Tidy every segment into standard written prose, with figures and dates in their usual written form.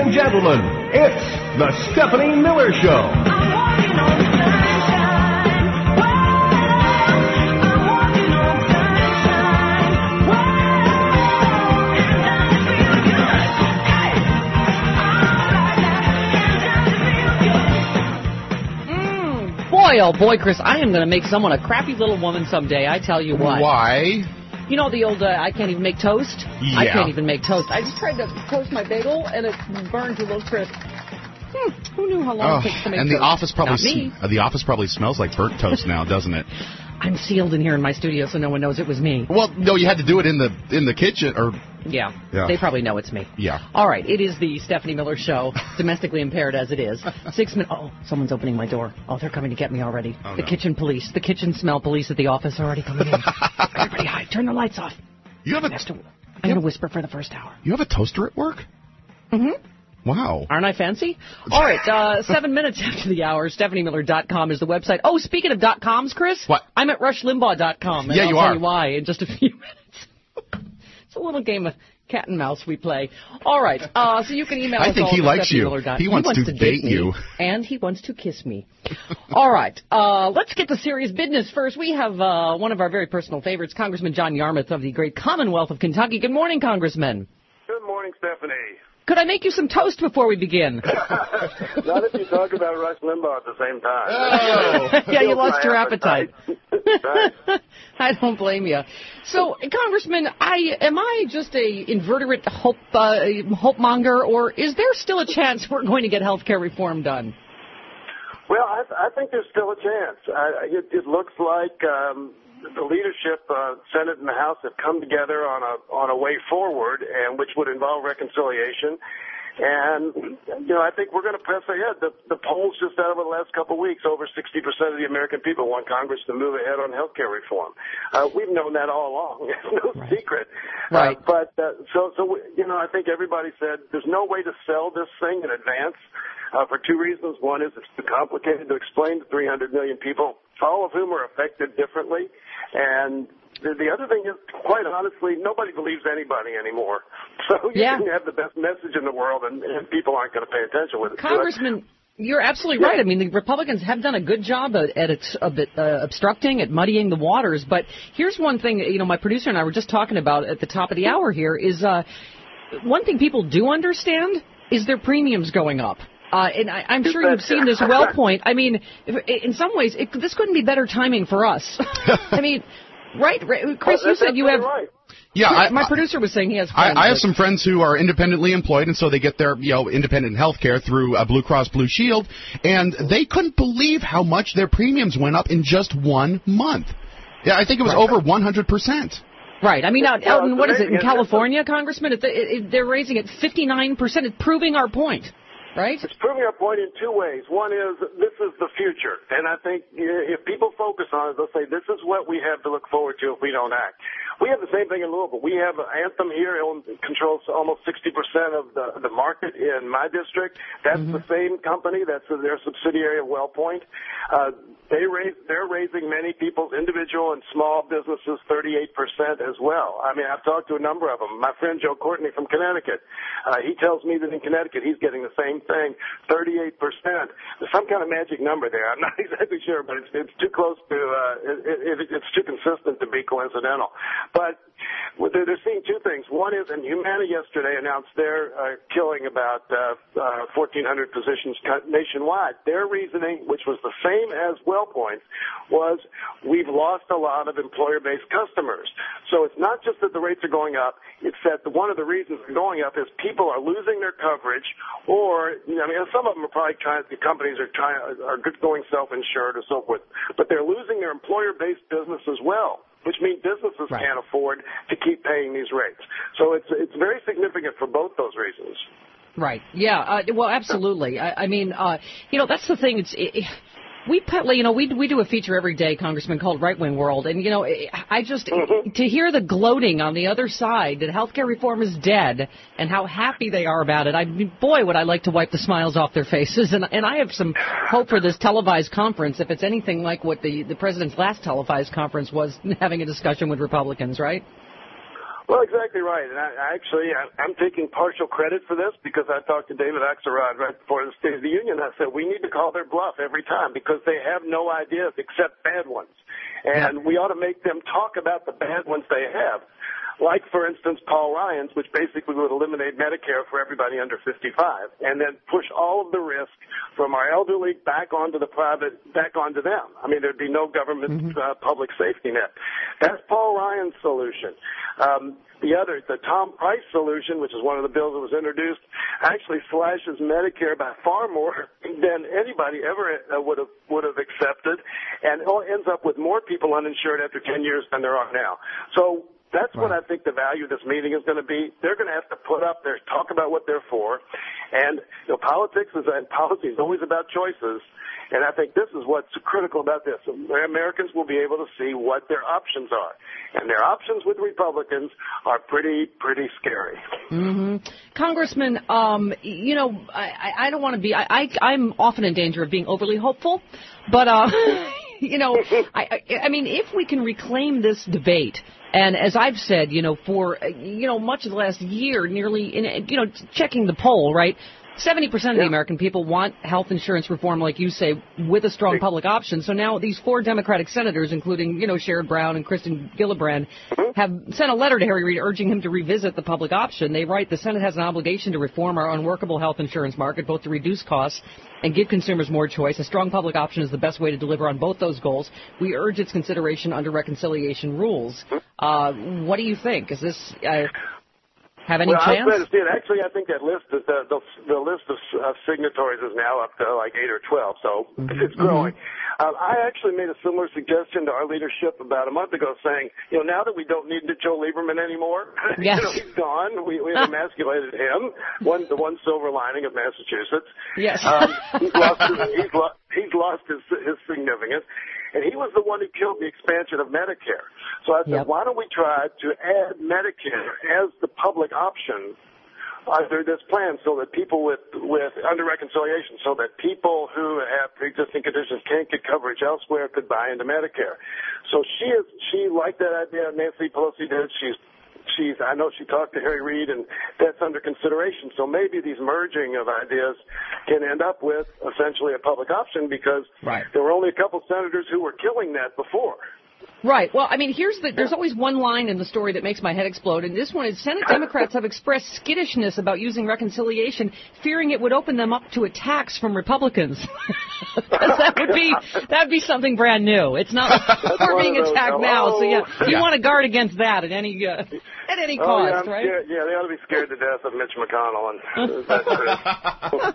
and gentlemen, it's the Stephanie Miller Show. Boy, oh boy, Chris, I am going to make someone a crappy little woman someday, I tell you what. Why? You know the old, I can't even make toast? Yeah. I can't even make toast. I just tried to toast my bagel, and it burned to a little crisp. Who knew how long it takes to make and toast? The office probably smells like burnt toast now, doesn't it? I'm sealed in here in my studio, so no one knows it was me. Well, no, you had to do it in the kitchen, or... Yeah, they probably know it's me. Yeah. All right, it is the Stephanie Miller Show, domestically impaired as it is. 6 minutes. Oh, someone's opening my door. Oh, they're coming to get me already. The kitchen police, the kitchen smell police at the office are already coming in. Everybody hide. Turn the lights off. I'm going to whisper for the first hour. You have a toaster at work? Mm-hmm. Wow. Aren't I fancy? All right, 7 minutes after the hour, StephanieMiller.com is the website. Oh, speaking of .coms, Chris. What? I'm at RushLimbaugh.com. Yeah, you are. I'll tell you why in just a few minutes. It's a little game of cat and mouse we play. All right, so you can email us. I think he likes you. He wants to date you. And he wants to kiss me. All right, let's get to serious business first. We have one of our very personal favorites, Congressman John Yarmuth of the great Commonwealth of Kentucky. Good morning, Congressman. Good morning, Stephanie. Could I make you some toast before we begin? Not if you talk about Rush Limbaugh at the same time. Oh. Yeah, you lost your appetite. Right. I don't blame you. So, Congressman, am I just a invertebrate hope-monger, or is there still a chance we're going to get health care reform done? Well, I think there's still a chance. It looks like the leadership, Senate and the House, have come together on a way forward, and which would involve reconciliation. And, I think we're going to press ahead. The polls just out over the last couple of weeks, over 60% of the American people want Congress to move ahead on health care reform. We've known that all along. It's no secret. Right. I think everybody said there's no way to sell this thing in advance for two reasons. One is it's too complicated to explain to 300 million people, all of whom are affected differently. And the other thing is, quite honestly, nobody believes anybody anymore. So you can have the best message in the world, and people aren't going to pay attention with it. Congressman, you're absolutely right. I mean, the Republicans have done a good job at obstructing, at muddying the waters. But here's one thing, my producer and I were just talking about at the top of the hour here is one thing people do understand is their premiums going up. And I'm sure you've seen this WellPoint. I mean, in some ways, this couldn't be better timing for us. I mean, right? Chris, you said you have... Right. Yeah, my producer was saying he has friends. I have some friends who are independently employed, and so they get their independent health care through Blue Cross Blue Shield, and they couldn't believe how much their premiums went up in just 1 month. Yeah, I think it was over 100%. Right. I mean, out in, what is it, in California, Congressman? They're raising it 59%. It's proving our point. Right? It's proving our point in two ways. One is this is the future. And I think if people focus on it, they'll say this is what we have to look forward to if we don't act. We have the same thing in Louisville. We have Anthem here. It controls almost 60% of the market in my district. That's the same company. That's their subsidiary of WellPoint. They're raising many people's individual and small businesses 38% as well. I mean, I've talked to a number of them. My friend Joe Courtney from Connecticut, he tells me that in Connecticut he's getting the same thing, 38%. There's some kind of magic number there. I'm not exactly sure, but it's too close to, it's too consistent to be coincidental. But they're seeing two things. One is, and Humana yesterday announced they're killing about 1,400 positions nationwide. Their reasoning, which was the same as WellPoint, was we've lost a lot of employer-based customers. So it's not just that the rates are going up. It's that one of the reasons they're going up is people are losing their coverage, or some of them are probably the companies are going self-insured or so forth, but they're losing their employer-based business as well, which means businesses can't afford to keep paying these rates. So it's very significant for both those reasons. Right. Yeah. Well, absolutely. I mean, that's the thing. We do a feature every day, Congressman, called Right Wing World, and I just to hear the gloating on the other side that healthcare reform is dead and how happy they are about it. I mean, boy, would I like to wipe the smiles off their faces. And I have some hope for this televised conference, if it's anything like what the president's last televised conference was, having a discussion with Republicans, right? Well, exactly right. And I'm taking partial credit for this because I talked to David Axelrod right before the State of the Union. I said, we need to call their bluff every time because they have no ideas except bad ones. And we ought to make them talk about the bad ones they have. Like, for instance, Paul Ryan's, which basically would eliminate Medicare for everybody under 55, and then push all of the risk from our elderly back onto the private, back onto them. I mean, there'd be no government public safety net. That's Paul Ryan's solution. The Tom Price solution, which is one of the bills that was introduced, actually slashes Medicare by far more than anybody ever would have accepted, and ends up with more people uninsured after 10 years than there are now. So that's what I think the value of this meeting is going to be. They're going to have to put up there, talk about what they're for, and politics and policy is always about choices. And I think this is what's critical about this. Americans will be able to see what their options are. And their options with Republicans are pretty scary. Mm-hmm. Congressman, I don't want to be, I'm often in danger of being overly hopeful, but, I mean, if we can reclaim this debate, and as I've said, for, much of the last year, nearly, checking the poll, right? 70% of the American people want health insurance reform, like you say, with a strong public option. So now these 4 Democratic senators, including, Sherrod Brown and Kristen Gillibrand, have sent a letter to Harry Reid urging him to revisit the public option. They write, the Senate has an obligation to reform our unworkable health insurance market, both to reduce costs and give consumers more choice. A strong public option is the best way to deliver on both those goals. We urge its consideration under reconciliation rules. What do you think? Is this... have any chance? I'm glad to see it. Actually, I think that list, the list of signatories is now up to like 8 or 12, so it's growing. I actually made a similar suggestion to our leadership about a month ago, saying, now that we don't need Joe Lieberman anymore, yes. He's gone. We have emasculated him. The one silver lining of Massachusetts. Yes. He's lost his significance. And he was the one who killed the expansion of Medicare. So I said, why don't we try to add Medicare as the public option under this plan so that people with under reconciliation, so that people who have pre-existing conditions can't get coverage elsewhere could buy into Medicare. So she liked that idea. Nancy Pelosi did. I know she talked to Harry Reid, and that's under consideration. So maybe these merging of ideas can end up with essentially a public option because there were only a couple senators who were killing that before. Right. Well, I mean, there's always one line in the story that makes my head explode, and this one is Senate Democrats have expressed skittishness about using reconciliation, fearing it would open them up to attacks from Republicans. That'd be something brand new. It's not we're being attacked now, so you want to guard against that at any cost, right? Yeah, they ought to be scared to death of Mitch McConnell, and that's it.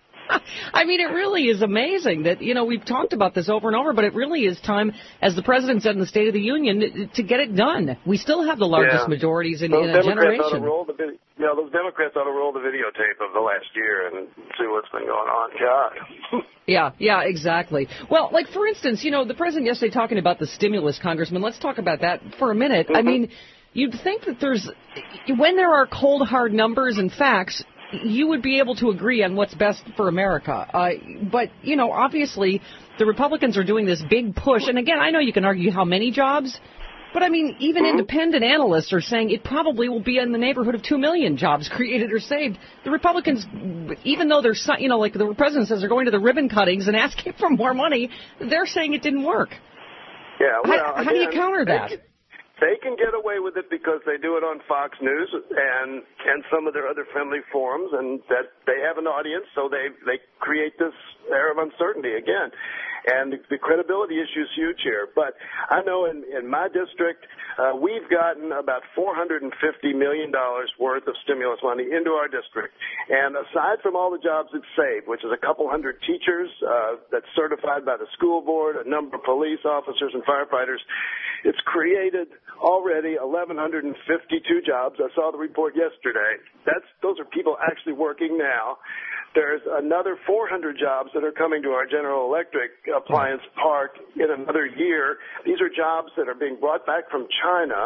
I mean, it really is amazing that, we've talked about this over and over, but it really is time, as the President said in the State of the Union, to get it done. We still have the largest majorities in a generation. Those Democrats ought to roll the videotape of the last year and see what's been going on. God. Yeah, exactly. Well, like, for instance, the President yesterday talking about the stimulus, Congressman, let's talk about that for a minute. I mean, you'd think that when there are cold, hard numbers and facts, you would be able to agree on what's best for America. But, obviously, the Republicans are doing this big push. And again, I know you can argue how many jobs, but I mean, even independent analysts are saying it probably will be in the neighborhood of 2 million jobs created or saved. The Republicans, even though they're, like the President says, they're going to the ribbon cuttings and asking for more money, they're saying it didn't work. Yeah, well, how do you counter that? They can get away with it because they do it on Fox News and some of their other friendly forums, and that they have an audience, so they create this air of uncertainty again. And the credibility issue is huge here. But I know in my district, we've gotten about $450 million worth of stimulus money into our district. And aside from all the jobs it's saved, which is a couple hundred teachers that's certified by the school board, a number of police officers and firefighters, it's created already 1,152 jobs. I saw the report yesterday. Those are people actually working now. There's another 400 jobs that are coming to our General Electric appliance park in another year. These are jobs that are being brought back from China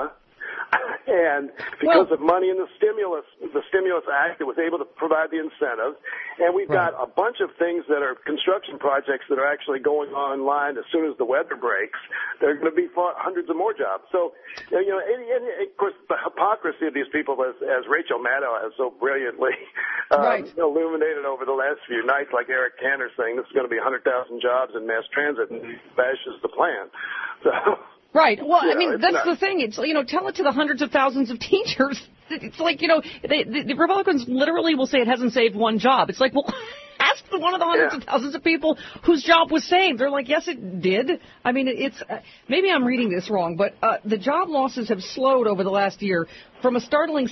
And because of money in the stimulus act, it was able to provide the incentives. And we've got a bunch of things that are construction projects that are actually going online as soon as the weather breaks. There are going to be hundreds of more jobs. So, and of course, the hypocrisy of these people, as Rachel Maddow has so brilliantly illuminated over the last few nights, like Eric Cantor saying this is going to be 100,000 jobs in mass transit, and he bashes the plan. So. Right. Well, I mean, that's the thing. It's, tell it to the hundreds of thousands of teachers. It's like, the Republicans literally will say it hasn't saved one job. It's like, well, ask one of the hundreds of thousands of people whose job was saved. They're like, yes, it did. I mean, it's maybe I'm reading this wrong, but the job losses have slowed over the last year from a startling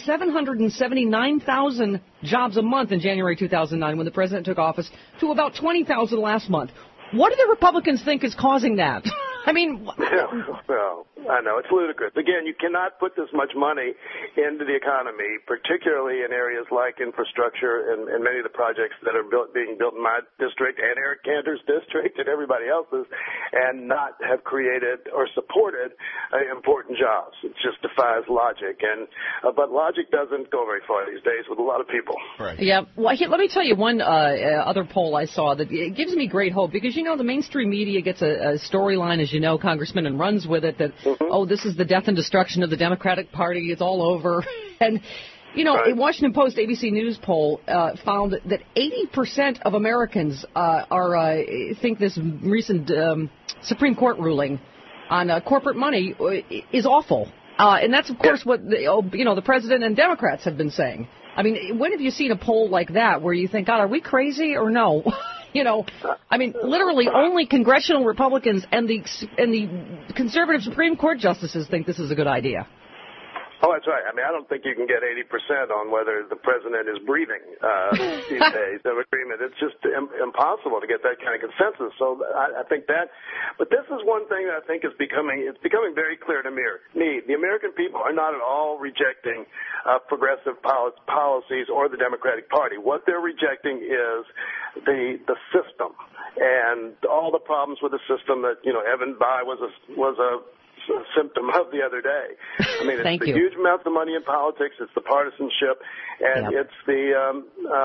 779,000 jobs a month in January 2009 when the president took office to about 20,000 last month. What do the Republicans think is causing that? I mean, well, I know it's ludicrous. Again, you cannot put this much money into the economy, particularly in areas like infrastructure and many of the projects that are being built in my district and Eric Cantor's district and everybody else's, and not have created or supported important jobs. It just defies logic, but logic doesn't go very far these days with a lot of people. Right. Yeah. Well, let me tell you one other poll I saw that it gives me great hope because the mainstream media gets a storyline, as you know, Congressman, and runs with it that, this is the death and destruction of the Democratic Party. It's all over. And, a Washington Post ABC News poll found that 80% of Americans think this recent Supreme Court ruling on corporate money is awful. And that's, of course, what, the president and Democrats have been saying. I mean, when have you seen a poll like that where you think, God, are we crazy or no? Literally only congressional Republicans and the conservative Supreme Court justices think this is a good idea. Oh, that's right. I mean, I don't think you can get 80% on whether the president is breathing these days of agreement. It's just impossible to get that kind of consensus. So I think that. But this is one thing that I think is becoming very clear to me. The American people are not at all rejecting progressive policies or the Democratic Party. What they're rejecting is the system and all the problems with the system that Evan Bayh was a symptom of the other day. I mean, it's the huge amounts of money in politics, it's the partisanship, and it's the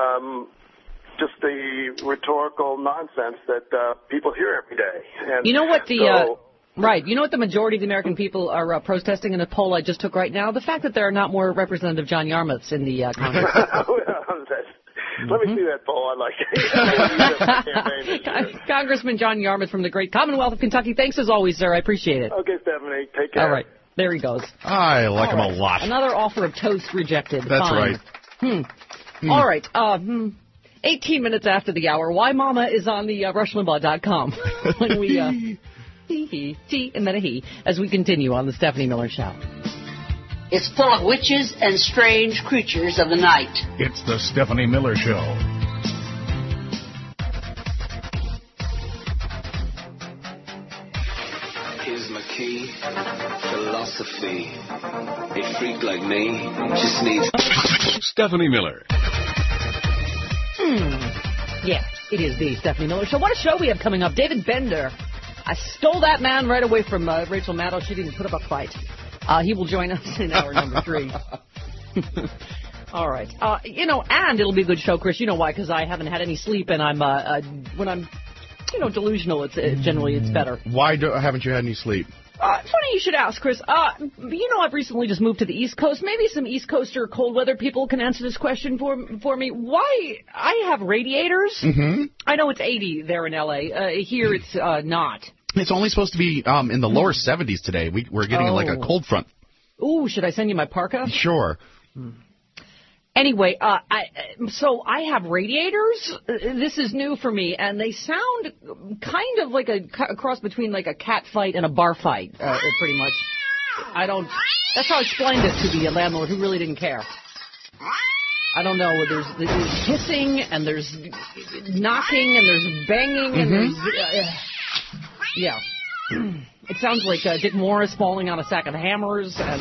just the rhetorical nonsense that people hear every day. And right. You know what the majority of the American people are protesting in a poll I just took right now? The fact that there are not more Representative John Yarmouths in the Congress. Let me see that poll. I'd like it. Congressman John Yarmouth from the great Commonwealth of Kentucky. Thanks as always, sir. I appreciate it. Okay, Stephanie. Take care. All right. There he goes. I like him a lot. Another offer of toast rejected. That's Fine. right. All right. 18 minutes after the hour. Why Mama is on the RushLimbaugh.com. When we he and then a he as we continue on the Stephanie Miller Show. It's full of witches and strange creatures of the night. It's the Stephanie Miller Show. Here's my key, philosophy. A freak like me just needs... Stephanie Miller. Yeah, it is the Stephanie Miller Show. What a show we have coming up. David Bender. I stole that man right away from Rachel Maddow. She didn't put up a fight. He will join us in hour number 3. All right. And it'll be a good show, Chris. You know why? Because I haven't had any sleep, and I'm when I'm, delusional. It's generally it's better. Why haven't you had any sleep? Funny you should ask, Chris. I've recently just moved to the East Coast. Maybe some East Coaster cold weather people can answer this question for me. Why I have radiators? Mm-hmm. I know it's 80 there in L.A. Here it's not. It's only supposed to be in the lower 70s today. We're getting like a cold front. Ooh, should I send you my parka? Sure. Anyway, so I have radiators. This is new for me, and they sound kind of like a cross between like a cat fight and a bar fight, pretty much. That's how I explained it to the landlord, who really didn't care. I don't know. There's hissing, and there's knocking, and there's banging, and there's... Yeah. It sounds like Dick Morris falling on a sack of hammers. And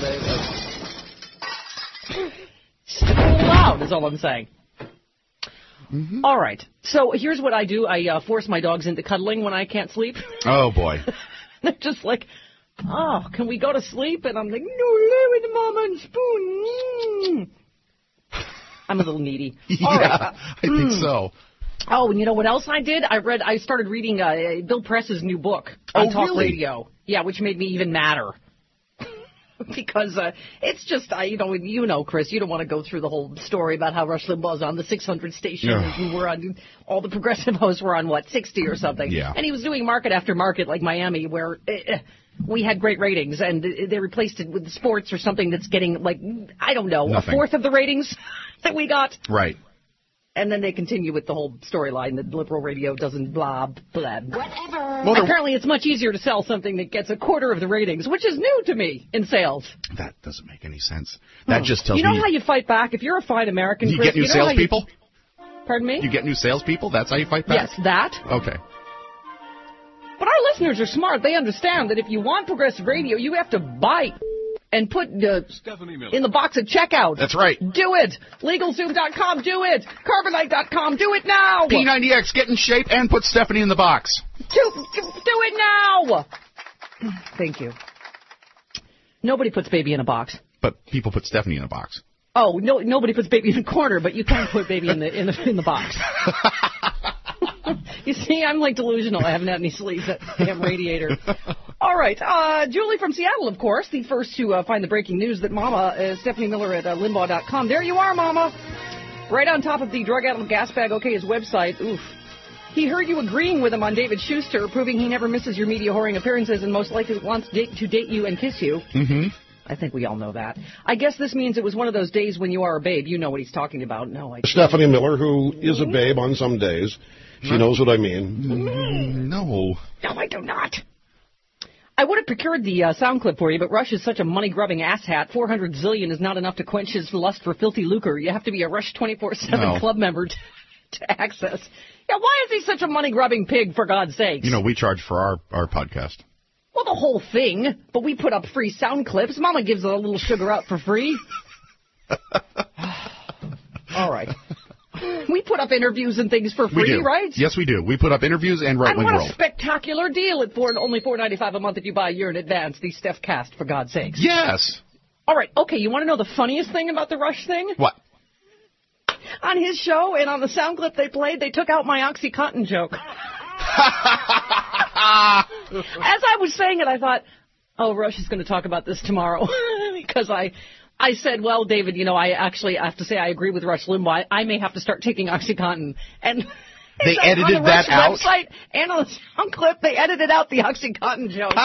it's loud is all I'm saying. Mm-hmm. All right. So here's what I do. I force my dogs into cuddling when I can't sleep. Oh, boy. They're just like, Oh, can we go to sleep? And I'm like, no, live in the mama and spoon. I'm a little needy. Yeah, All right. I think so. Oh, and you know what else I did? I started reading Bill Press's new book on Talk really? Radio. Yeah, which made me even madder. Because it's just, you know, Chris, you don't want to go through the whole story about how Rush Limbaugh's on the 600 station and we're on, all the progressive hosts were on, 60 or something. Yeah. And he was doing market after market like Miami where we had great ratings and they replaced it with sports or something that's getting, I don't know, Nothing. a fourth of the ratings that we got. Right. And then they continue with the whole storyline that liberal radio doesn't blah, blah. Whatever. Well, Apparently it's much easier to sell something that gets a quarter of the ratings, which is new to me in sales. that doesn't make any sense. That just tells You know me how you fight back? If you're a fine American, you Chris, get new you know how you- salespeople. Pardon me? You get new salespeople. That's how you fight back. Yes, that. Okay. But our listeners are smart. They understand that if you want progressive radio, you have to buy and put in the box at checkout. That's right. Do it. LegalZoom.com, do it. Carbonite.com, do it now. P90X, get in shape and put Stephanie in the box. Do it now. Thank you. Nobody puts baby in a box. But people put Stephanie in a box. Oh, no, nobody puts baby in a corner, but you can put baby in the box. You see, I'm like delusional. I haven't had any sleep. That damn radiator. All right. Julie from Seattle, of course, the first to find the breaking news that Mama, Stephanie Miller at Limbaugh.com. There you are, Mama. Right on top of the drug-addled gas bag, okay, his website. Oof. He heard you agreeing with him on David Schuster, proving he never misses your media whoring appearances and most likely wants to date you and kiss you. Mm-hmm. I think we all know that. I guess this means it was one of those days when you are a babe. You know what he's talking about. No, I don't. Stephanie Miller, who is a babe on some days. She knows what I mean. No. No, I do not. I would have procured the sound clip for you, but Rush is such a money-grubbing asshat. 400 zillion is not enough to quench his lust for filthy lucre. You have to be a Rush 24/7 club member to access. Yeah, why is he such a money-grubbing pig, for God's sakes? You know, we charge for our podcast. Well, the whole thing, but we put up free sound clips. Mama gives a little sugar out for free. All right. We put up interviews and things for free, We do. right? Yes, we do. We put up interviews and Right I Wing want World. a spectacular deal at only $4.95 a month if you buy a year in advance. The Steph Cast, for God's sakes. Yes. All right, okay, you want to know the funniest thing about the Rush thing? What? On his show and on the sound clip they played, they took out my OxyContin joke. As I was saying it, I thought, oh, Rush is going to talk about this tomorrow. Because I said, well, David, you know, I have to say I agree with Rush Limbaugh. I may have to start taking OxyContin. And they edited on the that Rush out? website and on the sound clip, they edited out the OxyContin joke.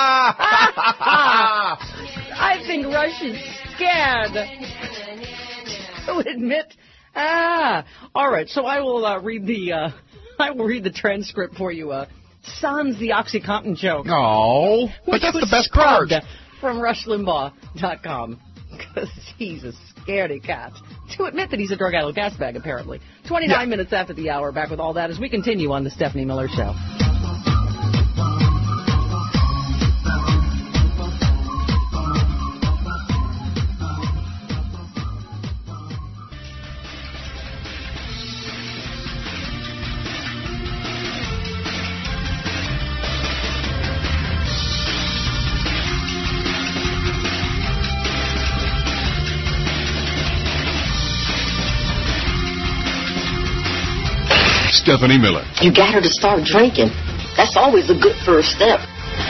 I think Rush is scared to admit. All right, so I will read the transcript for you. Sans the OxyContin joke. Oh, but that's was the best part. scrubbed from RushLimbaugh.com. Because he's a scaredy cat. To admit that he's a drug-addled gas bag, apparently. 29 minutes after the hour, back with all that as we continue on the Stephanie Miller Show. Stephanie Miller. You got her to start drinking. That's always a good first step.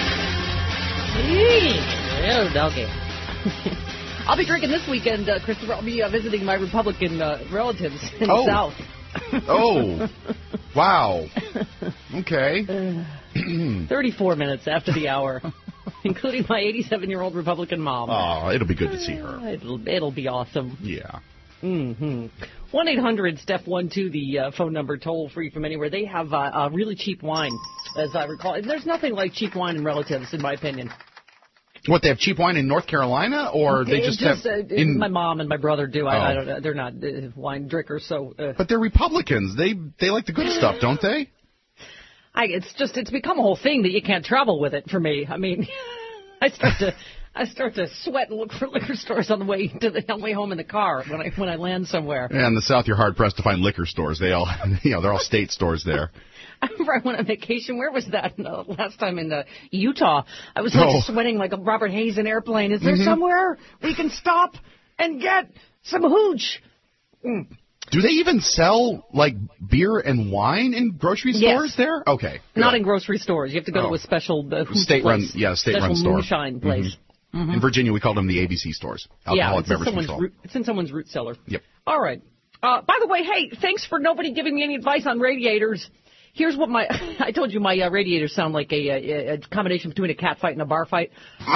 Little doggy. I'll be drinking this weekend, Christopher. I'll be visiting my Republican relatives in the South. Oh, wow. Okay. 34 minutes after the hour, including my 87-year-old Republican mom. Oh, it'll be good to see her. It'll be awesome. Yeah. Mm-hmm. 1-800-STEP-12, the phone number, toll free from anywhere. They have really cheap wine, as I recall. There's nothing like cheap wine and relatives, in my opinion. What, they have cheap wine in North Carolina, or they just have... my mom and my brother do. I don't know. They're not wine drinkers, so... But they're Republicans. They like the good stuff, don't they? It's become a whole thing that you can't travel with it for me. I mean, I start to sweat and look for liquor stores on the way home in the car when I land somewhere. Yeah, in the South, you're hard pressed to find liquor stores. They all, they're all state stores there. I remember I went on vacation. Where was that? Last time in Utah. I was like sweating like a Robert Hayes in airplane. Is there somewhere we can stop and get some hooch? Do they even sell, like, beer and wine in grocery stores there? Okay. Not in grocery stores. You have to go to a special state-run store. moonshine place. In Virginia, we called them the ABC stores. Alcoholic Beverage Control. It's in someone's root cellar. Yep. All right. By the way, hey, thanks for nobody giving me any advice on radiators. Here's what I told you my radiators sound like a combination between a cat fight and a bar fight.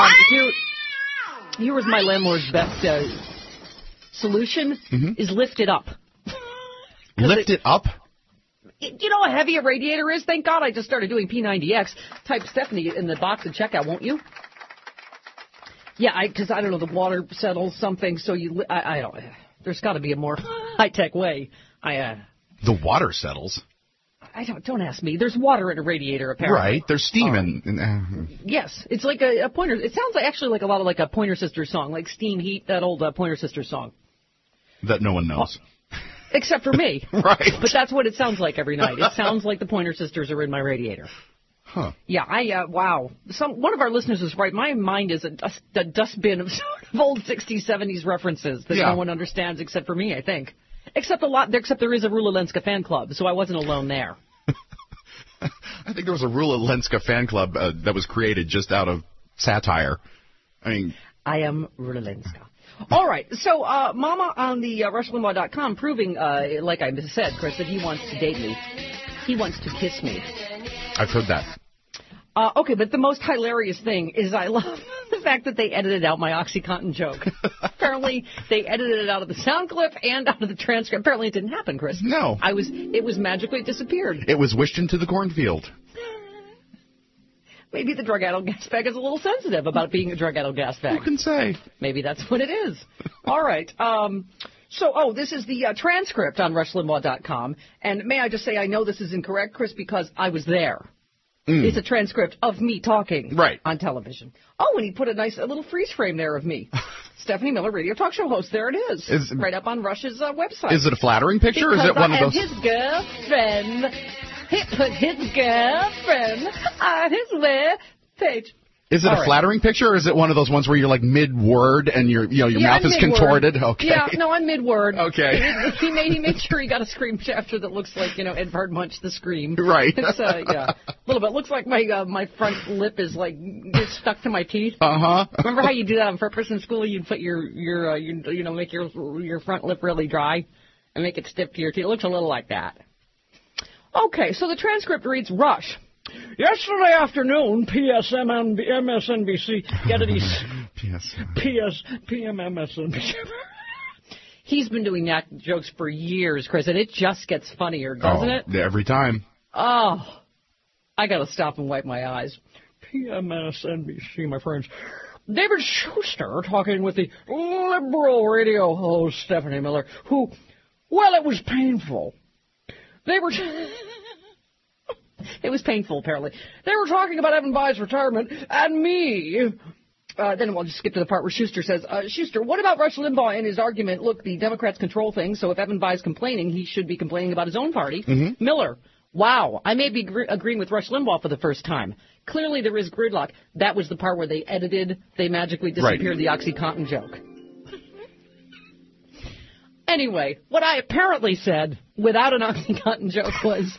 Here was my landlord's best solution is lift it up. Lift it up? You know how heavy a radiator is? Thank God I just started doing P90X. Type Stephanie in the box at checkout, won't you? Yeah, because I don't know, the water settles something, so I don't. There's got to be a more high-tech way. The water settles? Don't ask me. There's water in a radiator, apparently. Right. There's steam in. Yes. It's like a Pointer. It sounds actually like a lot of like a Pointer Sisters song, like Steam Heat, that old Pointer Sisters song. That no one knows. Except for me. Right. But that's what it sounds like every night. It sounds like the Pointer Sisters are in my radiator. Huh. Yeah, wow. One of our listeners is right. My mind is a dustbin of sort of old 60s, 70s references that no one understands except for me, I think. Except there is a Rula Lenska fan club, so I wasn't alone there. I think there was a Rula Lenska fan club that was created just out of satire. I am Rula Lenska. All right, so Mama on the RushLimbaugh.com proving, like I said, Chris, that he wants to date me. He wants to kiss me. I've heard that. Okay, but the most hilarious thing is I love the fact that they edited out my OxyContin joke. Apparently, they edited it out of the sound clip and out of the transcript. Apparently, it didn't happen, Chris. No. It was magically disappeared. It was wished into the cornfield. Maybe the drug-addled gas bag is a little sensitive about being a drug-addled gas bag. Who can say? Maybe that's what it is. All right. This is the transcript on RushLimbaugh.com. And may I just say, I know this is incorrect, Chris, because I was there. It's a transcript of me talking on television. Oh, and he put a nice little freeze frame there of me. Stephanie Miller, radio talk show host. There it is. Right up on Rush's website. Is it a flattering picture, or is it one of those? His girlfriend. He put his girlfriend on his web page. Is it a flattering picture, or is it one of those ones where you're like mid-word and your mouth is contorted? Okay. Yeah, no, I'm mid-word. Okay. He made sure he got a scream chapter that looks like, Edvard Munch the Scream. Right. It's, a little bit. Looks like my front lip is like stuck to my teeth. Uh-huh. Remember how you do that on purpose in school? You'd put make your front lip really dry and make it stiff to your teeth. It looks a little like that. Okay, so the transcript reads, Rush. Yesterday afternoon, PSM and MSNBC, PMMSNBC. He's been doing that jokes for years, Chris, and it just gets funnier, doesn't it? Every time. Oh, I got to stop and wipe my eyes. PMSNBC, my friends. David Schuster talking with the liberal radio host, Stephanie Miller, who, well, it was painful. It was painful, apparently. They were talking about Evan Bayh's retirement and me. Then we'll just skip to the part where Schuster says, Schuster, what about Rush Limbaugh and his argument? Look, the Democrats control things, so if Evan Bayh's complaining, he should be complaining about his own party. Mm-hmm. Miller, wow, I may be agreeing with Rush Limbaugh for the first time. Clearly there is gridlock. That was the part where they magically disappeared the OxyContin joke. Anyway, what I apparently said without an OxyContin joke was...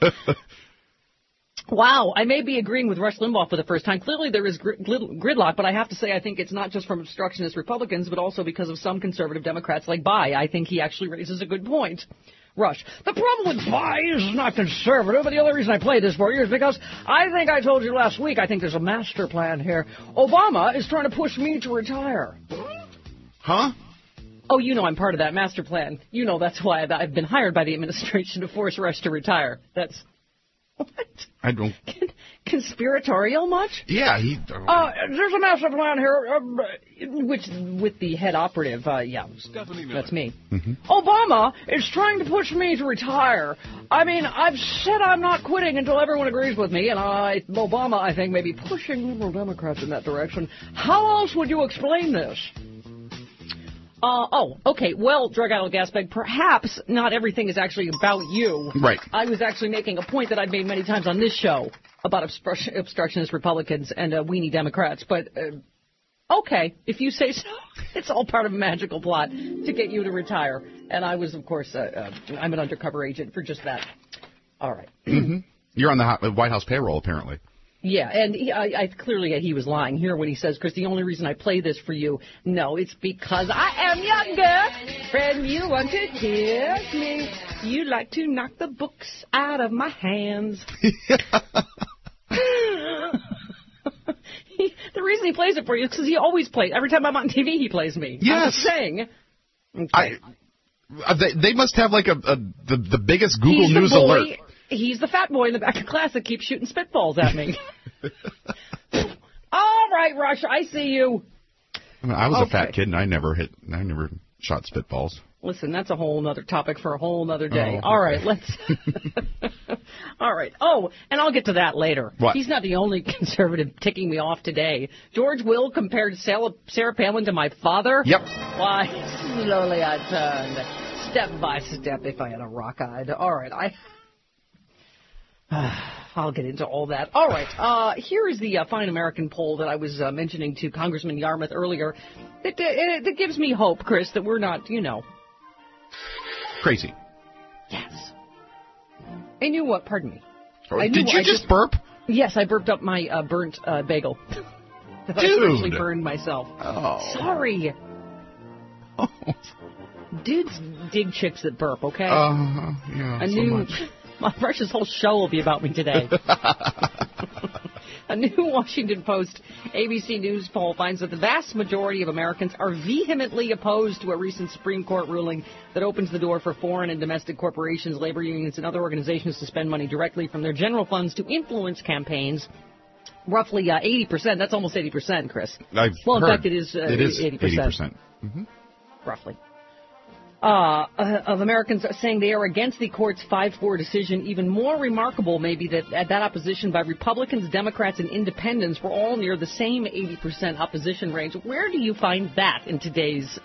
Wow, I may be agreeing with Rush Limbaugh for the first time. Clearly there is gridlock, but I have to say I think it's not just from obstructionist Republicans, but also because of some conservative Democrats like Bayh. I think he actually raises a good point. Rush. The problem with Bayh is not conservative, but the only reason I played this for you is because I think I told you last week, I think there's a master plan here. Obama is trying to push me to retire. Huh? Oh, I'm part of that master plan. That's why I've been hired by the administration to force Rush to retire. That's... What? I don't... Conspiratorial much? Yeah, there's a master plan here, with the head operative, that's me. Mm-hmm. Obama is trying to push me to retire. I mean, I've said I'm not quitting until everyone agrees with me, and Obama, I think, may be pushing liberal Democrats in that direction. How else would you explain this? Okay. Well, Drug Idol Gasbag, perhaps not everything is actually about you. Right. I was actually making a point that I've made many times on this show about obstructionist Republicans and weenie Democrats. But, okay, if you say so, it's all part of a magical plot to get you to retire. And I was, of course, I'm an undercover agent for just that. All right. Mm-hmm. You're on the White House payroll, apparently. Yeah, and clearly he was lying here when he says, Chris, the only reason I play this for you, no, it's because I am younger, and you want to kiss me. You like to knock the books out of my hands. The reason he plays it for you is because he always plays. Every time I'm on TV, he plays me. Yes. I'm just saying. Okay. They must have like the biggest Google News alert. He's the fat boy in the back of class that keeps shooting spitballs at me. All right, Russia, I see you. I was a fat kid, and I never shot spitballs. Listen, that's a whole other topic for a whole other day. Oh, all right, let's. All right. Oh, and I'll get to that later. What? He's not the only conservative ticking me off today. George Will compared Sarah Palin to my father. Yep. Why, slowly I turned, step by step, if I had a rock-eyed. All right, I'll get into all that. All right. Here is the Fine American poll that I was mentioning to Congressman Yarmouth earlier. It gives me hope, Chris, that we're not, crazy. Yes. I knew what? Pardon me. Did you just burp? Yes, I burped up my burnt bagel. That I actually burned myself. Oh. Sorry. Oh. Dudes dig chicks that burp, okay? Yeah, I knew. My precious whole show will be about me today. A new Washington Post ABC News poll finds that the vast majority of Americans are vehemently opposed to a recent Supreme Court ruling that opens the door for foreign and domestic corporations, labor unions, and other organizations to spend money directly from their general funds to influence campaigns. Roughly 80%. That's almost 80%, Chris. In fact, it is 80%. Mm-hmm. Roughly. Of Americans saying they are against the court's 5-4 decision. Even more remarkable may be that opposition by Republicans, Democrats, and Independents were all near the same 80% opposition range. Where do you find that in today's,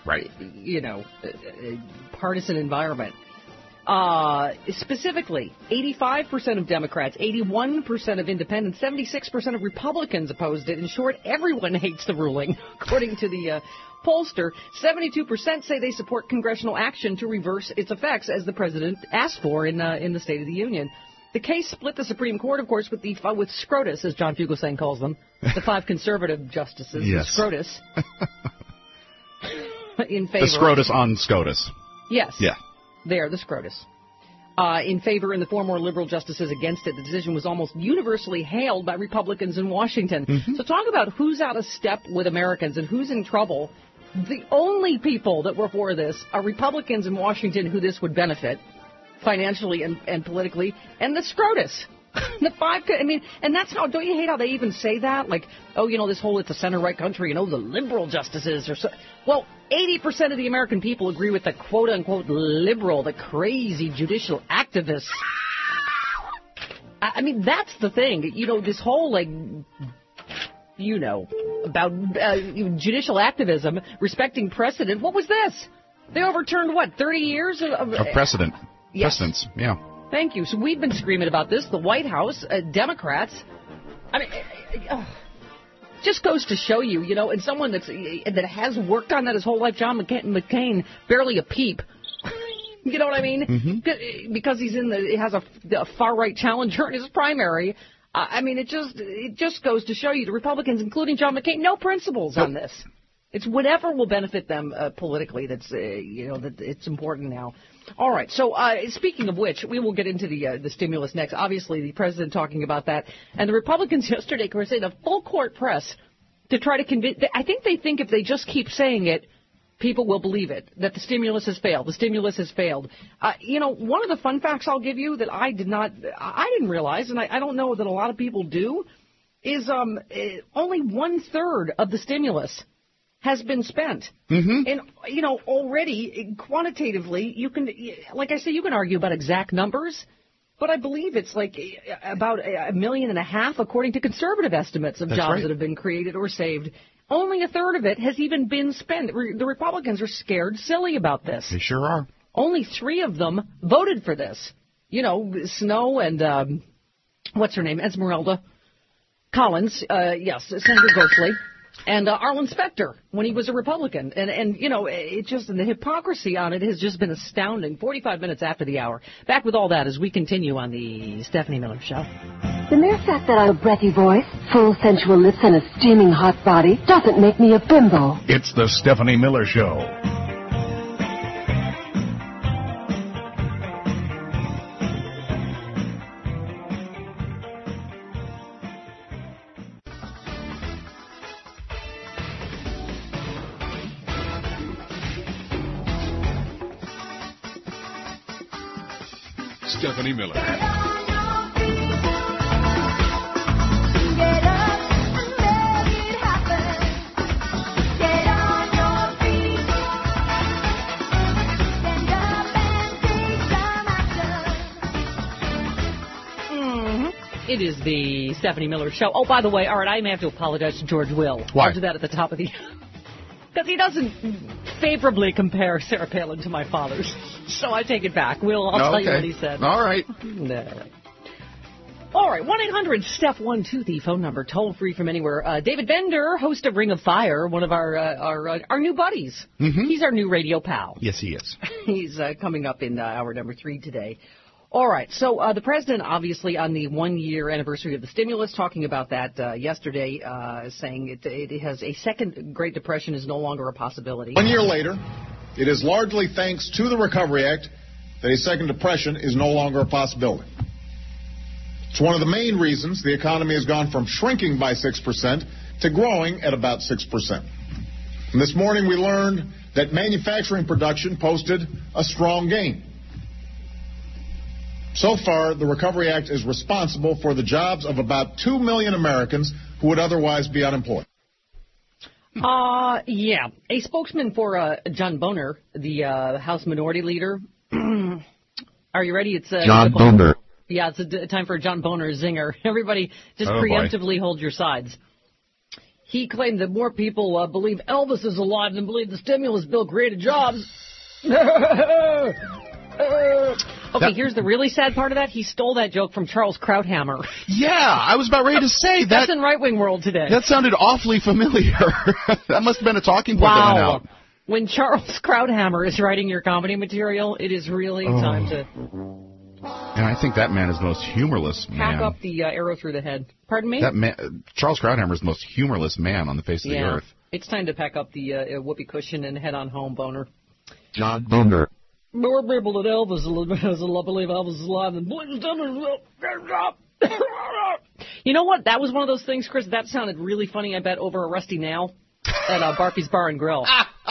partisan environment? Specifically, 85% of Democrats, 81% of Independents, 76% of Republicans opposed it. In short, everyone hates the ruling, according to the pollster. 72% say they support congressional action to reverse its effects, as the president asked for in the State of the Union. The case split the Supreme Court, of course, with SCOTUS, as John Fugelsang calls them, the 5 conservative justices, yes. The SCOTUS, in favor. The SCOTUS on SCOTUS. Yes. Yeah. There, the SCOTUS. In favor, and the 4 more liberal justices against it. The decision was almost universally hailed by Republicans in Washington. Mm-hmm. So talk about who's out of step with Americans and who's in trouble. The only people that were for this are Republicans in Washington who this would benefit financially and politically, and the SCOTUS. The 5, and that's how, don't you hate how they even say that? Like, this whole it's a center-right country, the liberal justices are so. Well, 80% of the American people agree with the quote-unquote liberal, the crazy judicial activists. That's the thing. This whole, about judicial activism, respecting precedent. What was this? They overturned, 30 years of precedent. Yes. Precedents, yeah. Thank you. So we've been screaming about this. The White House, Democrats. Just goes to show you, and someone that has worked on that his whole life, John McCain, barely a peep. You know what I mean? Mm-hmm. Because he has a far-right challenger in his primary. It just goes to show you the Republicans, including John McCain, no principles on this. It's whatever will benefit them politically that's, that it's important now. All right. So speaking of which, we will get into the stimulus next. Obviously, the president talking about that. And the Republicans yesterday, of course, in a full court press to try to convince. I think they think if they just keep saying it, people will believe it, that the stimulus has failed. The stimulus has failed. One of the fun facts I'll give you that I didn't realize, and I don't know that a lot of people do, is only 1/3 of the stimulus has been spent. Mm-hmm. And, already, quantitatively, you can, like I say, you can argue about exact numbers, but I believe it's about 1.5 million, according to conservative estimates of jobs that have been created or saved. Only a third of it has even been spent. The Republicans are scared silly about this. They sure are. Only 3 of them voted for this. You know, Snow and, what's her name, Esmeralda Collins, yes, Senator Grossley, and Arlen Specter when he was a Republican. And you know, it just, the hypocrisy on it has just been astounding. 45 minutes after the hour. Back with all that as we continue on the Stephanie Miller Show. The mere fact that I have a breathy voice, full sensual lips, and a steaming hot body doesn't make me a bimbo. It's the Stephanie Miller Show. Stephanie Miller. It is the Stephanie Miller Show. Oh, by the way, all right, I may have to apologize to George Will. Why? I'll do that at the top of the... Because he doesn't favorably compare Sarah Palin to my father's. So I take it back. Will, I'll tell you what he said. All right. All right, 1-800-STEPH-12, the phone number, toll free from anywhere. David Bender, host of Ring of Fire, one of our new buddies. Mm-hmm. He's our new radio pal. Yes, he is. He's coming up in hour number 3 today. All right, so the president, obviously, on the 1-year anniversary of the stimulus, talking about that yesterday, saying it has a second Great Depression is no longer a possibility. 1 year later, it is largely thanks to the Recovery Act that a second depression is no longer a possibility. It's one of the main reasons the economy has gone from shrinking by 6% to growing at about 6%. And this morning we learned that manufacturing production posted a strong gain. So far, the Recovery Act is responsible for the jobs of about 2 million Americans who would otherwise be unemployed. Yeah. A spokesman for John Boehner, the House Minority Leader. Are you ready? It's John Boehner. Yeah, it's time for a John Boehner zinger. Everybody just preemptively hold your sides. He claimed that more people believe Elvis is alive than believe the stimulus bill created jobs. Okay, here's the really sad part of that. He stole that joke from Charles Krauthammer. Yeah, I was about ready to say that. That's in right-wing world today. That sounded awfully familiar. That must have been a talking point that went out. When Charles Krauthammer is writing your comedy material, it is really time to... And I think that man is the most humorless man. Hack up the arrow through the head. Pardon me? That man, Charles Krauthammer is the most humorless man on the face of the earth. It's time to pack up the whoopee cushion and head on home, Boner. John Boehner. More people that Elvis believe Elvis is alive than believe You know what? That was one of those things, Chris, that sounded really funny, I bet, over a rusty nail at Barfy's Bar and Grill.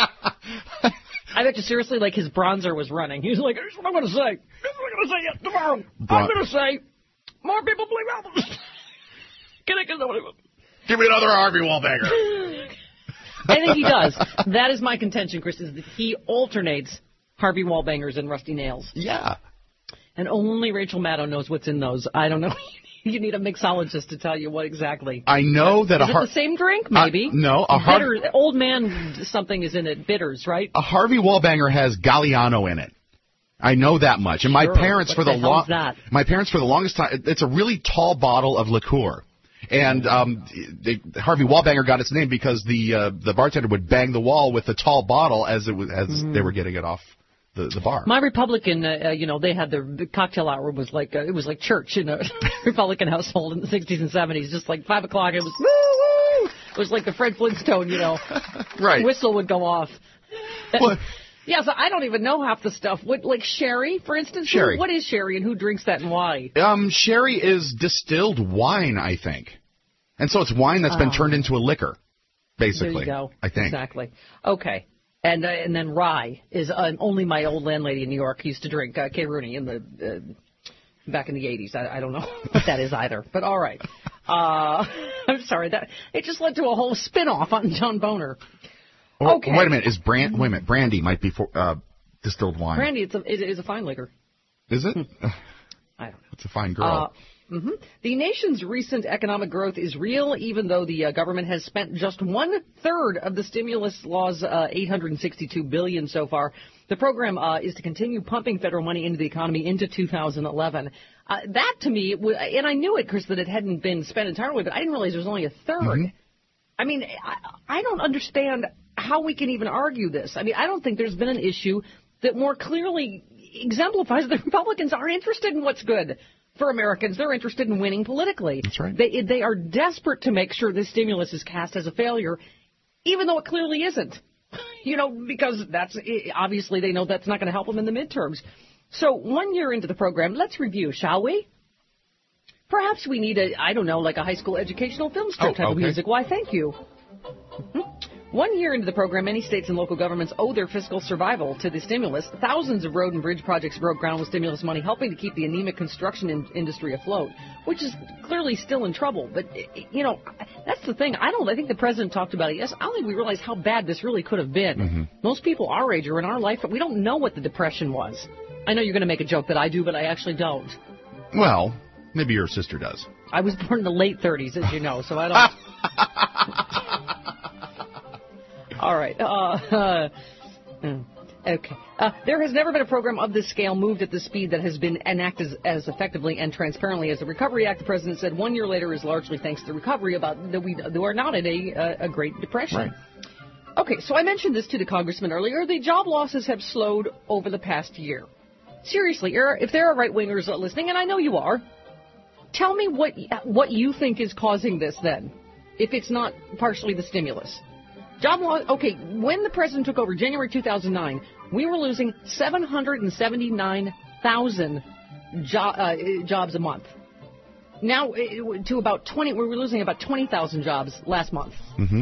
I bet you seriously, like, his bronzer was running. He was like, here's what I'm going to say. Here's what I'm going to say tomorrow. I'm going to say, more people believe Elvis. Give me another Harvey Wallbanger. I think he does. That is my contention, Chris, is that he alternates Harvey Wallbangers and rusty nails. Yeah. And only Rachel Maddow knows what's in those. I don't know. You need a mixologist to tell you what exactly. I know that is it the same drink? Maybe. No. Old man something is in it. Bitters, right? A Harvey Wallbanger has Galliano in it. I know that much. And my parents for the longest time, it's a really tall bottle of liqueur. And Harvey Wallbanger got its name because the bartender would bang the wall with the tall bottle as they were getting it off the bar. My Republican, they had the cocktail hour was like it was like church in a Republican household in the 60s and 70s. Just like 5 o'clock, it was woo woo. It was like the Fred Flintstone, right? Whistle would go off. Yeah, so I don't even know half the stuff. What, like sherry, for instance? Sherry. What is sherry and who drinks that and why? Sherry is distilled wine, I think. And so it's wine that's been turned into a liquor, basically. There you go. I think. Exactly. Okay. And then rye is only my old landlady in New York used to drink Kay Rooney in the back in the 80s. I don't know what that is either. But all right. I'm sorry. It just led to a whole spin-off on John Boehner. Okay. Wait a minute. Brandy might be distilled wine. Brandy, it is a fine liquor. Is it? I don't know. It's a fine girl. Mm-hmm. The nation's recent economic growth is real, even though the government has spent just 1/3 of the stimulus law's $862 billion so far. The program is to continue pumping federal money into the economy into 2011. That, to me, and I knew it, Chris, that it hadn't been spent entirely, but I didn't realize there was only 1/3. Mm-hmm. I mean, I don't understand how we can even argue this. I mean, I don't think there's been an issue that more clearly exemplifies that Republicans are interested in what's good for Americans. They're interested in winning politically. That's right. They are desperate to make sure this stimulus is cast as a failure, even though it clearly isn't. Because obviously they know that's not going to help them in the midterms. So 1 year into the program, let's review, shall we? Perhaps we need a high school educational film strip type of music. Why, thank you. 1 year into the program, many states and local governments owe their fiscal survival to the stimulus. Thousands of road and bridge projects broke ground with stimulus money, helping to keep the anemic construction industry afloat, which is clearly still in trouble. But, that's the thing. I think the president talked about it. Yes, I don't think we realize how bad this really could have been. Mm-hmm. Most people our age or in our life, we don't know what the Depression was. I know you're going to make a joke that I do, but I actually don't. Well, maybe your sister does. I was born in the late 30s, as you know, so I don't... All right. Okay. There has never been a program of this scale moved at the speed that has been enacted as effectively and transparently as the Recovery Act. The president said 1 year later is largely thanks to the recovery that we are not in a Great Depression. Right. Okay, so I mentioned this to the congressman earlier. The job losses have slowed over the past year. Seriously, if there are right-wingers listening, and I know you are, tell me what you think is causing this then, if it's not partially the stimulus. Job loss. Okay, when the president took over, January 2009, we were losing 779,000 jobs a month. Now to about 20, we were losing about 20,000 jobs last month. Mm-hmm.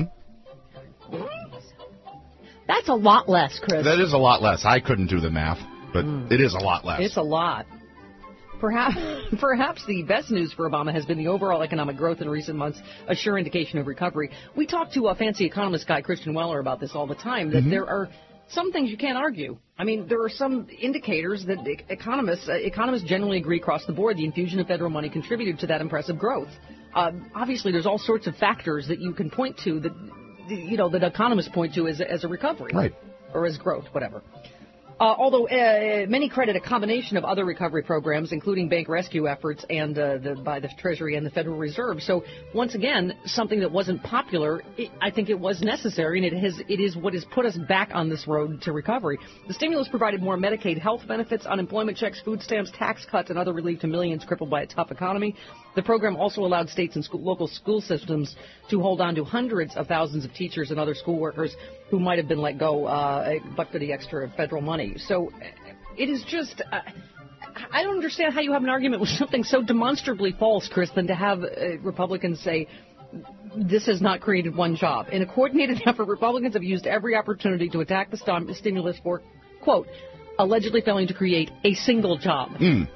That's a lot less, Chris. That is a lot less. I couldn't do the math, but it is a lot less. It's a lot. Perhaps the best news for Obama has been the overall economic growth in recent months, a sure indication of recovery. We talk to a fancy economist guy, Christian Weller, about this all the time, that there are some things you can't argue. I mean, there are some indicators that economists generally agree across the board the infusion of federal money contributed to that impressive growth. Obviously, there's all sorts of factors that you can point to that economists point to as a recovery. Right. Or as growth, whatever. Although many credit a combination of other recovery programs, including bank rescue efforts and by the Treasury and the Federal Reserve. So once again, something that wasn't popular, I think it was necessary, and it is what has put us back on this road to recovery. The stimulus provided more Medicaid health benefits, unemployment checks, food stamps, tax cuts, and other relief to millions crippled by a tough economy. The program also allowed states and local school systems to hold on to hundreds of thousands of teachers and other school workers who might have been let go but for the extra federal money. So it is just, I don't understand how you have an argument with something so demonstrably false, Chris, than to have Republicans say this has not created one job. In a coordinated effort, Republicans have used every opportunity to attack the stimulus for, quote, allegedly failing to create a single job.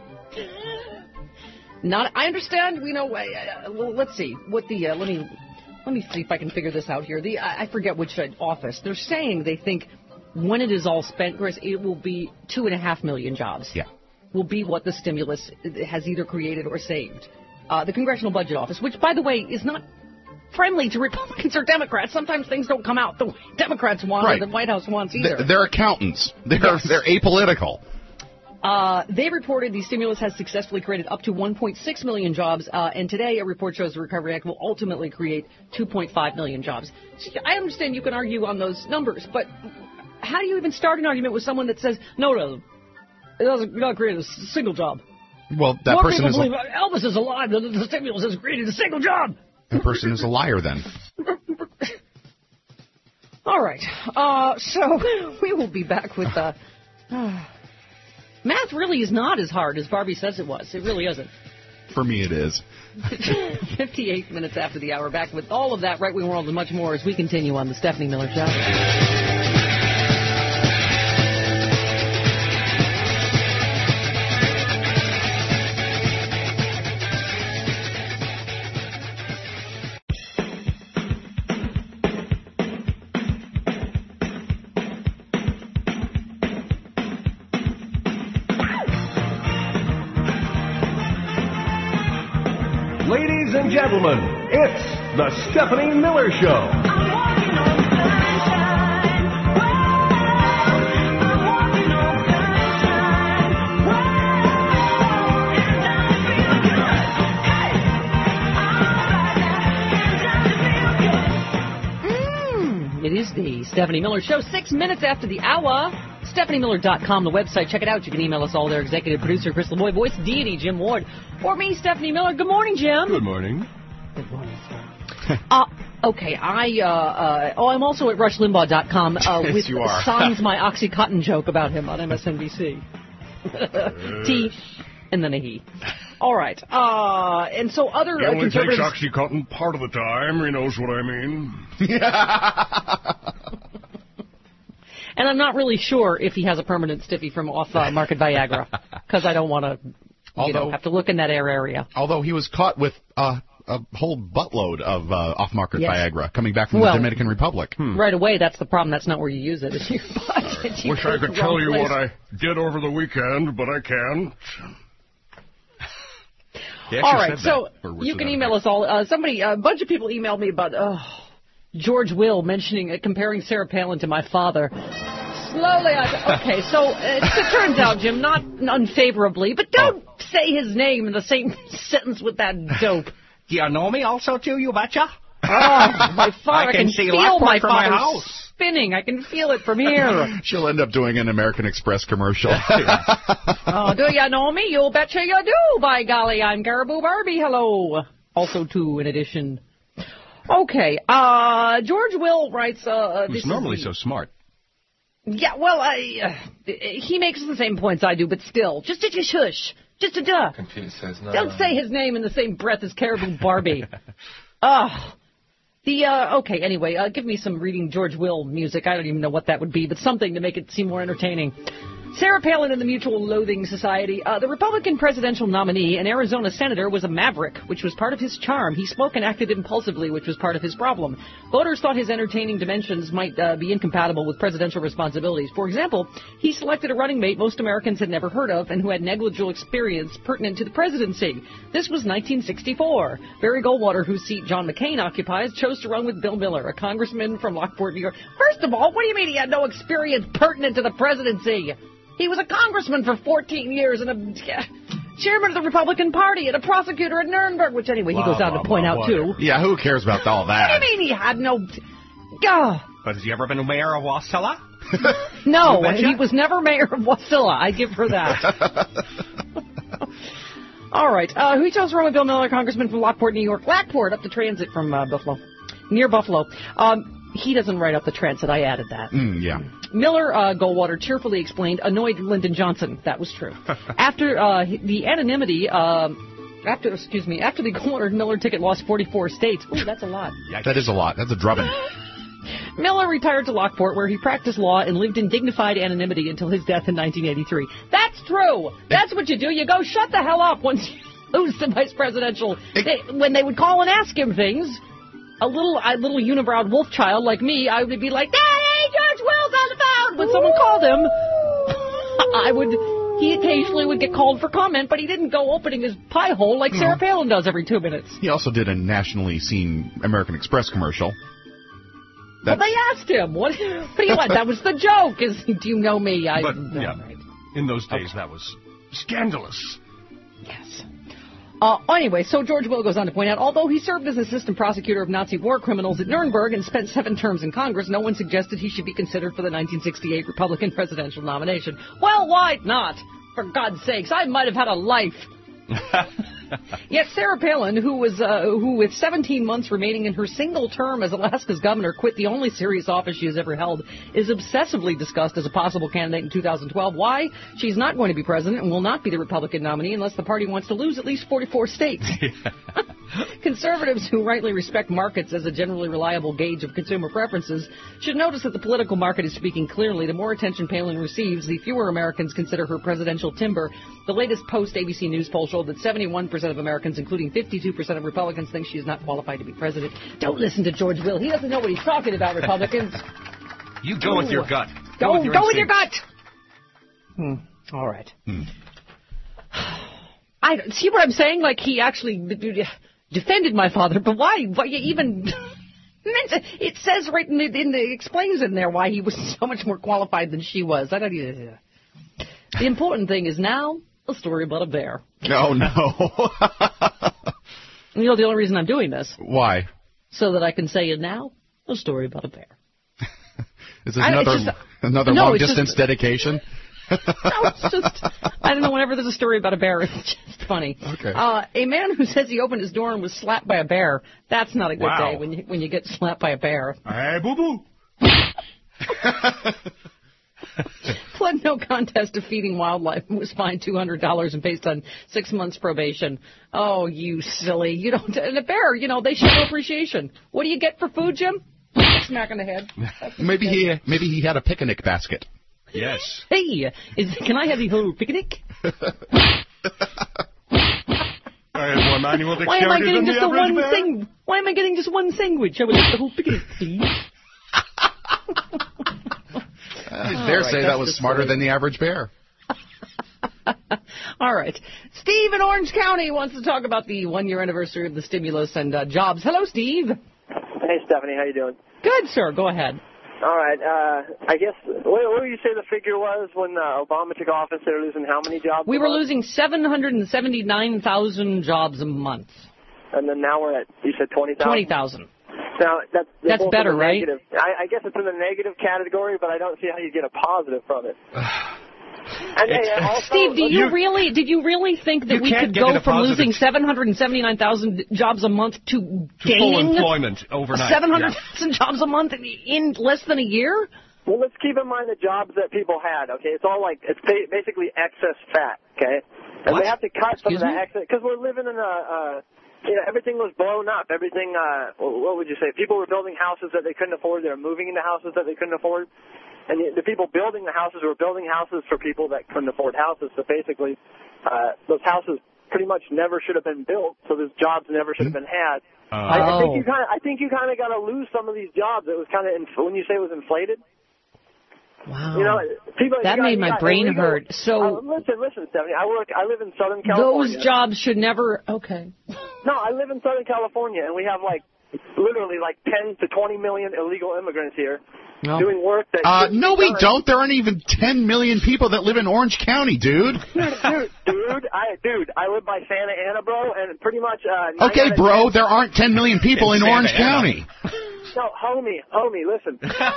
I understand, let's see, what the, let me see if I can figure this out here. I forget which office. They're saying they think when it is all spent, Chris, it will be 2.5 million jobs. Yeah. Will be what the stimulus has either created or saved. The Congressional Budget Office, which, by the way, is not friendly to Republicans or Democrats. Sometimes things don't come out the way Democrats want or the White House wants either. They're accountants. They're apolitical. They reported the stimulus has successfully created up to 1.6 million jobs, and today a report shows the Recovery Act will ultimately create 2.5 million jobs. So I understand you can argue on those numbers, but how do you even start an argument with someone that says, no, it doesn't create a single job? Well, that More person people is... believe Elvis is alive, the stimulus has created a single job. That person is a liar, then. All right. So we will be back with... Math really is not as hard as Barbie says it was. It really isn't. For me, it is. 58 minutes after the hour. Back with all of that right-wing world and much more as we continue on the Stephanie Miller Show. and gentlemen, it's the Stephanie Miller Show. It is the Stephanie Miller Show, 6 minutes after the hour. StephanieMiller.com, the website. Check it out. You can email us all there. Executive producer Chris LeBoy, voice deity Jim Ward, or me, Stephanie Miller. Good morning, Jim. Good morning. Good morning, sir. Okay, I'm also at RushLimbaugh.com with you are. Sans my Oxycontin joke about him on MSNBC. T and then a he. All right. And so other He only takes conservatives... Oxycontin part of the time. He knows what I mean. And I'm not really sure if he has a permanent stiffy from off-market Viagra, because I don't want to, have to look in that area. Although he was caught with a whole buttload of off-market Yes. Viagra coming back from the Dominican Republic. Right away, that's the problem. That's not where you use it. It's your butt. Wish I could tell you what I did over the weekend, but I can't. All right, so you can email us all. A bunch of people emailed me about George Will comparing Sarah Palin to my father. Slowly, okay, so it turns out, Jim, not unfavorably, but don't say his name in the same sentence with that dope. Do you know me also, too, you betcha? Oh, my father, I can see feel my from my father house. spinning. I can feel it from here. She'll end up doing an American Express commercial. Oh, do you know me? You betcha you do. By golly, I'm Garaboo Barbie. Hello. Also, too, in addition. Okay. George Will writes... Who's normally so smart. Yeah, well, he makes the same points I do, but still. Just a shush. Just a duh. Confused says no. Don't say his name in the same breath as Caribou Barbie. Okay, anyway, give me some reading George Will music. I don't even know what that would be, but something to make it seem more entertaining. Sarah Palin and the Mutual Loathing Society. The Republican presidential nominee, an Arizona senator, was a maverick, which was part of his charm. He spoke and acted impulsively, which was part of his problem. Voters thought his entertaining dimensions might be incompatible with presidential responsibilities. For example, he selected a running mate most Americans had never heard of and who had negligible experience pertinent to the presidency. This was 1964. Barry Goldwater, whose seat John McCain occupies, chose to run with Bill Miller, a congressman from Lockport, New York. First of all, what do you mean he had no experience pertinent to the presidency? He was a congressman for 14 years and a chairman of the Republican Party and a prosecutor at Nuremberg, which anyway he goes on to point out, too. Yeah, who cares about all that? What do you mean he had no... But has he ever been mayor of Wasilla? No, he was never mayor of Wasilla. I give her that. All right. Who chose to run with Bill Miller, congressman from Lockport, New York? Lockport, up the transit from Buffalo. Near Buffalo. He doesn't write up the transit. I added that. Yeah. Miller, Goldwater cheerfully explained, annoyed Lyndon Johnson. That was true. After the anonymity, after the Goldwater Miller ticket lost 44 states. Ooh, that's a lot. That is a lot. That's a drubbing. Miller retired to Lockport, where he practiced law and lived in dignified anonymity until his death in 1983. That's true. That's what you do. You go shut the hell up once you lose the vice presidential. When they would call and ask him things, a little unibrowed wolf child like me, I would be like, hey, George Will's on the phone. When someone called him, he occasionally would get called for comment, but he didn't go opening his pie hole like Sarah Palin does every 2 minutes. He also did a nationally seen American Express commercial. Well, they asked him, what do you want? That was the joke. Do you know me? In those days, that was scandalous. Yes. Anyway, so George Will goes on to point out, although he served as assistant prosecutor of Nazi war criminals at Nuremberg and spent 7 terms in Congress, no one suggested he should be considered for the 1968 Republican presidential nomination. Well, why not? For God's sakes, I might have had a life. Yet Sarah Palin, who with 17 months remaining in her single term as Alaska's governor, quit the only serious office she has ever held, is obsessively discussed as a possible candidate in 2012. Why? She's not going to be president and will not be the Republican nominee unless the party wants to lose at least 44 states. Conservatives who rightly respect markets as a generally reliable gauge of consumer preferences should notice that the political market is speaking clearly. The more attention Palin receives, the fewer Americans consider her presidential timber. The latest post-ABC News poll showed that 71% of Americans, including 52% of Republicans, think she is not qualified to be president. Don't listen to George Will. He doesn't know what he's talking about, Republicans. You go with your gut. Go with your gut. All right. I see what I'm saying? Like, he actually... defended my father, but why you even... It says right in the explains in there why he was so much more qualified than she was. I don't even... The important thing is now a story about a bear. No. You know the only reason I'm doing this? Why? So that I can say it now, a story about a bear. Is this another long-distance dedication? No, it's just, I don't know, whenever there's a story about a bear, it's just funny. Okay. A man who says he opened his door and was slapped by a bear, that's not a good day when you get slapped by a bear. Hey, boo-boo. Pled no contest to feeding wildlife and was fined $200 and based on 6 months probation. Oh, you silly. You don't, and a bear, they show no appreciation. What do you get for food, Jim? Smack on the head. Maybe he had a picnic basket. Yes. Hey, can I have the whole picnic? I have more manual Why am I dexterity getting than just the the average one bear? thing? Why am I getting just one sandwich? I would like the whole picnic, please. I dare say that was smarter than the average bear. All right. Steve in Orange County wants to talk about the 1-year anniversary of the stimulus and jobs. Hello, Steve. Hey, Stephanie. How you doing? Good, sir. Go ahead. All right. I guess, what did you say the figure was when Obama took office? They were losing how many jobs? We were losing 779,000 jobs a month. And then now we're at, you said 20,000? 20,000. Now, that's better, right? I guess it's in the negative category, but I don't see how you get a positive from it. And also, Steve, did you really think that we could go from losing 779,000 jobs a month to gaining full employment overnight? 700,000 jobs a month in less than a year? Well, let's keep in mind the jobs that people had, okay? It's all it's basically excess fat, okay? And they have to cut some of that excess, because we're living in everything was blown up. Everything, what would you say? People were building houses that they couldn't afford. They were moving into houses that they couldn't afford. And the people building the houses were building houses for people that couldn't afford houses. So basically, those houses pretty much never should have been built. So those jobs never should have been had. I think you kind of got to lose some of these jobs. It was kind of when you say it was inflated. Wow. People, that made my brain hurt. So listen, Stephanie. I live in Southern California. Those jobs should never. Okay. No, I live in Southern California, and we have literally 10 to 20 million illegal immigrants here. No. Doing work that... no, we don't. There aren't even 10 million people that live in Orange County, dude. Dude, I live by Santa Ana, bro, and pretty much... okay, bro, there aren't 10 million people in Orange County. No, homie, listen.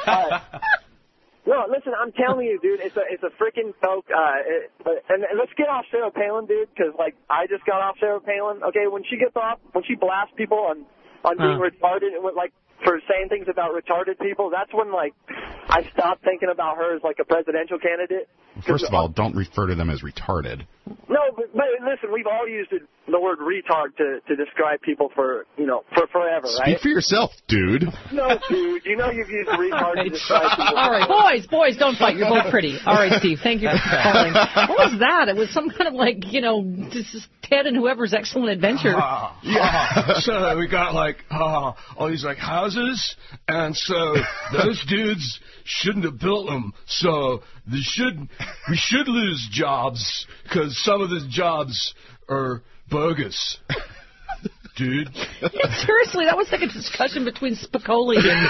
No, listen, I'm telling you, dude, it's a freaking joke. And let's get off Sarah Palin, dude, because, I just got off Sarah Palin. Okay, when she blasts people on being retarded and for saying things about retarded people, that's when, I stopped thinking about her as, a presidential candidate. First of all, don't refer to them as retarded. No, but listen, we've all used the word retard to describe people for forever, right? Speak for yourself, dude. No, dude, you've used retard to describe people. All right, boys, don't fight. You're both pretty. All right, Steve, thank you for calling. What was that? It was some kind of this is Ted and whoever's Excellent Adventure. So we got all these houses, and so those dudes shouldn't have built them. So we should lose jobs because some of the jobs are bogus. Dude. Seriously, that was a discussion between Spicoli and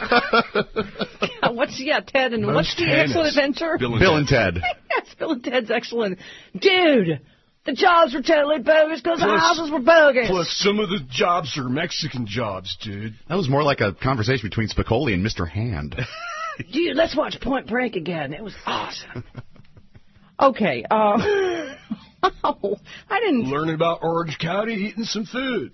Ted and what's the Excellent Adventure? Bill and Ted. Yes, Bill and Ted's Excellent. Dude, the jobs were totally bogus because the houses were bogus. Plus, some of the jobs are Mexican jobs, dude. That was more like a conversation between Spicoli and Mr. Hand. Dude, let's watch Point Break again. It was awesome. Okay, I didn't... Learning about Orange County, eating some food.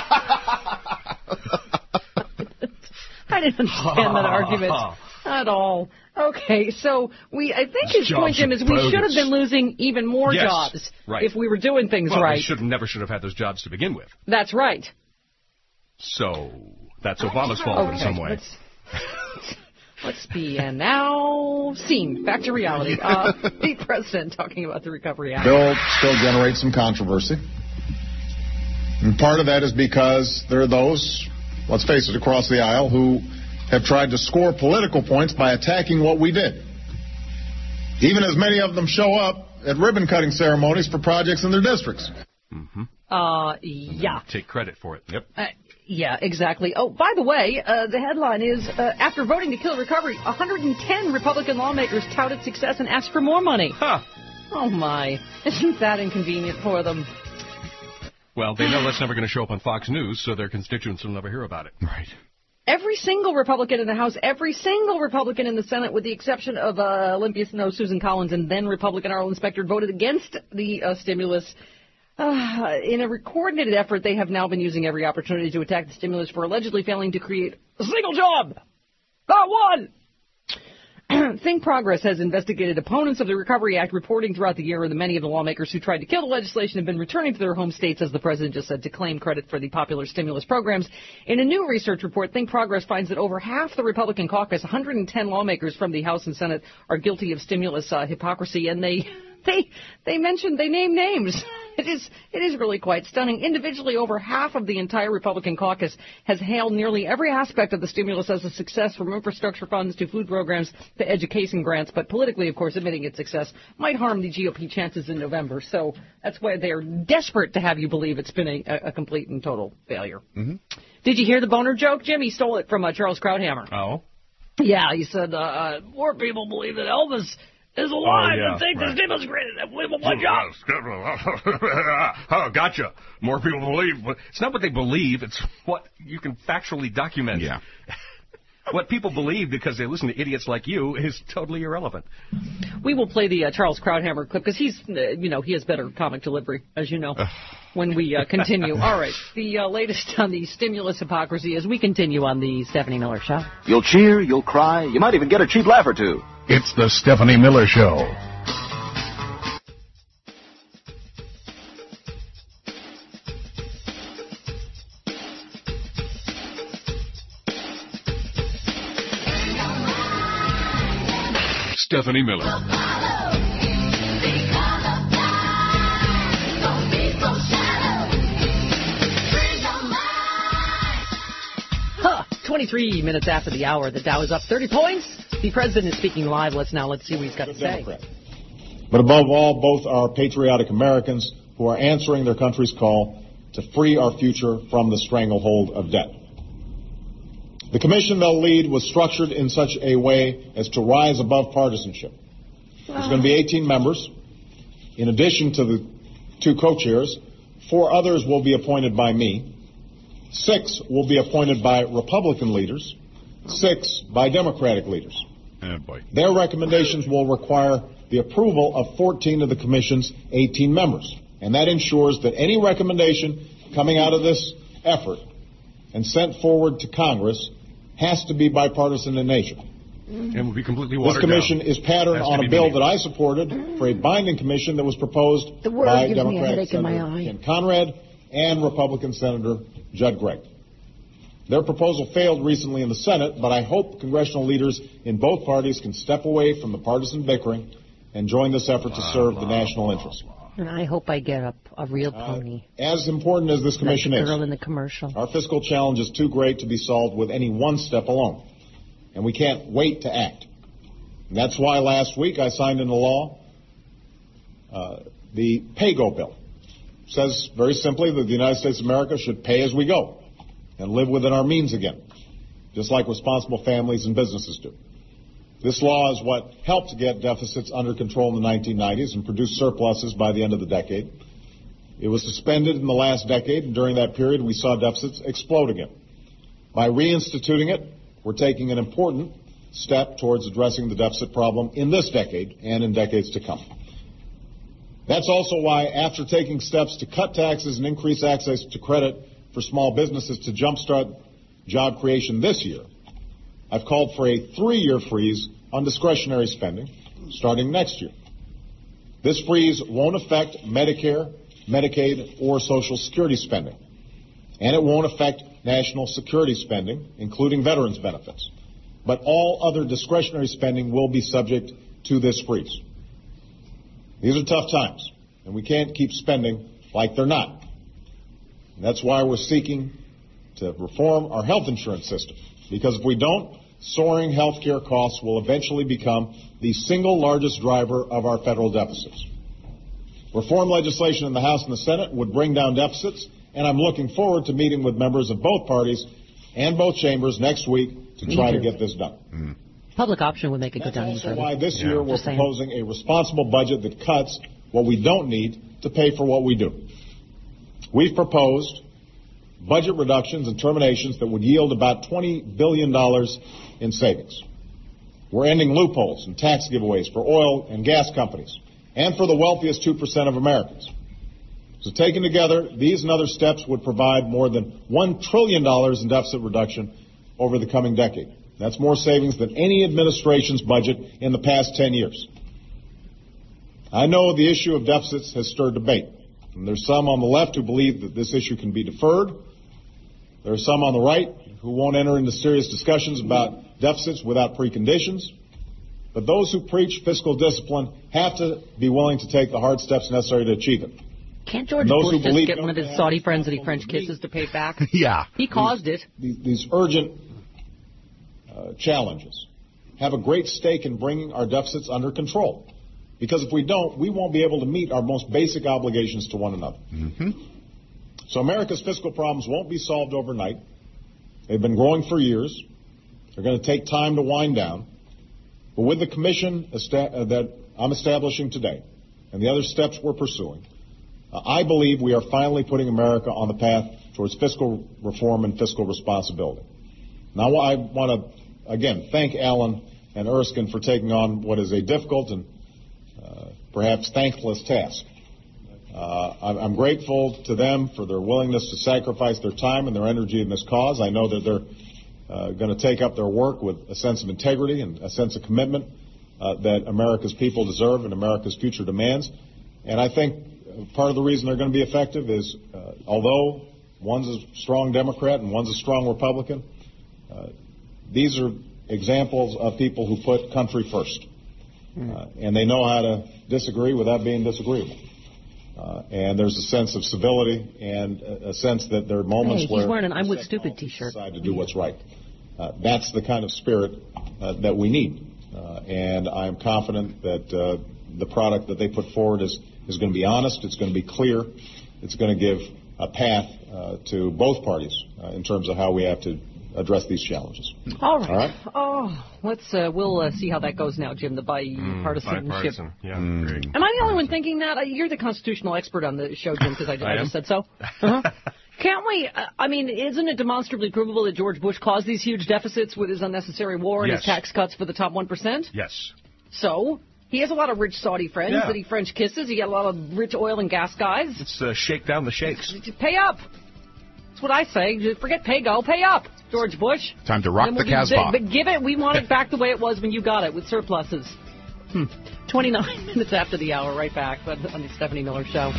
I didn't understand that argument at all. Okay, so I think his point, Jim, is we should have been losing even more jobs if we were doing things right. We never should have had those jobs to begin with. That's right. So that's Obama's fault in some way. Let's be now scene. Back to reality. The president talking about the Recovery Act. Bill still generates some controversy. And part of that is because there are those, let's face it, across the aisle who have tried to score political points by attacking what we did. Even as many of them show up at ribbon-cutting ceremonies for projects in their districts. Mm-hmm. Yeah. Take credit for it. Yep. Yeah, exactly. Oh, by the way, the headline is, after voting to kill recovery, 110 Republican lawmakers touted success and asked for more money. Huh. Oh, my. Isn't that inconvenient for them? Well, they know that's never going to show up on Fox News, so their constituents will never hear about it. Right. Every single Republican in the House, every single Republican in the Senate, with the exception of Susan Collins, and then Republican Arlen Specter, voted against the stimulus. In a coordinated effort, they have now been using every opportunity to attack the stimulus for allegedly failing to create a single job. Not one! Think Progress has investigated opponents of the Recovery Act, reporting throughout the year that many of the lawmakers who tried to kill the legislation have been returning to their home states, as the president just said, to claim credit for the popular stimulus programs. In a new research report, Think Progress finds that over half the Republican caucus, 110 lawmakers from the House and Senate, are guilty of stimulus hypocrisy, and they name names. It is really quite stunning. Individually, over half of the entire Republican caucus has hailed nearly every aspect of the stimulus as a success, from infrastructure funds to food programs to education grants. But politically, of course, admitting its success might harm the GOP chances in November. So that's why they're desperate to have you believe it's been a complete and total failure. Mm-hmm. Did you hear the boner joke? Jimmy stole it from Charles Krauthammer. Oh? Yeah, he said, more people believe that Elvis is alive and think the stimulus granted that with one job. Oh, gotcha. More people believe. It's not what they believe. It's what you can factually document. Yeah. What people believe because they listen to idiots like you is totally irrelevant. We will play the Charles Krauthammer clip because he's, he has better comic delivery, as you know, when we continue. All right. The latest on the stimulus hypocrisy as we continue on the Stephanie Miller Show. You'll cheer, you'll cry, you might even get a cheap laugh or two. It's the Stephanie Miller Show. Stephanie Miller. 23 minutes after the hour, the Dow is up 30 points. The president is speaking live. Let's see what he's got to say. But above all, both are patriotic Americans who are answering their country's call to free our future from the stranglehold of debt. The commission they'll lead was structured in such a way as to rise above partisanship. There's going to be 18 members. In addition to the 2 co-chairs, 4 others will be appointed by me. 6 will be appointed by Republican leaders. 6 by Democratic leaders. Oh, boy. Their recommendations will require the approval of 14 of the commission's 18 members. And that ensures that any recommendation coming out of this effort and sent forward to Congress has to be bipartisan in nature. And will be completely watered down. This commission is patterned on a bill that I supported for a binding commission that was proposed by Democratic Senator Ken Conrad and Republican Senator Judd Gregg. Their proposal failed recently in the Senate, but I hope congressional leaders in both parties can step away from the partisan bickering and join this effort to serve the national interest. And I hope I get a real pony. As important as this commission is, girl in the commercial, our fiscal challenge is too great to be solved with any one step alone. And we can't wait to act. And that's why last week I signed into law the PAYGO bill. It says very simply that the United States of America should pay as we go and live within our means again, just like responsible families and businesses do. This law is what helped get deficits under control in the 1990s and produce surpluses by the end of the decade. It was suspended in the last decade, and during that period we saw deficits explode again. By reinstituting it, we're taking an important step towards addressing the deficit problem in this decade and in decades to come. That's also why, after taking steps to cut taxes and increase access to credit for small businesses to jumpstart job creation this year, I've called for a 3-year freeze on discretionary spending starting next year. This freeze won't affect Medicare, Medicaid, or Social Security spending, and it won't affect national security spending, including veterans benefits. But all other discretionary spending will be subject to this freeze. These are tough times, and we can't keep spending like they're not. And that's why we're seeking to reform our health insurance system, because if we don't, soaring health care costs will eventually become the single largest driver of our federal deficits. Reform legislation in the House and the Senate would bring down deficits, and I'm looking forward to meeting with members of both parties and both chambers next week to try to get this done. Public option would make it go down. That's also why this year we're proposing a responsible budget that cuts what we don't need to pay for what we do. We've proposed budget reductions and terminations that would yield about $20 billion in savings. We're ending loopholes and tax giveaways for oil and gas companies and for the wealthiest 2% of Americans. So taken together, these and other steps would provide more than $1 trillion in deficit reduction over the coming decade. That's more savings than any administration's budget in the past 10 years. I know the issue of deficits has stirred debate. And there's some on the left who believe that this issue can be deferred. There are some on the right who won't enter into serious discussions about deficits without preconditions. But those who preach fiscal discipline have to be willing to take the hard steps necessary to achieve it. Can't George Bush just get one of his Saudi friends that he French kisses to pay it back? Yeah. He caused it. These urgent challenges have a great stake in bringing our deficits under control. Because if we don't, we won't be able to meet our most basic obligations to one another. So America's fiscal problems won't be solved overnight. They've been growing for years. They're going to take time to wind down. But with the commission that I'm establishing today and the other steps we're pursuing, I believe we are finally putting America on the path towards fiscal reform and fiscal responsibility. Now, I want to, again, thank Alan and Erskine for taking on what is a difficult and perhaps thankless task. I'm grateful to them for their willingness to sacrifice their time and their energy in this cause. I know that they're going to take up their work with a sense of integrity and a sense of commitment that America's people deserve and America's future demands. And I think part of the reason they're going to be effective is, although one's a strong Democrat and one's a strong Republican, these are examples of people who put country first. And they know how to disagree without being disagreeable. And there's a sense of civility and a sense that there are moments where he's wearing an I'm with stupid T-shirt. Decide to do what's right. That's the kind of spirit that we need. And I'm confident that the product that they put forward is going to be honest. It's going to be clear. It's going to give a path to both parties in terms of how we have to address these challenges. All right. All right? Oh, we'll see how that goes now, Jim, the bipartisanship. Yeah, great. Am I the only one thinking that? You're the constitutional expert on the show, Jim, because I just said so. Can't we, isn't it demonstrably provable that George Bush caused these huge deficits with his unnecessary war and his tax cuts for the top 1%? Yes. So, he has a lot of rich Saudi friends that he French kisses. He got a lot of rich oil and gas guys. Let's shake down the shakes. Pay up. That's what I say. Forget pay-go, pay up, George Bush. Time to rock the Casbah. But give it, we want it back the way it was when you got it, with surpluses. 29 minutes after the hour, right back on the Stephanie Miller Show.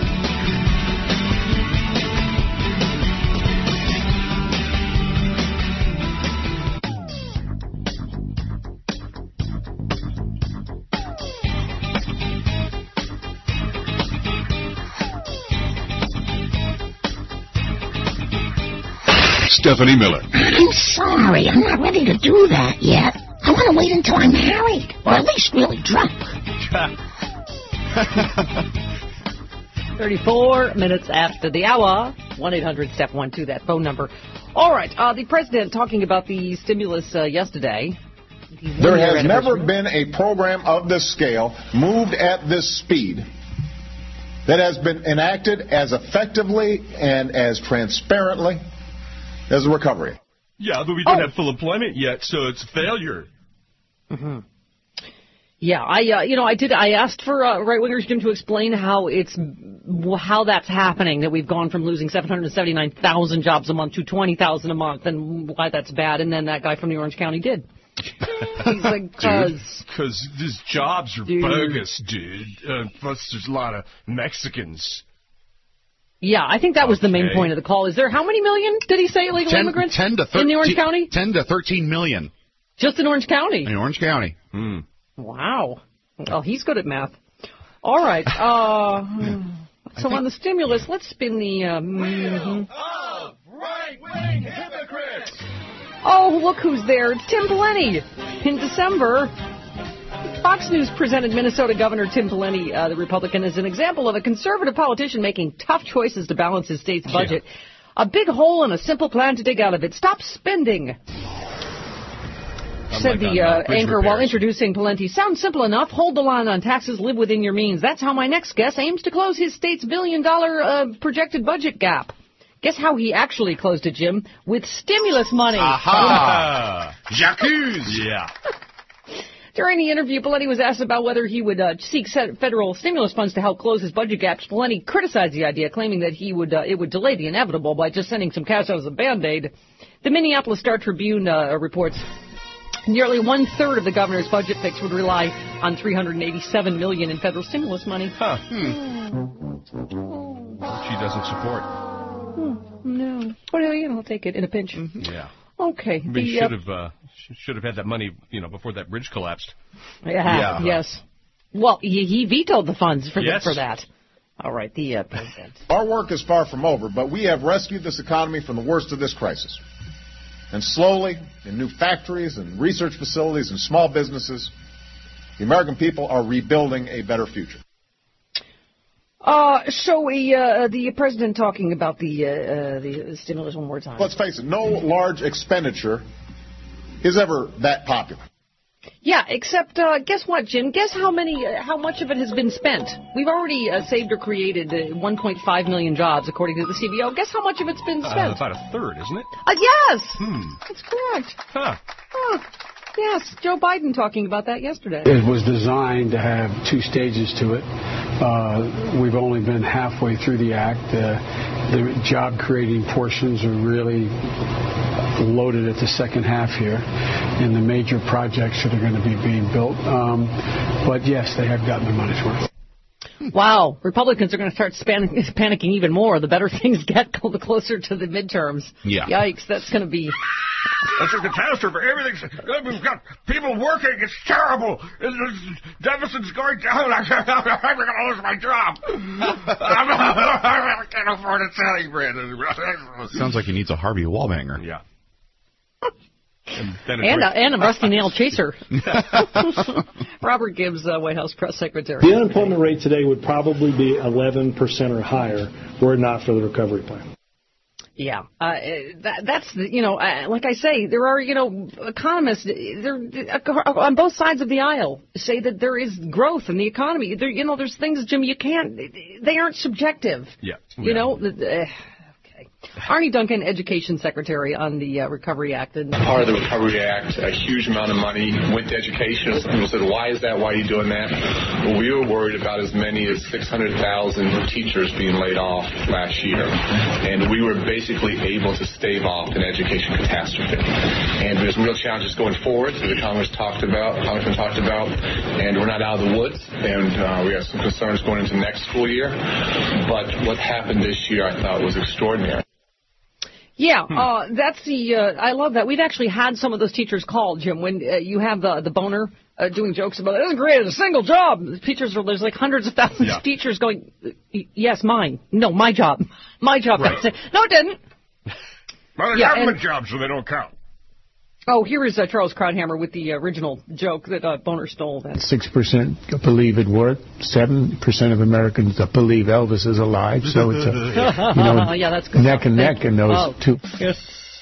Stephanie Miller. I'm sorry, I'm not ready to do that yet. I want to wait until I'm married, or at least really drunk. 34 minutes after the hour. 1-800-STEP-12, that phone number. All right, the president talking about the stimulus yesterday. There has never been a program of this scale, moved at this speed, that has been enacted as effectively and as transparently as a recovery. Yeah, but we don't have full employment yet, so it's a failure. Yeah, I asked for right-wingers, Jim, to explain how that's happening, that we've gone from losing 779,000 jobs a month to 20,000 a month, and why that's bad. And then that guy from New Orange County did. He's like, because these jobs are bogus, dude. Plus, there's a lot of Mexicans. Yeah, I think that was the main point of the call. Is there how many million, did he say, illegal immigrants in the Orange County? 10 to 13 million. Just in Orange County? In Orange County. Wow. Well, he's good at math. All right. So on the stimulus, let's spin the... right-wing hypocrites! Oh, look who's there. It's Tim Pawlenty. In December, Fox News presented Minnesota Governor Tim Pawlenty, the Republican, as an example of a conservative politician making tough choices to balance his state's budget. Yeah. A big hole and a simple plan to dig out of it. Stop spending, said the anchor while introducing Pawlenty. Sounds simple enough. Hold the line on taxes, live within your means. That's how my next guest aims to close his state's $1 billion projected budget gap. Guess how he actually closed it, Jim? With stimulus money. Aha! J'accuse! Yeah. During the interview, Pawlenty was asked about whether he would seek federal stimulus funds to help close his budget gaps. Pawlenty criticized the idea, claiming that it would delay the inevitable by just sending some cash out as a Band-Aid. The Minneapolis Star-Tribune reports nearly one-third of the governor's budget fix would rely on $387 million in federal stimulus money. Huh. She doesn't support. No. Well, I'll take it in a pinch. Yeah. Okay. We should have had that money, before that bridge collapsed. Yeah. Yes. Well, he vetoed the funds for that. All right. The president. Our work is far from over, but we have rescued this economy from the worst of this crisis. And slowly, in new factories and research facilities and small businesses, the American people are rebuilding a better future. The president talking about the stimulus one more time. Let's face it, no large expenditure is ever that popular. Yeah, except guess what, Jim? Guess how much of it has been spent? We've already saved or created 1.5 million jobs, according to the CBO. Guess how much of it's been spent? About a third, isn't it? Yes. That's correct. Huh. Yes, Joe Biden talking about that yesterday. It was designed to have two stages to it. We've only been halfway through the act. The job-creating portions are really loaded at the second half here in the major projects that are going to be being built. But, yes, they have gotten their money's worth. Wow. Republicans are going to start panicking even more. The better things get, the closer to the midterms. Yeah. Yikes, that's going to be... That's a catastrophe. Everything's... We've got people working. It's terrible. The deficit's going down. I'm going to lose my job. I can't afford a selling bread. Sounds like he needs a Harvey Wallbanger. Yeah. And a rusty nail chaser. Robert Gibbs, White House press secretary. The unemployment rate today would probably be 11% or higher were it not for the recovery plan. Yeah, that's like I say, there are economists on both sides of the aisle say that there is growth in the economy. There's things, Jim, they aren't subjective. Yeah. Okay. Arnie Duncan, Education Secretary on the Recovery Act. Part of the Recovery Act, a huge amount of money went to education. Some people said, why is that? Why are you doing that? Well, we were worried about as many as 600,000 teachers being laid off last year. And we were basically able to stave off an education catastrophe. And there's some real challenges going forward that the Congressman talked about, and we're not out of the woods. And we have some concerns going into next school year. But what happened this year, I thought, was extraordinary. Yeah, that's I love that. We've actually had some of those teachers call, Jim, when you have the boner doing jokes about it hasn't created a single job. There's like hundreds of thousands of teachers going, yes, mine. No, my job. My job. Right. No, it didn't. Well, they're government jobs, so they don't count. Oh, here is Charles Krauthammer with the original joke that Boner stole. 6% believe it worked. 7% of Americans believe Elvis is alive. So it's yeah, that's good neck and neck in those two. Yes.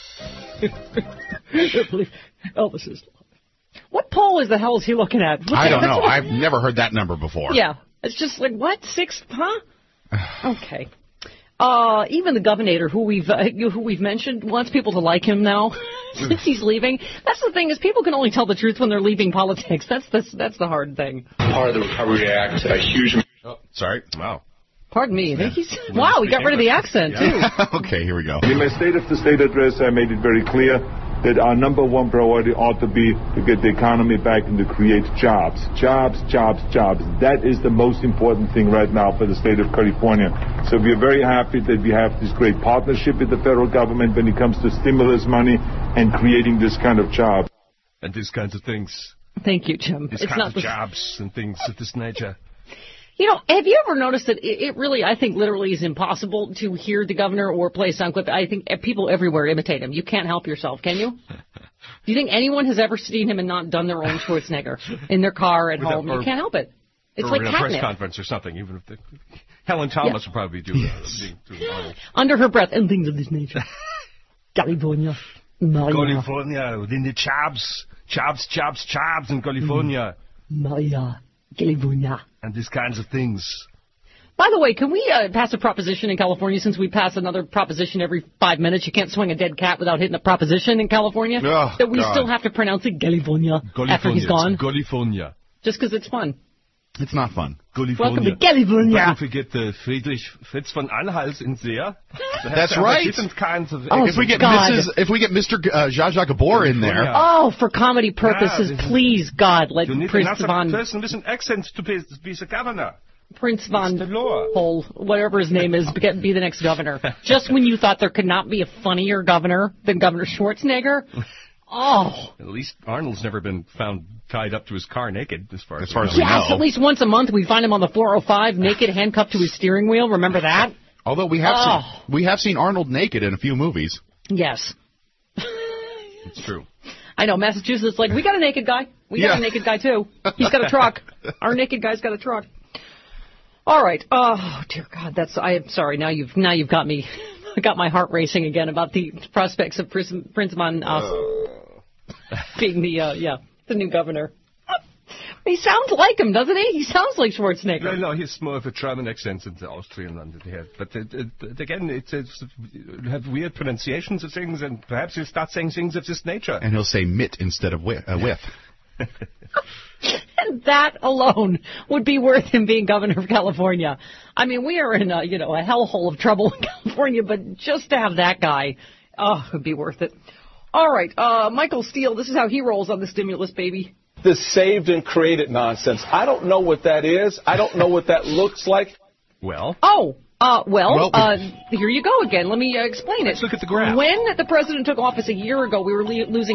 Elvis is alive. What poll is the hell is he looking at? I don't know. I've never heard that number before. Yeah, it's just like what 6? Huh? Okay. Even the governor, who we've mentioned, wants people to like him now since he's leaving. That's the thing, is people can only tell the truth when they're leaving politics. That's the hard thing. Part of the Recovery Act, a huge... Oh, sorry. Wow. Pardon me. Yeah. Wow, he got rid of the accent, too. Okay, here we go. In my State of the State address, I made it very clear that our number one priority ought to be to get the economy back and to create jobs. Jobs, jobs, jobs. That is the most important thing right now for the state of California. So we are very happy that we have this great partnership with the federal government when it comes to stimulus money and creating this kind of job. And these kinds of things. Thank you, Jim. These kinds of jobs and things of this nature. Have you ever noticed that it really, I think, literally is impossible to hear the governor or play a sound clip? I think people everywhere imitate him. You can't help yourself, can you? Do you think anyone has ever seen him and not done their own Schwarzenegger in their car at home? You can't help it. It's like in a catnip. press conference or something. Even if Helen Thomas would probably do under her breath and things of this nature. California, Maria. California, within the jobs in California. Maria, California. And these kinds of things. By the way, can we pass a proposition in California since we pass another proposition every 5 minutes? You can't swing a dead cat without hitting a proposition in California. Oh, that we God. still have to pronounce it California after he's gone. California. Just because it's fun. It's not fun. Welcome to California. Don't forget Fritz von Anhalt in there. That's right. Different kinds of. If we get Mr. Zsa Zsa Gabor in there. Oh, for comedy purposes, please, God, let Prince von... person with an accent to be the governor. Prince von Hole, whatever his name is, be the next governor. Just when you thought there could not be a funnier governor than Governor Schwarzenegger. Oh. At least Arnold's never been found tied up to his car naked, as far as we know. Yes, at least once a month we find him on the 405 naked, handcuffed to his steering wheel. Remember that? Although we have seen Arnold naked in a few movies. Yes. It's true. I know, Massachusetts, like, we got a naked guy. We got a naked guy, too. He's got a truck. Our naked guy's got a truck. All right. Oh, dear God, I am sorry. Now you've got me, got my heart racing again about the prospects of Prince von being the new governor. He sounds like him, doesn't he? He sounds like Schwarzenegger. No, he's more of a German accent than the Austrian one that he had. But again, it's have weird pronunciations of things, and perhaps he'll start saying things of this nature. And he'll say mit instead of with. And that alone would be worth him being governor of California. I mean, we are in a hellhole of trouble in California, but just to have that guy, it would be worth it. All right, Michael Steele, this is how he rolls on the stimulus, baby. This saved and created nonsense. I don't know what that is. I don't know what that looks like. Well. Here you go again. Let me explain it. Let's look at the graph. When the president took office a year ago, we were losing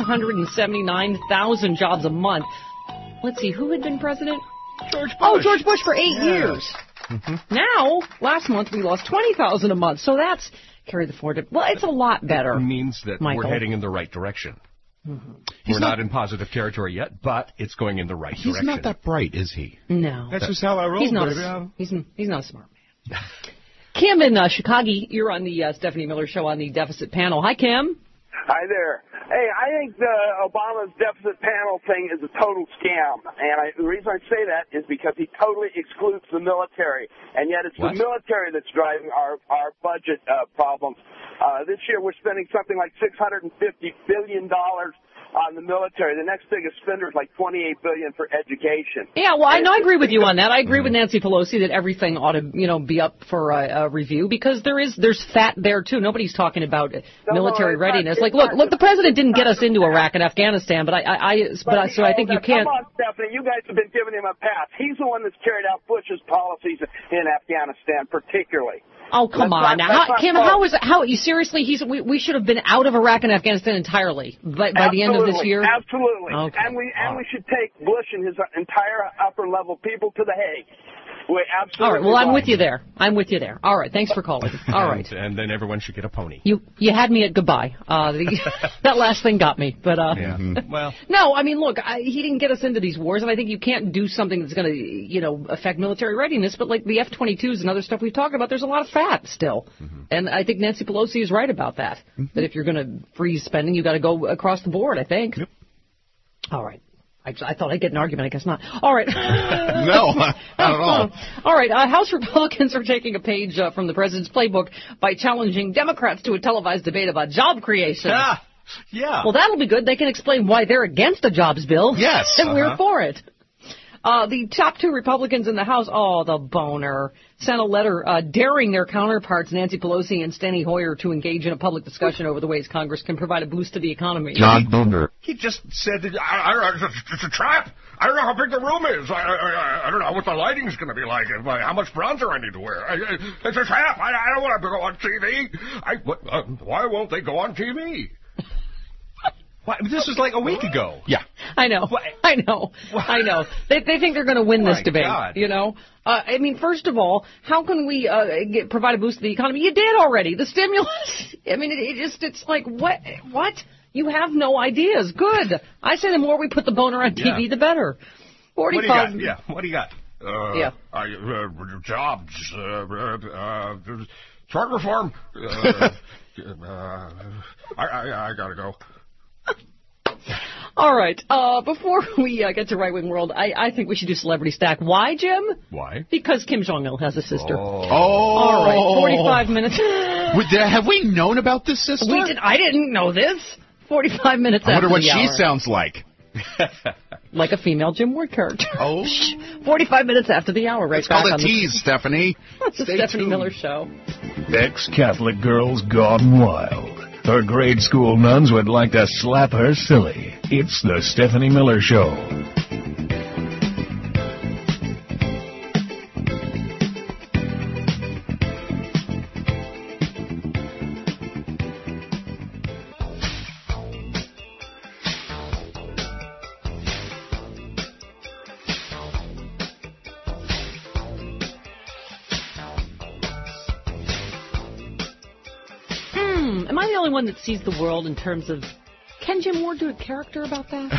779,000 jobs a month. Let's see, who had been president? George Bush. Oh, George Bush for 8 years. Mm-hmm. Now, last month we lost 20,000 a month, so that's carry the forward. Well, it's a lot better. It means that we're heading in the right direction. Mm-hmm. We're not in positive territory yet, but it's going in the right direction. He's not that bright, is he? No. That's just how I roll, he's not baby. He's not a smart man. Kim in Chicago, you're on the Stephanie Miller Show on the deficit panel. Hi, Kim. Hi there. Hey, I think Obama's deficit panel thing is a total scam. And the reason I say that is because he totally excludes the military. And yet it's the military that's driving our budget problems. This year we're spending something like $650 billion on the military. The next biggest spender is like $28 billion for education. Yeah, well, I agree with you on that. I agree with Nancy Pelosi that everything ought to, be up for a review because there's fat there too. Nobody's talking about military readiness. Look, the president didn't get us into Iraq and Afghanistan, but I think you can't. Come on, Stephanie, you guys have been giving him a pass. He's the one that's carried out Bush's policies in Afghanistan, particularly. Oh, come on. Kim, seriously, we should have been out of Iraq and Afghanistan entirely by the end of this year? Absolutely. Okay. And we should take Bush and his entire upper-level people to The Hague. Absolutely. All right, well, I'm with you there. All right, thanks for calling. All right. And then everyone should get a pony. You had me at goodbye. That last thing got me. But well, no, I mean, look, he didn't get us into these wars, and I think you can't do something that's going to, affect military readiness. But like the F-22s and other stuff we've talked about, there's a lot of fat still. Mm-hmm. And I think Nancy Pelosi is right about that. Mm-hmm. That if you're going to freeze spending, you got to go across the board, I think. Yep. All right. I thought I'd get an argument. I guess not. All right. No, not at all. All right. House Republicans are taking a page from the president's playbook by challenging Democrats to a televised debate about job creation. Yeah. Well, that'll be good. They can explain why they're against the jobs bill. Yes. And we're for it. The top two Republicans in the House, the boner, sent a letter daring their counterparts, Nancy Pelosi and Steny Hoyer, to engage in a public discussion over the ways Congress can provide a boost to the economy. John Boner. He just said, it's a trap. I don't know how big the room is. I don't know what the lighting's going to be like, how much bronzer I need to wear. It's a trap. I don't want to go on TV. Why won't they go on TV? What? This was like a week ago. Yeah. I know. They think they're going to win this debate. God. You know. I mean, first of all, how can we provide a boost to the economy? You did already. The stimulus. I mean, it's like what? What? You have no ideas. Good. I say the more we put the boner on TV, the better. 45. What do you got? Jobs, truck reform. I gotta go. All right. Before we get to Right Wing World, I think we should do Celebrity Stack. Why, Jim? Why? Because Kim Jong-il has a sister. Oh. All right. 45 minutes. Have we known about this sister? I didn't know this. 45 minutes after the hour. I wonder what she sounds like. Like a female Jim Ward character. Oh. 45 minutes after the hour, right? It's called a tease, Stephanie. It's the Stephanie Miller Show. Ex-Catholic girls gone wild. Her grade school nuns would like to slap her silly. It's the Stephanie Miller Show. Am I the only one that sees the world in terms of, can Jim Ward do a character about that?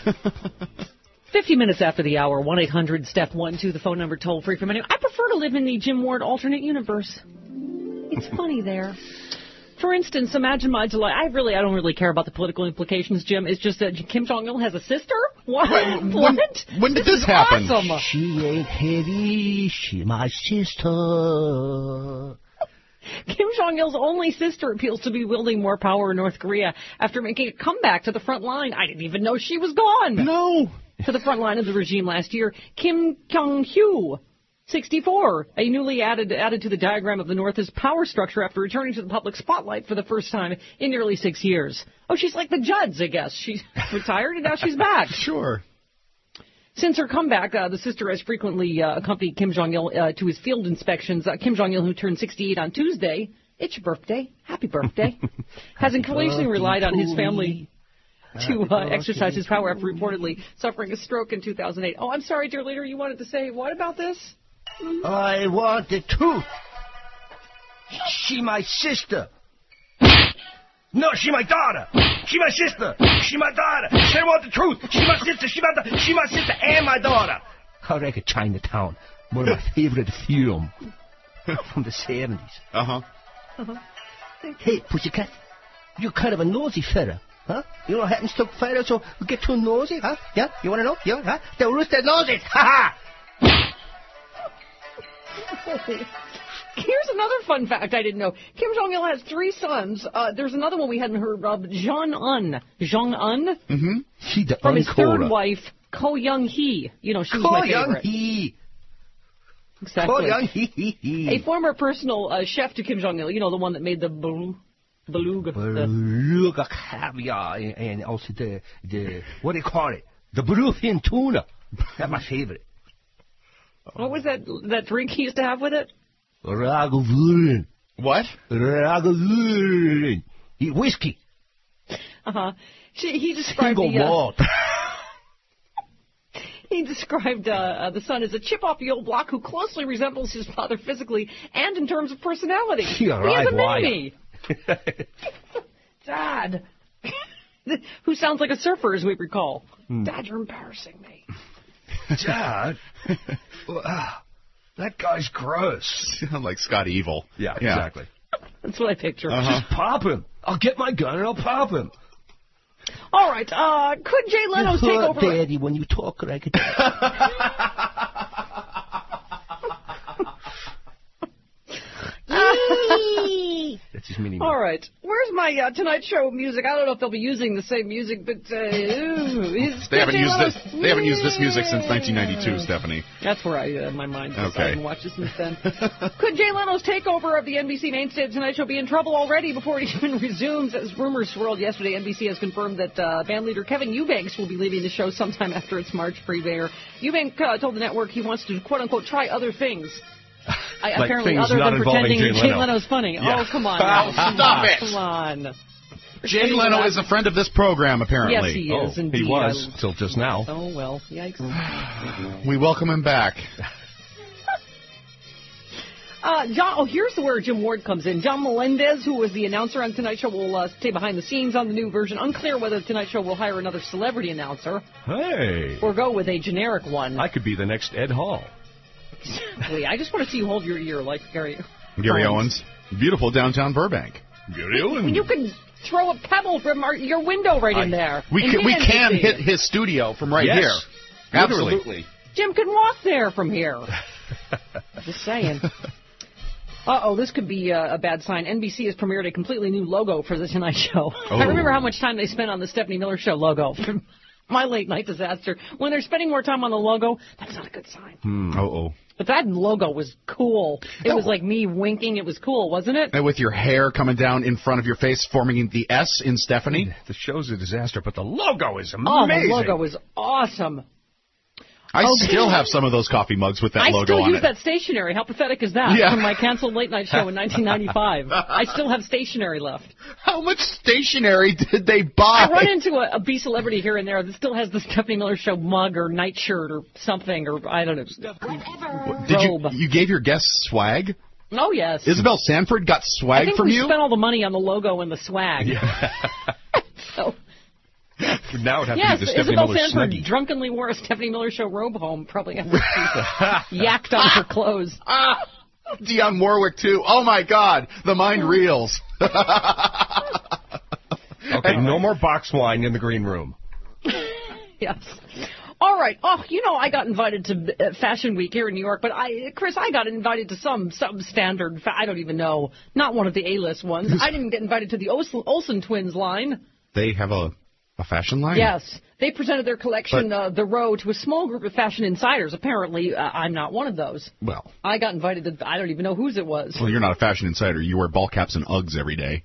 50 minutes after the hour, 1-800-STEP-12, the phone number toll free from anyone. I prefer to live in the Jim Ward alternate universe. It's funny there. For instance, imagine my delight. I don't really care about the political implications, Jim. It's just that Kim Jong-il has a sister? What? When did this happen? Awesome. She ain't heavy. She my sister. Kim Jong-il's only sister appeals to be wielding more power in North Korea after making a comeback to the front line. I didn't even know she was gone. No. To the front line of the regime last year. Kim Kyung-hyo, 64, a newly added to the diagram of the North's power structure after returning to the public spotlight for the first time in nearly 6 years. Oh, she's like the Judds, I guess. She's retired and now she's back. Sure. Since her comeback, the sister has frequently accompanied Kim Jong-il to his field inspections. Kim Jong-il, who turned 68 on Tuesday, it's your birthday, happy birthday, has increasingly relied on his family to exercise his power after reportedly suffering a stroke in 2008. Oh, I'm sorry, dear leader, you wanted to say what about this? I want the truth. She my sister. No, she my daughter. She my sister. She my daughter. Say want the truth. She my sister. She my sister and my daughter. I reckon Chinatown, one of my favorite films from the 70s. Uh-huh. Hey, Pussycat, you're kind of a nosy fella, huh? You know what happens to fellas who get too nosy, huh? Yeah? You want to know? Yeah? Huh? They'll root their noses. Ha ha! Here's another fun fact I didn't know. Kim Jong-il has 3 sons. There's another one we hadn't heard of, Jong-un. Jong-un? Mm-hmm. She the from his third wife, Ko Young-hee. You know, she was my favorite. Young-hee. Exactly. Ko Young-hee. A former personal chef to Kim Jong-il. You know, the one that made the beluga. Beluga caviar and also the what do you call it? The bluefin tuna. That's my favorite. What was that drink he used to have with it? Ragavulin. What? Ragavulin. Whiskey. Uh-huh. He described he described the son as a chip off the old block who closely resembles his father physically and in terms of personality. He has a mini. Dad. Who sounds like a surfer, as we recall. Dad, you're embarrassing me. Dad? That guy's gross. Sound like Scott Evil. Yeah, exactly. That's what I picture. Just pop him. I'll get my gun and I'll pop him. All right. Could Jay Leno take over? Daddy, when you talk like that. That's his meaning. All right. Where's my Tonight Show music? I don't know if they'll be using the same music, but they haven't used this music since 1992, Stephanie. That's where my mind goes. Okay. I haven't watched this since then. Could Jay Leno's takeover of the NBC mainstay of Tonight Show be in trouble already before it even resumes? As rumors swirled yesterday, NBC has confirmed that band leader Kevin Eubanks will be leaving the show sometime after its March premiere. Eubanks told the network he wants to, quote-unquote, try other things. Apparently, other than pretending Jay Leno's funny. Yeah. Oh, come on. Stop it. Come on. Jay Leno is a friend of this program, apparently. Yes, he is, indeed. He was, till just now. Oh, well, yikes. We welcome him back. John, here's where Jim Ward comes in. John Melendez, who was the announcer on Tonight Show, will stay behind the scenes on the new version. Unclear whether Tonight Show will hire another celebrity announcer. Hey. Or go with a generic one. I could be the next Ed Hall. Exactly. I just want to see you hold your ear like Gary Owens. Beautiful downtown Burbank. Gary Owens. You can throw a pebble from your window right in there. We can hit his studio from right here. Absolutely. Jim can walk there from here. Just saying. This could be a bad sign. NBC has premiered a completely new logo for The Tonight Show. Oh. I remember how much time they spent on the Stephanie Miller Show logo from My Late Night Disaster. When they're spending more time on the logo, that's not a good sign. But that logo was cool. It was like me winking. It was cool, wasn't it? And with your hair coming down in front of your face, forming the S in Stephanie. The show's a disaster, but the logo is amazing. Oh, the logo is awesome. I still have some of those coffee mugs with that logo on it. I still use that stationery. How pathetic is that? From my canceled late night show in 1995. I still have stationery left. How much stationery did they buy? I run into a B celebrity here and there that still has the Stephanie Miller Show mug or nightshirt or something, or I don't know. Did you gave your guests swag? Oh, yes. Isabel Sanford got swag from you? I think we spent all the money on the logo and the swag. Yeah. So... Now it has to be the Stephanie Isabel Miller Sanford Snuggie. Drunkenly wore a Stephanie Miller Show robe home, probably after she yacked on her clothes. Dionne Warwick, too. Oh, my God. The mind reels. Okay, no more box wine in the green room. Yes. All right. Oh, I got invited to Fashion Week here in New York, but Chris, I got invited to some substandard, I don't even know, not one of the A-list ones. I didn't get invited to the Olsen twins line. They have a fashion line? Yes. They presented their collection, The Row, to a small group of fashion insiders. Apparently, I'm not one of those. Well. I got invited to, I don't even know whose it was. Well, you're not a fashion insider. You wear ball caps and Uggs every day.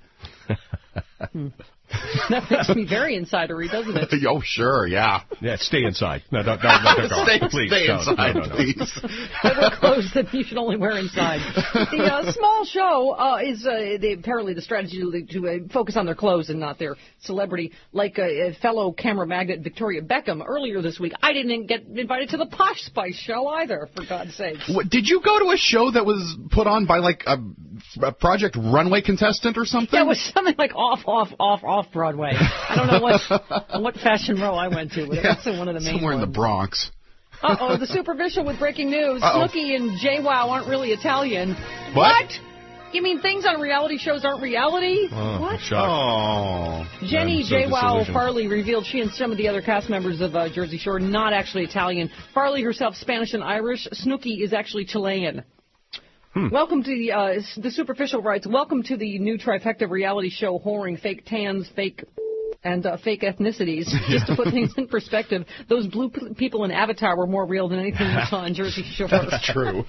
That makes me very insidery, doesn't it? Oh, sure, yeah. Yeah, stay inside. No, don't go. Please, stay inside, please. There were clothes that you should only wear inside. The small show is apparently the strategy to focus on their clothes and not their celebrity. Like a fellow camera magnate Victoria Beckham earlier this week, I didn't get invited to the Posh Spice show either, for God's sake. Did you go to a show that was put on by like a Project Runway contestant or something? Yeah, it was something like off Broadway. I don't know what fashion row I went to, but it was one of the main somewhere ones. In the Bronx. The Superficial with breaking news. Snooki and JWoww aren't really Italian. What? You mean things on reality shows aren't reality? What? Jenny JWoww Farley revealed she and some of the other cast members of Jersey Shore not actually Italian. Farley herself Spanish and Irish. Snooki is actually Chilean. Welcome to the Superficial writes, welcome to the new trifecta reality show whoring fake tans, fake ethnicities. Just to put things in perspective, those blue people in Avatar were more real than anything we saw on Jersey Shore. That's true.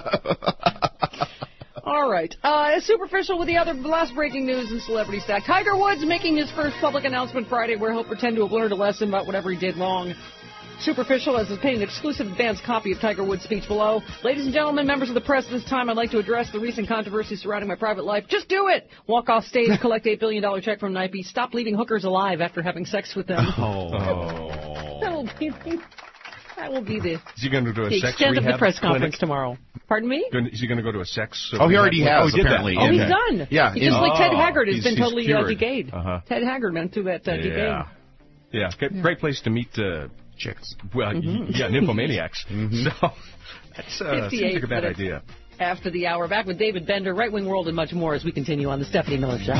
All right. Superficial with the other last breaking news and celebrity stack. Tiger Woods making his first public announcement Friday where he'll pretend to have learned a lesson about whatever he did wrong. Superficial has paid an exclusive advanced copy of Tiger Woods' speech below. Ladies and gentlemen, members of the press, this time I'd like to address the recent controversy surrounding my private life. Just do it! Walk off stage, collect $8 billion check from Nike. Stop leaving hookers alive after having sex with them. That will be the Is he going to do a sex extent of the press conference clinic? tomorrow. Pardon me? Is he going to go to a sex? He already has, apparently. Oh, he's done. Yeah. He's just like Ted Haggard has been totally cured. degayed. Ted Haggard went through that decade. Yeah, great place to meet chicks. Well, nymphomaniacs. So that seems like a bad idea. After the hour, back with David Bender, Right Wing World, and much more as we continue on the Stephanie Miller Show.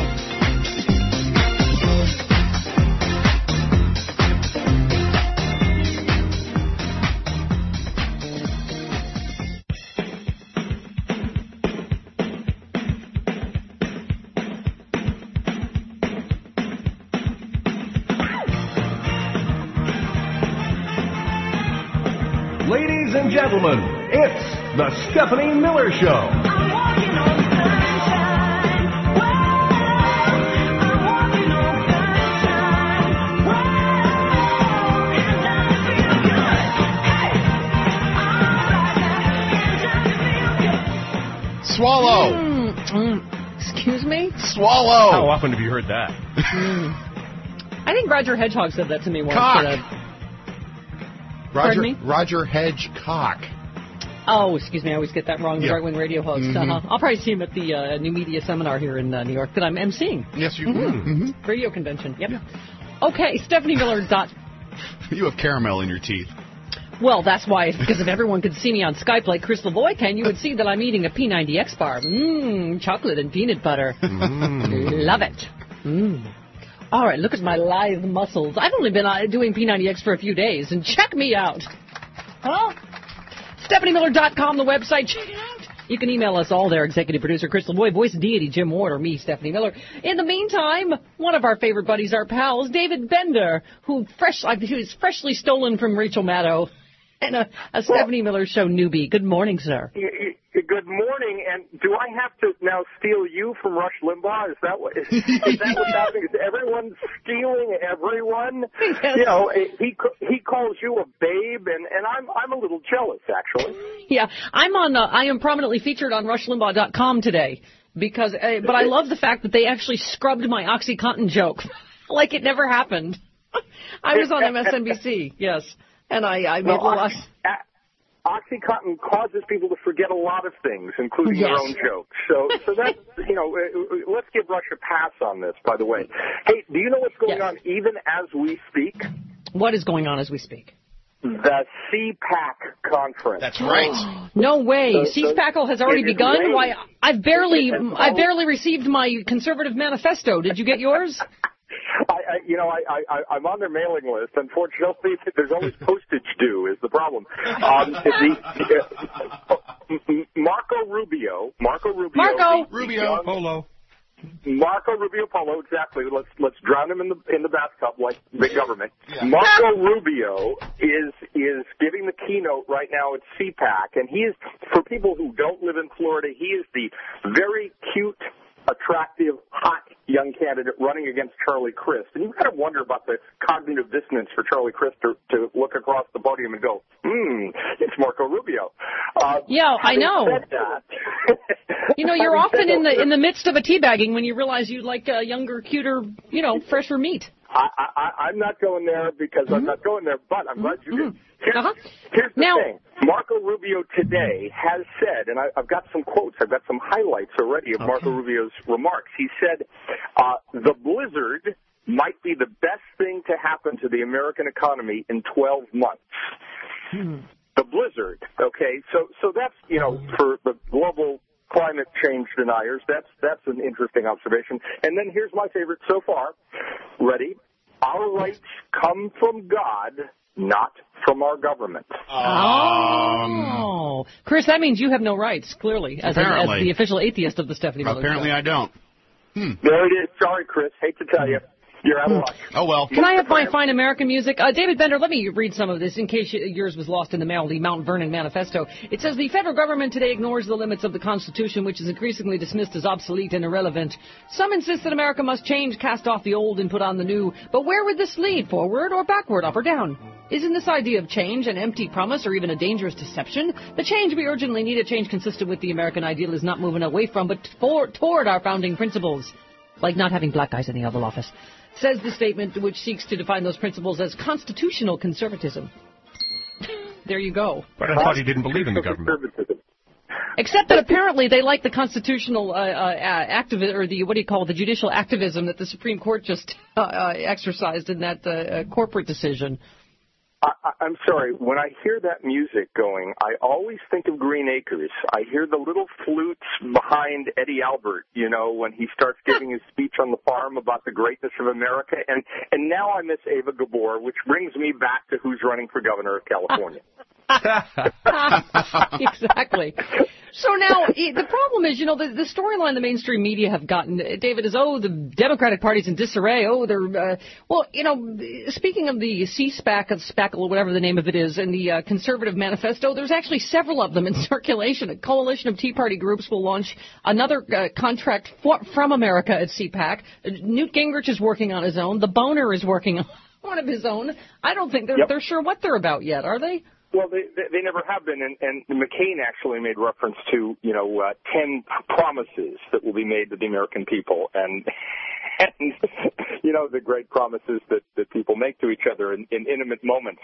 Ladies and gentlemen, it's the Stephanie Miller Show. Swallow. Excuse me? Swallow. How often have you heard that? I think Roger Hedgehog said that to me once. Cock. Pardon me? Roger Hedgecock. Oh, excuse me. I always get that wrong. The right-wing radio host. Mm-hmm. I'll probably see him at the New Media Seminar here in New York that I'm emceeing. Yes, you will. Mm-hmm. Radio convention. Yep. Yeah. Okay, StephanieMiller. You have caramel in your teeth. Well, that's why, because if everyone could see me on Skype like Chris Lavoie can, you would see that I'm eating a P90X bar. Chocolate and peanut butter. Love it. All right, look at my lithe muscles. I've only been doing P90X for a few days, and check me out. Huh? StephanieMiller.com, the website. Check it out. You can email us all there, executive producer Chris Lavoie, voice of deity Jim Ward, or me, Stephanie Miller. In the meantime, one of our favorite buddies, our pals, David Bender, who was freshly stolen from Rachel Maddow, and a Stephanie Miller Show newbie. Good morning, sir. Good morning, and do I have to now steal you from Rush Limbaugh? Is that what's happening? Is everyone stealing everyone? Yes. You know, he calls you a babe, and I'm a little jealous, actually. Yeah, I am prominently featured on RushLimbaugh.com today because, but I love the fact that they actually scrubbed my OxyContin joke like it never happened. I was on MSNBC, yes, and I made a lot. OxyContin causes people to forget a lot of things, including their own jokes. So that's, let's give Rush a pass on this, by the way. Hey, do you know what's going on even as we speak? What is going on as we speak? The CPAC conference. That's right. No way. CPAC has already begun? Why, I've barely received my conservative manifesto. Did you get yours? I'm on their mailing list. Unfortunately, there's always postage due is the problem. Marco Rubio, exactly. Let's drown him in the bathtub like big government. Yeah. Marco Rubio is giving the keynote right now at CPAC, and he is, for people who don't live in Florida, he is the very cute, attractive, hot young candidate running against Charlie Crist. And you kind of wonder about the cognitive dissonance for Charlie Crist to look across the podium and go, it's Marco Rubio. I know. You're often in the midst of a teabagging when you realize you like younger, cuter, fresher meat. I'm not going there because I'm not going there, but I'm glad you did. Here's the thing. Marco Rubio today has said, and I've got some quotes, I've got some highlights already of Marco Rubio's remarks. He said, the blizzard might be the best thing to happen to the American economy in 12 months. The blizzard, okay? So that's, for the global climate change deniers, that's an interesting observation. And then here's my favorite so far. Ready? Our rights come from God, not from our government. Chris, that means you have no rights, clearly, as the official atheist of the Stephanie Miller Apparently Show. I don't. There it is. Sorry, Chris. Hate to tell you. You're out of luck. Oh, well. Can I have my fine American music? David Bender, let me read some of this in case yours was lost in the mail, the Mount Vernon Manifesto. It says, the federal government today ignores the limits of the Constitution, which is increasingly dismissed as obsolete and irrelevant. Some insist that America must change, cast off the old and put on the new. But where would this lead, forward or backward, up or down? Isn't this idea of change an empty promise or even a dangerous deception? The change we urgently need, a change consistent with the American ideal, is not moving away from but toward our founding principles, like not having black guys in the Oval Office. Says the statement, which seeks to define those principles as constitutional conservatism. There you go. But I thought he didn't believe in the government. Except that apparently they like the constitutional the judicial activism that the Supreme Court just exercised in that corporate decision. I'm sorry. When I hear that music going, I always think of Green Acres. I hear the little flutes behind Eddie Albert, when he starts giving his speech on the farm about the greatness of America. And now I miss Ava Gabor, which brings me back to who's running for governor of California. Exactly. So now, the problem is, the storyline the mainstream media have gotten, David, is, the Democratic Party's in disarray. They're, speaking of the Spackle, whatever the name of it is, and the Conservative Manifesto, there's actually several of them in circulation. A coalition of Tea Party groups will launch another contract from America at CPAC. Newt Gingrich is working on his own. The Boner is working on one of his own. I don't think they're sure what they're about yet, are they? Well, they never have been, and McCain actually made reference to 10 promises that will be made to the American people, and the great promises that people make to each other in intimate moments.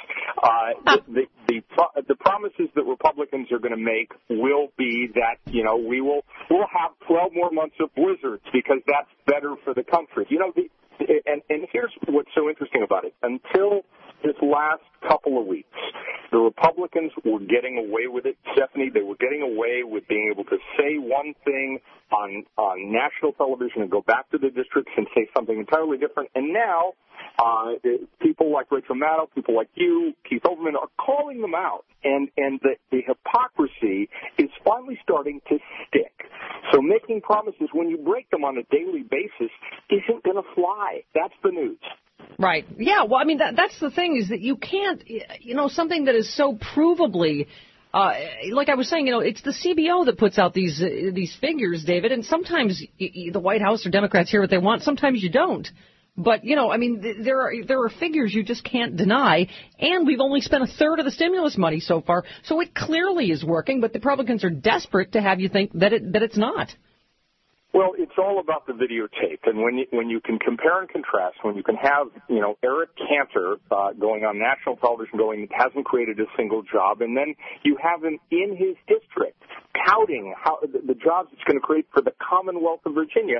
The promises that Republicans are going to make will be that we'll have 12 more months of blizzards because that's better for the country. And here's what's so interesting about it. Until this last couple of weeks, the Republicans were getting away with it, Stephanie. They were getting away with being able to say one thing on national television and go back to the districts and say something entirely different. And now people like Rachel Maddow, people like you, Keith Olbermann, are calling them out. And the hypocrisy is finally starting to stick. So making promises when you break them on a daily basis isn't going to fly. That's the news. Right. Yeah, well, I mean, that's the thing is that you can't, something that is so provably, like I was saying, it's the CBO that puts out these figures, David, and sometimes the White House or Democrats hear what they want, sometimes you don't. But, there are figures you just can't deny, and we've only spent a third of the stimulus money so far, so it clearly is working, but the Republicans are desperate to have you think that it's not. Well, it's all about the videotape, and when you can compare and contrast, when you can have Eric Cantor going on national television, it hasn't created a single job, and then you have him in his district touting how the jobs it's going to create for the Commonwealth of Virginia.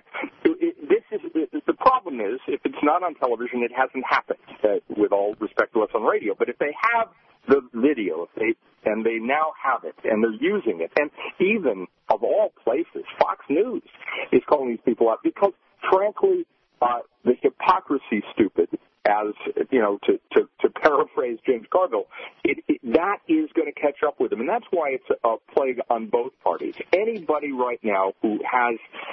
The problem is if it's not on television, it hasn't happened. With all respect to us on radio, but if they have the video, and they now have it, and they're using it, and even of all places, Fox News is calling these people out because, frankly, the hypocrisy, stupid, as to paraphrase James Carville, that is going to catch up with them, and that's why it's a plague on both parties. Anybody right now who has,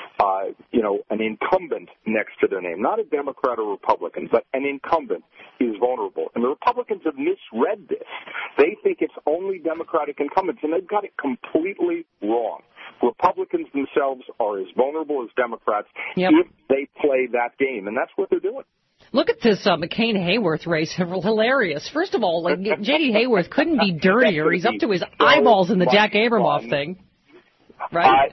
an incumbent next to their name, not a Democrat or Republican, but an incumbent, is vulnerable. And the Republicans have misread this. They think it's only Democratic incumbents, and they've got it completely wrong. Republicans themselves are as vulnerable as Democrats if they play that game, and that's what they're doing. Look at this McCain-Hayworth race. Hilarious. First of all, J.D. Hayworth couldn't be dirtier. He's up to his eyeballs in the Jack Abramoff thing. Right?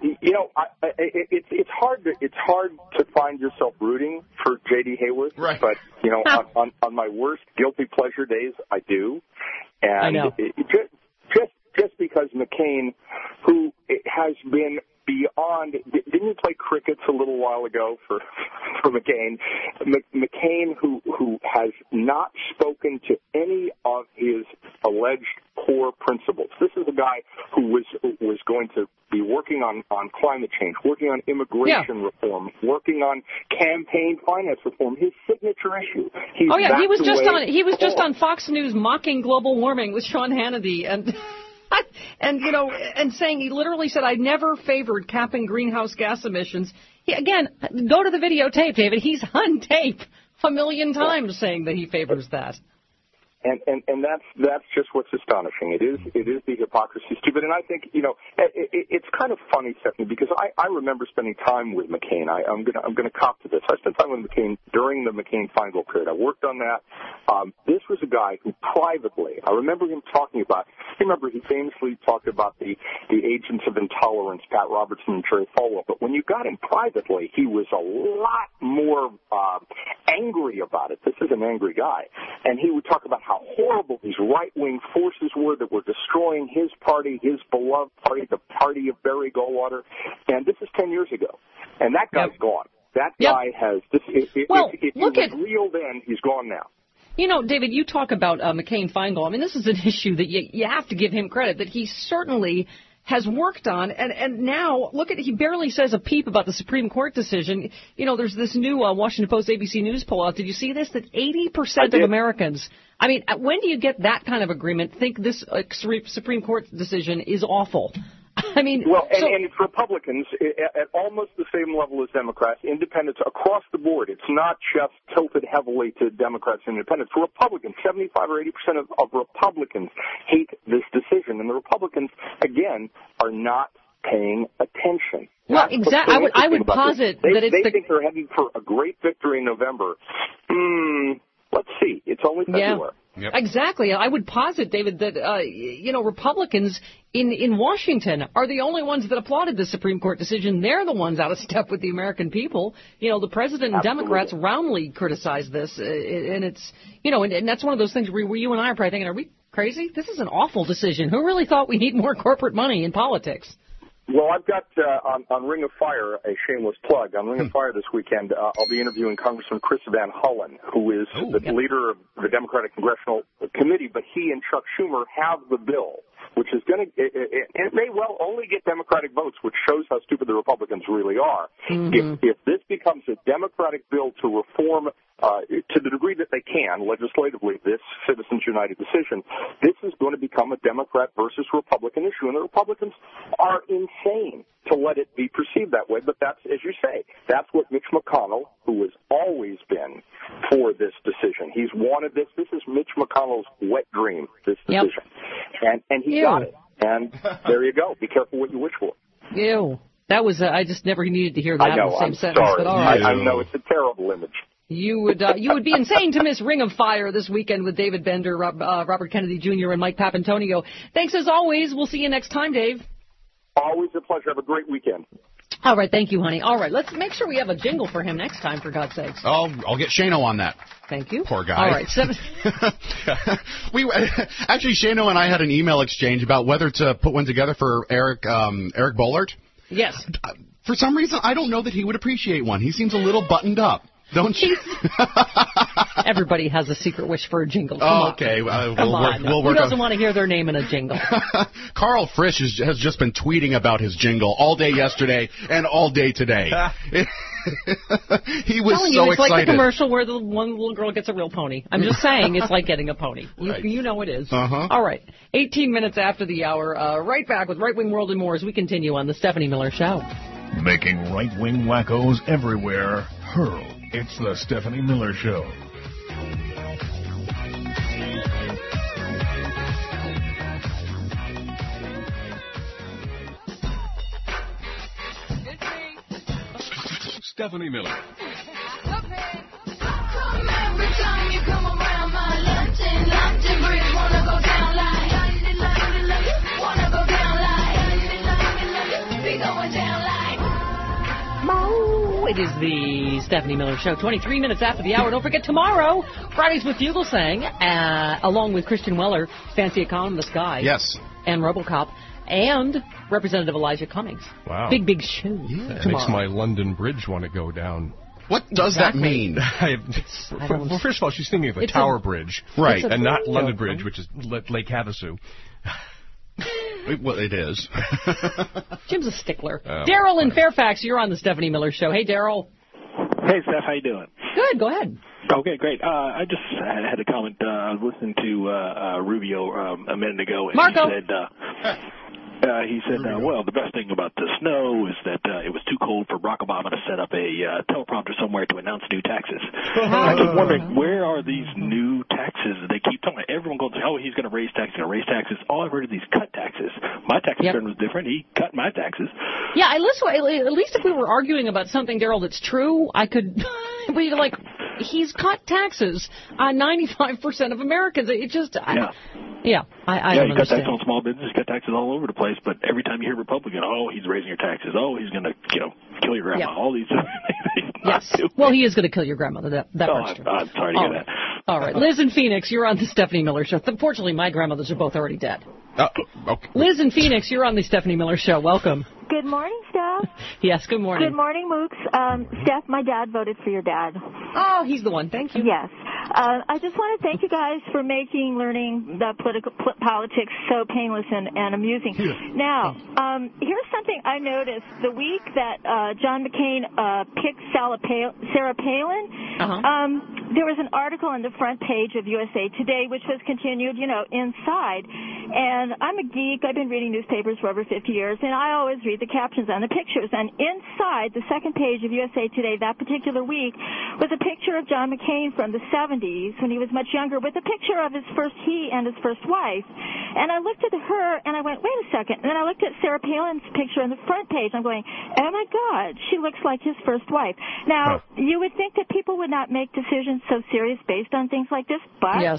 It's hard to find yourself rooting for J.D. Hayworth. Right. But, on my worst guilty pleasure days, I do. And I know. Just because McCain, who has been beyond, didn't you play crickets a little while ago for McCain? McCain, who has not spoken to any of his alleged core principles. This is a guy who was going to be working on climate change, working on immigration reform, working on campaign finance reform. His signature issue. He was just on Fox News mocking global warming with Sean Hannity and saying, he literally said, I never favored capping greenhouse gas emissions. Again, go to the videotape, David. He's on tape 1 million times saying that he favors that. And that's just what's astonishing. It is the hypocrisy, stupid. And I think it's kind of funny, Stephanie, because I remember spending time with McCain. I'm gonna cop to this. I spent time with McCain during the McCain-Feingold period. I worked on that. This was a guy who privately, I remember him talking about. He famously talked about the agents of intolerance, Pat Robertson and Jerry Falwell. But when you got him privately, he was a lot more angry about it. This is an angry guy, and he would talk about how horrible these right-wing forces were that were destroying his party, his beloved party, the party of Barry Goldwater. And this is 10 years ago. And that guy's gone. That guy has... If he was real then, he's gone now. David, you talk about McCain-Feingold. I mean, this is an issue that you have to give him credit, that he certainly has worked on, and now, he barely says a peep about the Supreme Court decision. There's this new Washington Post ABC News poll out. Did you see this? That 80% of Americans, I mean, when do you get that kind of agreement, think this Supreme Court decision is awful? I mean, and it's Republicans at almost the same level as Democrats, independents across the board. It's not just tilted heavily to Democrats and independents. For Republicans, 75 or 80% of Republicans hate this decision, and the Republicans, again, are not paying attention. Well, exactly. I would posit that they think they're heading for a great victory in November. Let's see. It's only February. Yep. Exactly. I would posit, David, that, Republicans in Washington are the only ones that applauded the Supreme Court decision. They're the ones out of step with the American people. The president and Democrats roundly criticize this. And it's, and that's one of those things where you and I are probably thinking, are we crazy? This is an awful decision. Who really thought we need more corporate money in politics? Well, I've got on Ring of Fire, a shameless plug. On Ring of Fire this weekend, I'll be interviewing Congressman Chris Van Hollen, who is the leader of the Democratic Congressional Committee, but he and Chuck Schumer have the bill, which is going to, it may well only get Democratic votes, which shows how stupid the Republicans really are. Mm-hmm. If this becomes a Democratic bill to reform, to the degree that they can, legislatively, this Citizens United decision, this is going to become a Democrat versus Republican issue. And the Republicans are insane to let it be perceived that way. But that's, as you say, that's what Mitch McConnell, who has always been for this decision. He's wanted this. This is Mitch McConnell's wet dream, this decision. Yep. And he got it. And there you go. Be careful what you wish for. Ew. That was, I just never needed to hear that in the same sentence. Sorry. But all right. I know it's a terrible image. You would be insane to miss Ring of Fire this weekend with David Bender, Robert Kennedy Jr., and Mike Papantonio. Thanks as always. We'll see you next time, Dave. Always a pleasure. Have a great weekend. All right. Thank you, honey. All right. Let's make sure we have a jingle for him next time, for God's sakes. I'll get Shano on that. Thank you. Poor guy. All right. Actually, Shano and I had an email exchange about whether to put one together for Eric Boehlert. Yes. For some reason, I don't know that he would appreciate one. He seems a little buttoned up. Don't you? Everybody has a secret wish for a jingle. Come on. Okay. We'll work Who doesn't want to hear their name in a jingle? Carl Frisch has just been tweeting about his jingle all day yesterday and all day today. He was so excited. It's like the commercial where the one little girl gets a real pony. I'm just saying it's like getting a pony. Right. You know it is. Uh-huh. All right. 18 minutes after the hour. Right back with Right Wing World and more as we continue on the Stephanie Miller Show. Making right-wing wackos everywhere hurl. It's the Stephanie Miller Show. Stephanie Miller. Every time you come around my London Bridge, wanna go down like, wanna go down like, be going down like. It is the Stephanie Miller Show, 23 minutes after the hour. Don't forget, tomorrow, Fridays with Fugelsang, along with Christian Weller, Fancy Economist Guy. Yes. And RoboCop, and Representative Elijah Cummings. Wow. Big show. Yeah. That makes my London Bridge want to go down. What does that mean? Well, first of all, she's thinking of the Tower Bridge. Right. And not London Bridge, which is Lake Havasu. Well, it is. Jim's a stickler. Daryl in Fairfax, you're on the Stephanie Miller Show. Hey, Daryl. Hey, Steph, how you doing? Good, go ahead. Okay, great. I just had a comment. I was listening to Rubio a minute ago, and Marco. he said, well, the best thing about the snow is that it was too cold for Barack Obama to set up a teleprompter somewhere to announce new taxes. I keep wondering, where are these new taxes? They keep talking about everyone going, oh, he's going to raise taxes. All I've heard is these cut taxes. My tax return was different. He cut my taxes. Yeah, at least if we were arguing about something, Daryl, that's true, I could be like, he's cut taxes on 95% of Americans. It just, I don't he cut taxes on small business, cut taxes all over the place. But every time you hear Republican, oh, he's raising your taxes. Oh, he's going to, kill your grandma. All these things. Yes. Well, he is going to kill your grandmother. That part's true. I'm sorry to hear that. All right. Liz in Phoenix, you're on the Stephanie Miller Show. Unfortunately, my grandmothers are both already dead. Okay. Liz in Phoenix, you're on the Stephanie Miller Show. Welcome. Good morning, Steph. Yes, good morning. Good morning, Mooks. Steph, my dad voted for your dad. Oh, he's the one. Thank you. Yes. I just want to thank you guys for making learning the politics so painless and amusing. Now, here's something I noticed. The week that John McCain picked Sarah Palin, there was an article on the front page of USA Today, which was continued, inside. And I'm a geek. I've been reading newspapers for over 50 years, and I always read the captions on the pictures. And inside the second page of USA Today that particular week was a picture of John McCain from the 70s when he was much younger with a picture of he and his first wife. And I looked at her and I went, wait a second. And then I looked at Sarah Palin's picture on the front page. I'm going, oh, my God, she looks like his first wife. Now, you would think that people would not make decisions so serious based on things like this, but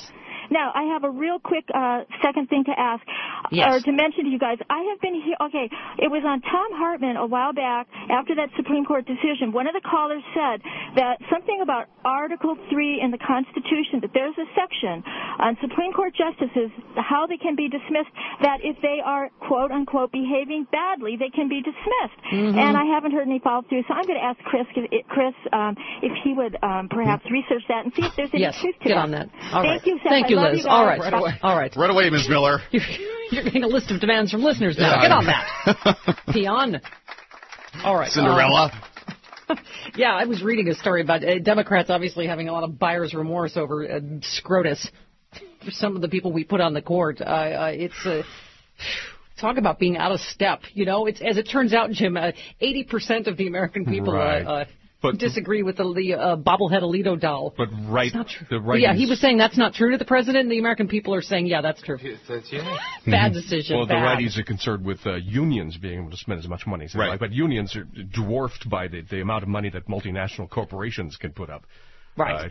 Now, I have a real quick second thing to ask, or to mention to you guys. I have been here, okay, it was on Tom Hartman a while back after that Supreme Court decision. One of the callers said that something about Article 3 in the Constitution, that there's a section on Supreme Court justices, how they can be dismissed, that if they are, quote, unquote, behaving badly, they can be dismissed. And I haven't heard any follow-through, so I'm going to ask Chris if he would perhaps research that and see if there's any truth to get that. on that. All right. Thank you, Seth. Thank you, I love Liz. you All guys. right. All right. Right away, Ms. Miller. You're getting a list of demands from listeners now. Get on that. Peon. All right. Cinderella. Yeah, I was reading a story about Democrats obviously having a lot of buyer's remorse over SCOTUS for some of the people we put on the court. It's talk about being out of step. You know, it's as it turns out, Jim, 80% of the American people disagree with the bobblehead Alito doll. But It's not true. Yeah, he was saying that's not true to the president, and the American people are saying, yeah, that's true. Bad decision. Well, bad. the righties are concerned with unions being able to spend as much money as they like, but unions are dwarfed by the amount of money that multinational corporations can put up. Right.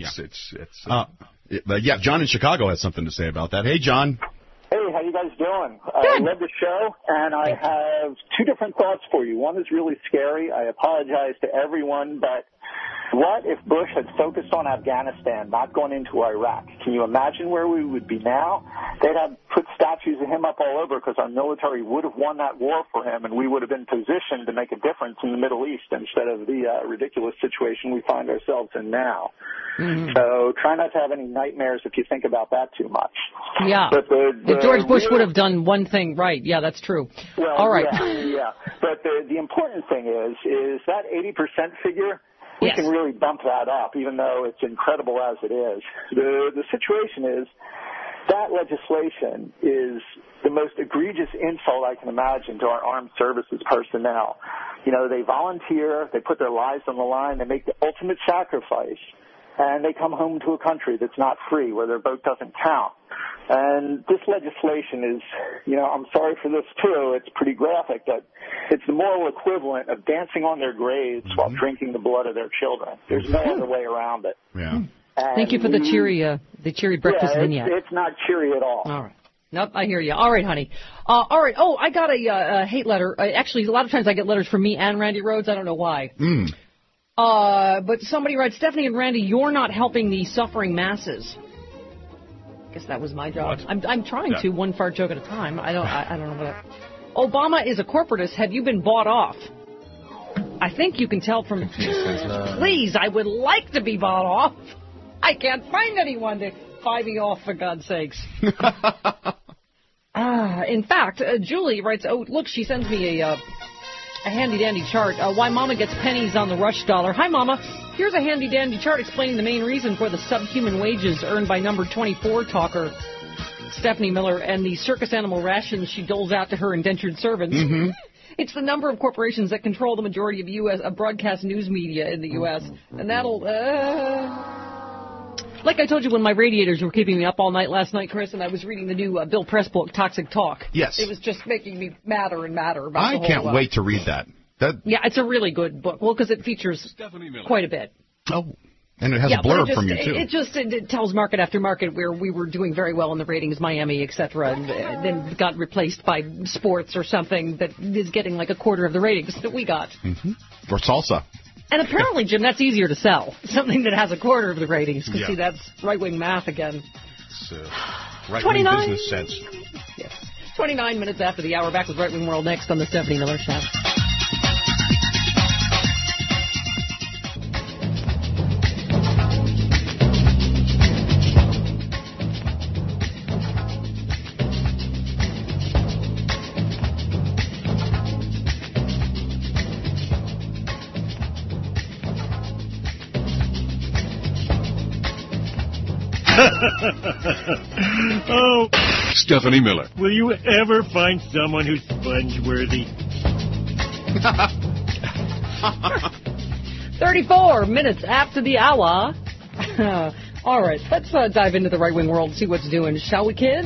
John in Chicago has something to say about that. Hey, John. Hey, how you guys doing? I love the show, and I have two different thoughts for you. One is really scary. I apologize to everyone, but what if Bush had focused on Afghanistan, not gone into Iraq? Can you imagine where we would be now? They'd have put statues of him up all over because our military would have won that war for him, and we would have been positioned to make a difference in the Middle East instead of the ridiculous situation we find ourselves in now. So try not to have any nightmares if you think about that too much. Yeah. But if George Bush would have done one thing right, yeah, that's true. Well, all right. Yeah. But the important thing is that 80% figure, we can really bump that up, even though it's incredible as it is. The situation is that legislation is the most egregious insult I can imagine to our armed services personnel. You know, they volunteer, they put their lives on the line, they make the ultimate sacrifice, and they come home to a country that's not free, where their vote doesn't count. And this legislation is, you know, I'm sorry for this too, it's pretty graphic, but it's the moral equivalent of dancing on their graves while drinking the blood of their children. There's no other way around it. Yeah. Thank you for the cheery breakfast vignette. It's not cheery at all. All right. Nope, I hear you. All right, honey. All right. Oh, I got a hate letter. Actually, a lot of times I get letters from me and Randy Rhodes. I don't know why. But somebody writes, Stephanie and Randy, you're not helping the suffering masses. I guess that was my job. I'm trying to, one fart joke at a time. I don't know what. Obama is a corporatist. Have you been bought off? I think you can tell from. Please, I would like to be bought off. I can't find anyone to buy me off, for God's sakes. In fact, Julie writes, oh, look, she sends me a handy-dandy chart. Why Mama gets pennies on the rush dollar. Hi, Mama. Here's a handy-dandy chart explaining the main reason for the subhuman wages earned by number 24 talker Stephanie Miller and the circus animal rations she doles out to her indentured servants. It's the number of corporations that control the majority of U.S. broadcast news media in the U.S. And that'll... Like I told you when my radiators were keeping me up all night last night, Chris, and I was reading the new Bill Press book, Toxic Talk. Yes. It was just making me madder and madder about the whole... I can't wait to read that. Yeah, it's a really good book. Well, because it features quite a bit. Oh, and it has a blurb from you, too. It tells market after market where we were doing very well in the ratings, Miami, et cetera, and then got replaced by sports or something that is getting like a quarter of the ratings that we got. Or salsa. And apparently, Jim, that's easier to sell. Something that has a quarter of the ratings. Because, see, that's right-wing math again. It's right-wing business sense. Yes. 29 minutes after the hour. Back with Right Wing World next on the Stephanie Miller Show. Oh, Stephanie Miller. Will you ever find someone who's sponge-worthy? 34 minutes after the hour. All right, let's dive into the right-wing world and see what's doing, shall we, kids?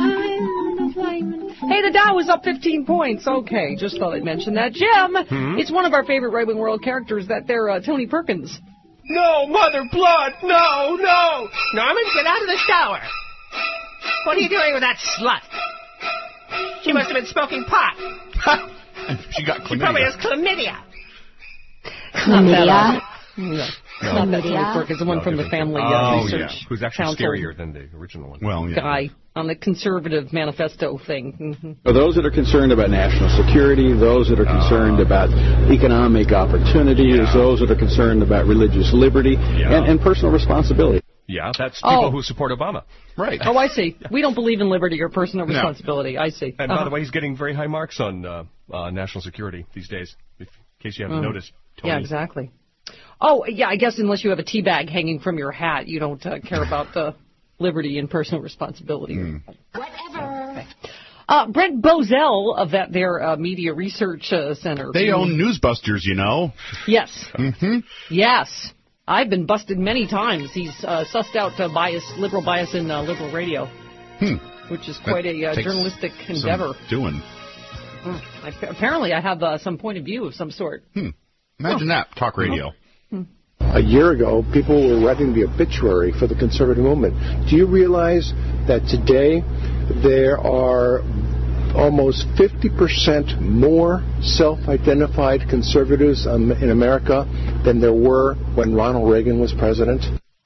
Hey, the Dow is up 15 points. Okay, just thought I'd mention that. Jim, it's one of our favorite right-wing world characters that they're Tony Perkins. No, Mother Blood, no! Norman, get out of the shower. What are you doing with that slut? She must have been smoking pot. She got chlamydia. She probably has chlamydia. Chlamydia? No, not that Willie is the one from the Family Research who's actually Council scarier than the original one. Well, guy on the conservative manifesto thing. For those that are concerned about national security, those that are concerned about economic opportunities, those that are concerned about religious liberty, and personal responsibility. Yeah, that's people who support Obama. Right. Oh, I see. We don't believe in liberty or personal responsibility. I see. And by the way, he's getting very high marks on national security these days, in case you haven't noticed, Tony. Yeah, exactly. Oh, yeah, I guess unless you have a tea bag hanging from your hat, you don't care about liberty and personal responsibility. Whatever. Brent Bozell of their Media Research Center. They own Newsbusters, you know. Yes. Mm-hmm. Yes. I've been busted many times. He's sussed out liberal bias in liberal radio, which is quite a journalistic endeavor. Doing. Apparently, I have some point of view of some sort. Imagine that, talk radio. A year ago, people were writing the obituary for the conservative movement. Do you realize that today there are almost 50% more self-identified conservatives in America than there were when Ronald Reagan was president?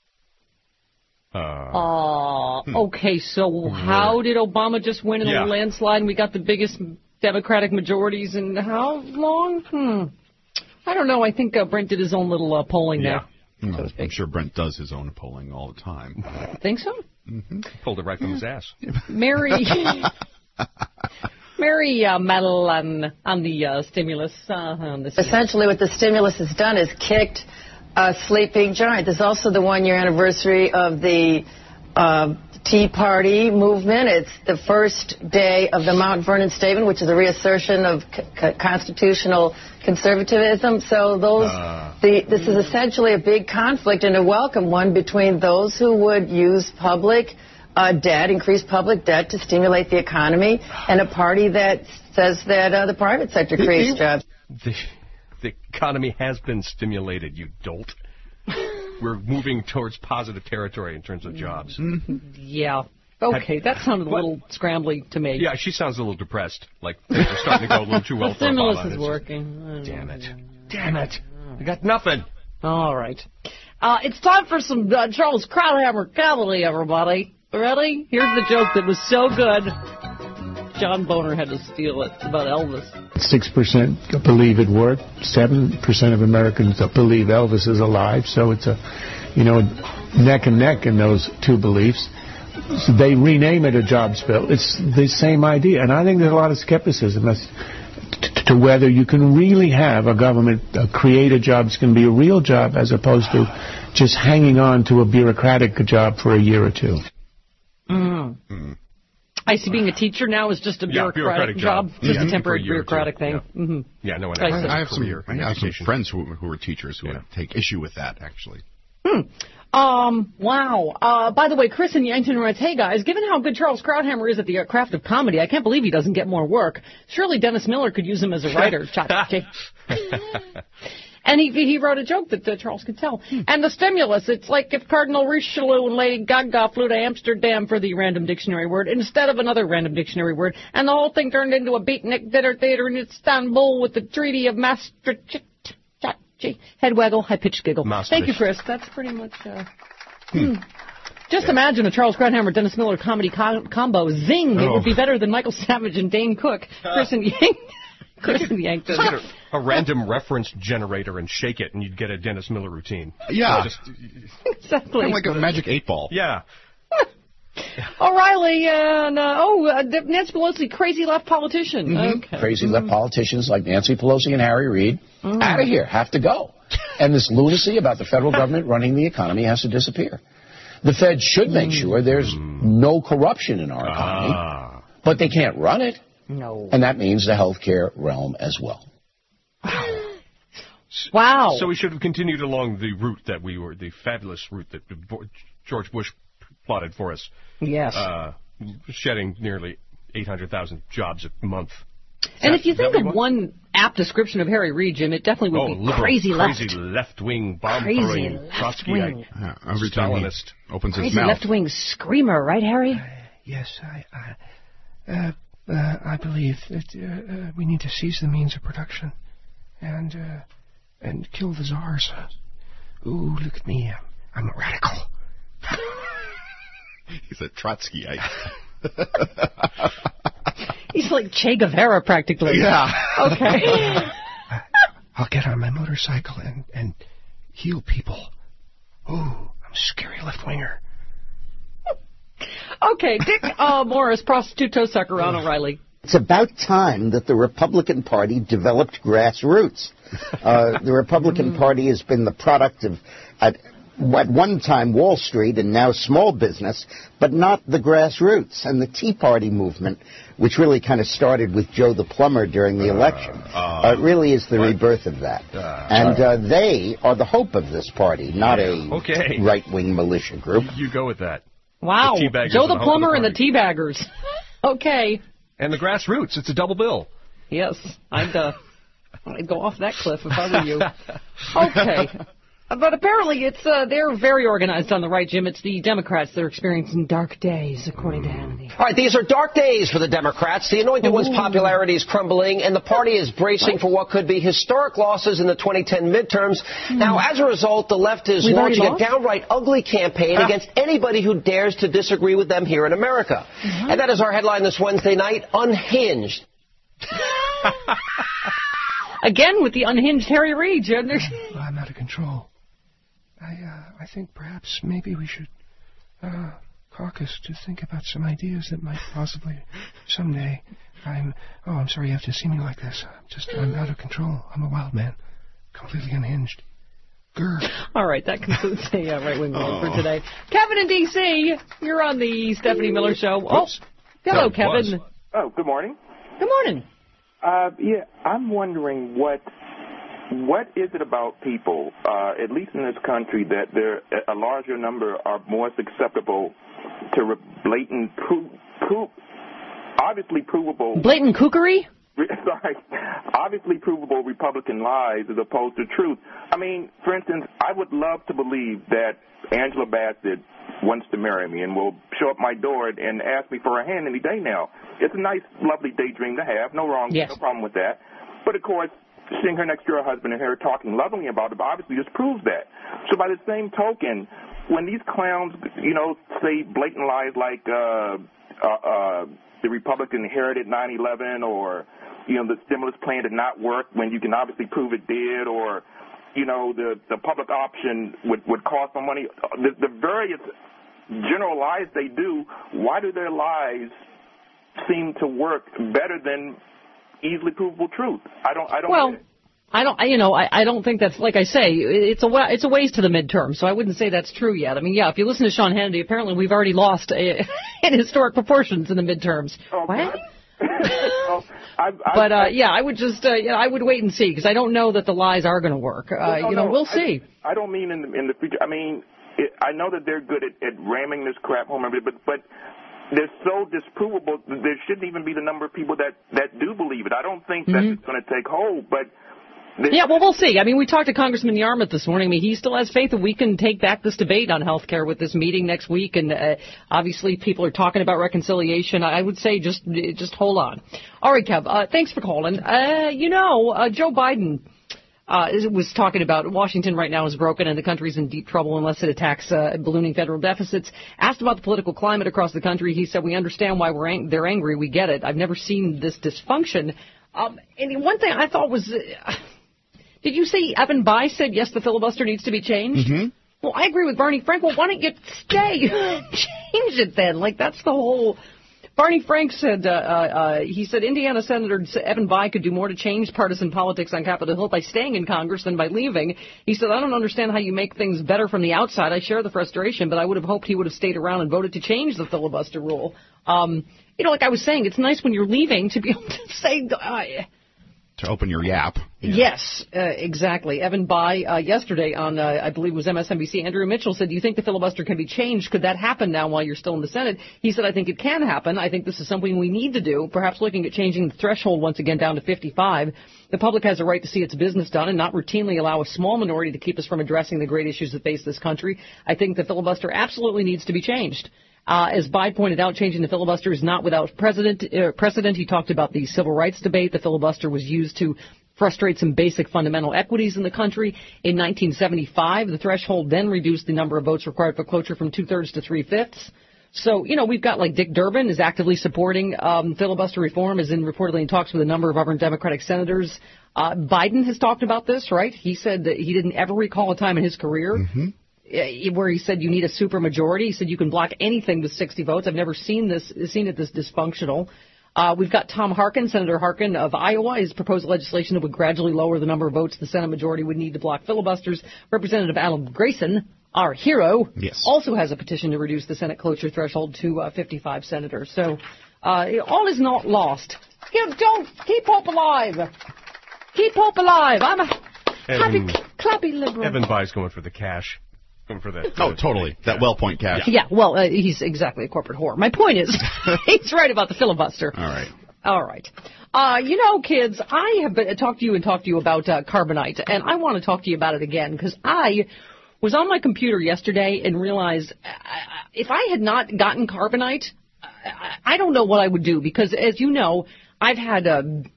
Okay, so how did Obama just win in a landslide and we got the biggest Democratic majorities in how long? I don't know. I think Brent did his own little polling there. I'm sure Brent does his own polling all the time. Think so? Mm-hmm. Pulled it right from his ass. Mary Medal on the stimulus. Essentially, what the stimulus has done is kicked a sleeping giant. There's also the one-year anniversary of the Tea Party movement. It's the first day of the Mount Vernon Statement, which is a reassertion of constitutional conservatism. So this is essentially a big conflict and a welcome one between those who would use public debt, increase public debt to stimulate the economy, and a party that says that the private sector creates jobs. The economy has been stimulated, you dolt. We're moving towards positive territory in terms of jobs. Yeah. Okay, that sounded a little scrambly to me. Yeah, she sounds a little depressed. Like things are starting to go a little too well for Obama. The stimulus is working. Damn it. I got nothing. All right. It's time for some Charles Krauthammer comedy, everybody. Ready? Here's the joke that was so good, John Boner had to steal it. It's about Elvis. 6% believe it worked. 7% of Americans believe Elvis is alive. So it's neck and neck in those two beliefs. So they rename it a jobs bill. It's the same idea. And I think there's a lot of skepticism as to whether you can really have a government create a job that's going to be a real job as opposed to just hanging on to a bureaucratic job for a year or two. I see being a teacher now is just a bureaucratic job. Just a temporary bureaucratic thing. Yeah, no one I have some friends who are teachers who would take issue with that, actually. Wow. By the way, Chris in Yankton writes, hey guys, given how good Charles Krauthammer is at the craft of comedy, I can't believe he doesn't get more work. Surely Dennis Miller could use him as a writer. And he wrote a joke that Charles could tell. And the stimulus, it's like if Cardinal Richelieu and Lady Gaga flew to Amsterdam for the random dictionary word instead of another random dictionary word, and the whole thing turned into a beatnik dinner theater in Istanbul with the Treaty of Maastricht. Head waggle, high-pitched giggle. Thank you, Chris. That's pretty much... Just imagine a Charles Krauthammer, Dennis Miller comedy combo. Zing! It would be better than Michael Savage and Dane Cook. Chris and Yankton. Get a random reference generator and shake it, and you'd get a Dennis Miller routine. Yeah. Exactly. Kind of like a magic 8-ball. Yeah. O'Reilly and, Nancy Pelosi, crazy left politician. Okay. Crazy left politicians like Nancy Pelosi and Harry Reid out of here, have to go. And this lunacy about the federal government running the economy has to disappear. The Fed should make sure there's no corruption in our economy, but they can't run it. No. And that means the healthcare realm as well. Wow. So we should have continued along the route the fabulous route that George Bush plotted for us. Yes. Shedding nearly 800,000 jobs a month. And if you think of one apt description of Harry Reid, Jim, it definitely would be liberal, crazy left. Crazy left-wing, bomb-throwing, Trotskyite, every time he opens his mouth. Crazy left-wing screamer, right, Harry? Yes, I believe that we need to seize the means of production and kill the czars. Ooh, look at me. I'm a radical. He's a Trotskyite. He's like Che Guevara, practically. Yeah. Okay. I'll get on my motorcycle and heal people. Ooh, I'm a scary left-winger. Okay, Dick Morris, prostitute toe sucker on O'Reilly. It's about time that the Republican Party developed grassroots. The Republican Party has been the product of, at one time, Wall Street and now small business, but not the grassroots. And the Tea Party movement, which really kind of started with Joe the Plumber during the election, really is the rebirth of that. And they are the hope of this party, not a right-wing militia group. You go with that. Wow. The Joe the Plumber and the Teabaggers. Okay. And the grassroots. It's a double bill. Yes. I'd go off that cliff if I were you. Okay. But apparently they're very organized on the right, Jim. It's the Democrats that are experiencing dark days, according to Hannity. All right, these are dark days for the Democrats. The anointed one's popularity is crumbling, and the party is bracing for what could be historic losses in the 2010 midterms. Now, as a result, the left is launching a downright ugly campaign against anybody who dares to disagree with them here in America. And that is our headline this Wednesday night, Unhinged. Again with the unhinged Harry Reid, Jim. I'm out of control. I think perhaps maybe we should caucus to think about some ideas that might possibly someday. I'm sorry you have to see me like this. I'm out of control. I'm a wild man, completely unhinged. Grr. All right, that concludes the right-wing world for today. Kevin in D.C., you're on the Stephanie Miller Show. Oh, hello, Kevin. Oh, good morning. Good morning. Yeah, I'm wondering what is it about people, at least in this country, that there a larger number are more susceptible to blatant, obviously provable... Blatant kookery? Sorry. Obviously provable Republican lies as opposed to truth. I mean, for instance, I would love to believe that Angela Bassett wants to marry me and will show up my door and ask me for a hand any day now. It's a nice, lovely daydream to have. No problem with that. But, of course, seeing her next to her husband and her talking lovingly about it obviously just proves that. So by the same token, when these clowns, say blatant lies like the Republican inherited 9/11 or, the stimulus plan did not work when you can obviously prove it did, or, the public option would cost some money. The various general lies they do, why do their lies seem to work better than easily provable truth? I don't get it. I don't think that's, like I say, it's a ways to the midterm, so I wouldn't say that's true yet. I mean, yeah, if you listen to Sean Hannity, apparently we've already lost in historic proportions in the midterms. Oh, what? I would just, I would wait and see, because I don't know that the lies are going to work. We'll see. I don't mean in the future. I mean, I know that they're good at ramming this crap home, but they're so disprovable. There shouldn't even be the number of people that do believe it. I don't think that it's going to take hold, but... we'll see. I mean, we talked to Congressman Yarmouth this morning. I mean, he still has faith that we can take back this debate on health care with this meeting next week, and obviously people are talking about reconciliation. I would say just hold on. All right, Kev, thanks for calling. Joe Biden was talking about Washington right now is broken and the country's in deep trouble unless it attacks ballooning federal deficits. Asked about the political climate across the country, he said, we understand why they're angry. We get it. I've never seen this dysfunction. And one thing I thought was... did you say Evan Bayh said, yes, the filibuster needs to be changed? Mm-hmm. Well, I agree with Barney Frank. Well, why don't you change it then? Like, that's the whole... Barney Frank said, he said Indiana Senator Evan Bayh could do more to change partisan politics on Capitol Hill by staying in Congress than by leaving. He said, I don't understand how you make things better from the outside. I share the frustration, but I would have hoped he would have stayed around and voted to change the filibuster rule. Like I was saying, it's nice when you're leaving to be able to say... to open your yap. Yes, exactly. Evan Bayh yesterday on, I believe it was MSNBC, Andrew Mitchell said, do you think the filibuster can be changed? Could that happen now while you're still in the Senate? He said, I think it can happen. I think this is something we need to do, perhaps looking at changing the threshold once again down to 55. The public has a right to see its business done and not routinely allow a small minority to keep us from addressing the great issues that face this country. I think the filibuster absolutely needs to be changed. As Biden pointed out, changing the filibuster is not without precedent. He talked about the civil rights debate. The filibuster was used to frustrate some basic fundamental equities in the country. In 1975, the threshold then reduced the number of votes required for cloture from 2/3 to 3/5. So, we've got like Dick Durbin is actively supporting filibuster reform, is reportedly in talks with a number of other Democratic senators. Biden has talked about this, right? He said that he didn't ever recall a time in his career where he said you need a supermajority. He said you can block anything with 60 votes. I've never seen it this dysfunctional. We've got Tom Harkin, Senator Harkin of Iowa. His proposed legislation that would gradually lower the number of votes the Senate majority would need to block filibusters. Representative Alan Grayson, our hero, also has a petition to reduce the Senate cloture threshold to 55 senators. So all is not lost. Don't keep hope alive. Keep hope alive. I'm a happy, clappy liberal. Evan Bayh's going for the cash. Going for that. Oh, totally. That WellPoint cash. Yeah, well, he's exactly a corporate whore. My point is, he's right about the filibuster. All right. Kids, I have talked to you about carbonite, and I want to talk to you about it again, because I was on my computer yesterday and realized if I had not gotten carbonite, I don't know what I would do, because as you know, I've had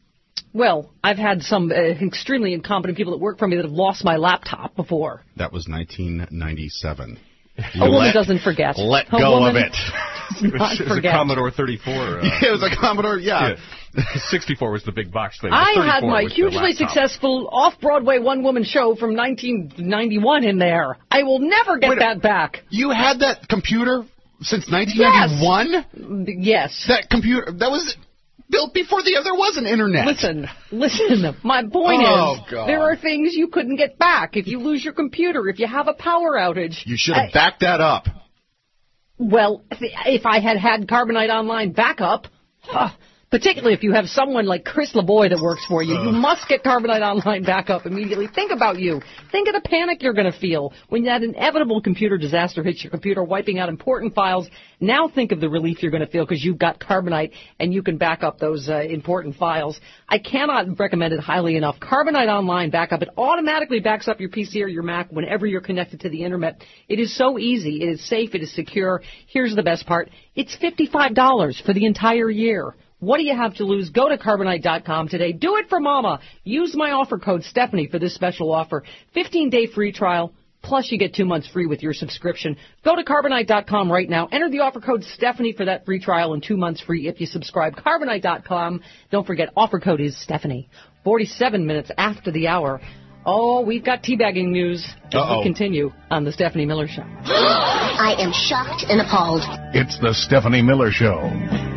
some extremely incompetent people that work for me that have lost my laptop before. That was 1997. A woman doesn't forget. Let go of it. It was a Commodore 34. It was a Commodore, 64 was the big box thing. I had my hugely successful off-Broadway one-woman show from 1991 in there. I will never get that back. You had that computer since 1991? Yes. That computer, that was built before there was an internet. Listen. My point is, there are things you couldn't get back. If you lose your computer, if you have a power outage. You should have backed that up. Well, if I had Carbonite Online backup, particularly if you have someone like Chris LeBoy that works for you, you must get Carbonite Online backup immediately. Think about you. Think of the panic you're going to feel when that inevitable computer disaster hits your computer, wiping out important files. Now think of the relief you're going to feel because you've got Carbonite and you can back up those important files. I cannot recommend it highly enough. Carbonite Online Backup, it automatically backs up your PC or your Mac whenever you're connected to the Internet. It is so easy. It is safe. It is secure. Here's the best part. It's $55 for the entire year. What do you have to lose? Go to Carbonite.com today. Do it for Mama. Use my offer code Stephanie for this special offer. 15-day free trial, plus you get 2 months free with your subscription. Go to Carbonite.com right now. Enter the offer code Stephanie for that free trial and 2 months free if you subscribe. Carbonite.com. Don't forget, offer code is Stephanie. 47 minutes after the hour. Oh, we've got teabagging news as we continue on The Stephanie Miller Show. I am shocked and appalled. It's The Stephanie Miller Show.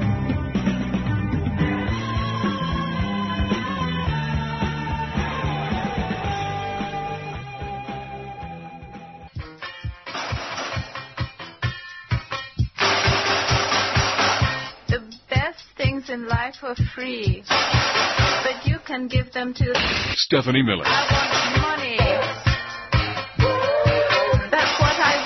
In life are free, but you can give them to Stephanie Miller. I want money. That's what I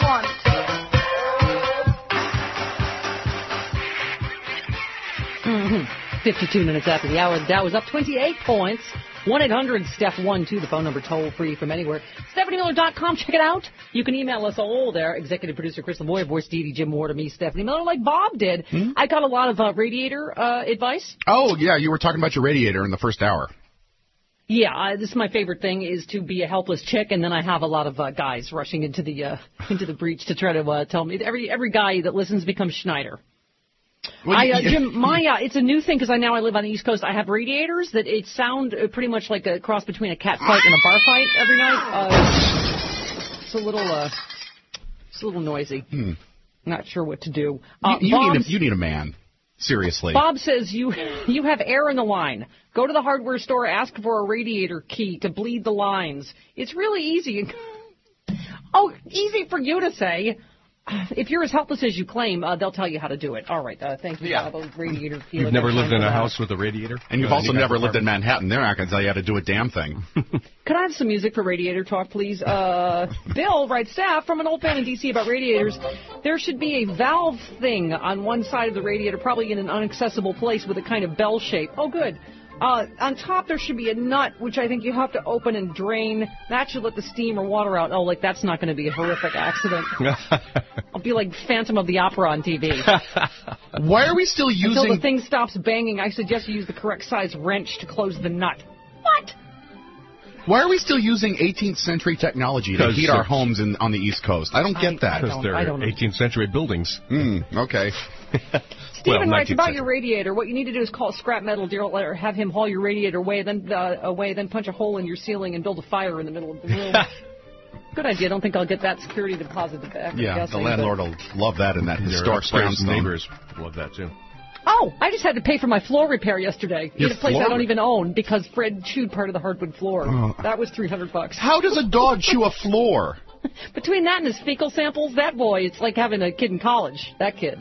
want. 52 minutes after the hour, the Dow is up 28 points. 1-800-STEPH-1-2, the phone number toll free from anywhere. StephanieMiller.com, check it out. You can email us all there. Executive producer Chris LeBoy, voice Dee Jim Moore to me, Stephanie Miller, like Bob did. I got a lot of radiator advice. Oh, yeah, you were talking about your radiator in the first hour. Yeah, this is my favorite thing, is to be a helpless chick, and then I have a lot of guys rushing into the breach to try to tell me. Every guy that listens becomes Schneider. Jim, it's a new thing because I live on the East Coast. I have radiators that it sound pretty much like a cross between a cat fight and a bar fight every night. It's a little noisy. Not sure what to do. You need a man. Seriously. Bob says you have air in the line. Go to the hardware store, ask for a radiator key to bleed the lines. It's really easy. Easy for you to say. If you're as helpless as you claim, they'll tell you how to do it. All right. Thank you, Bob. Radiator key. You've never lived in a house with a radiator? And you've also never lived in Manhattan. They're not going to tell you how to do a damn thing. Could I have some music for radiator talk, please? Bill writes, staff, from an old fan in D.C. about radiators, there should be a valve thing on one side of the radiator, probably in an inaccessible place with a kind of bell shape. Oh, good. On top, there should be a nut, which I think you have to open and drain. That should let the steam or water out. Oh, that's not going to be a horrific accident. be like Phantom of the Opera on TV. Why are we still using... Until the thing stops banging, I suggest you use the correct size wrench to close the nut. What? Why are we still using 18th century technology to heat our homes on the East Coast? I don't get that. Because they're 18th century buildings. Okay. Stephen writes about your radiator. What you need to do is call a scrap metal dealer or have him haul your radiator away, then punch a hole in your ceiling and build a fire in the middle of the room. Good idea. I don't think I'll get that security deposit back. Yeah, the landlord will love that in that historic brownstone. Neighbors love that, too. Oh, I just had to pay for my floor repair yesterday in a place I don't even own because Fred chewed part of the hardwood floor. Oh. That was $300. How does a dog chew a floor? Between that and his fecal samples, that boy, it's like having a kid in college. That kid.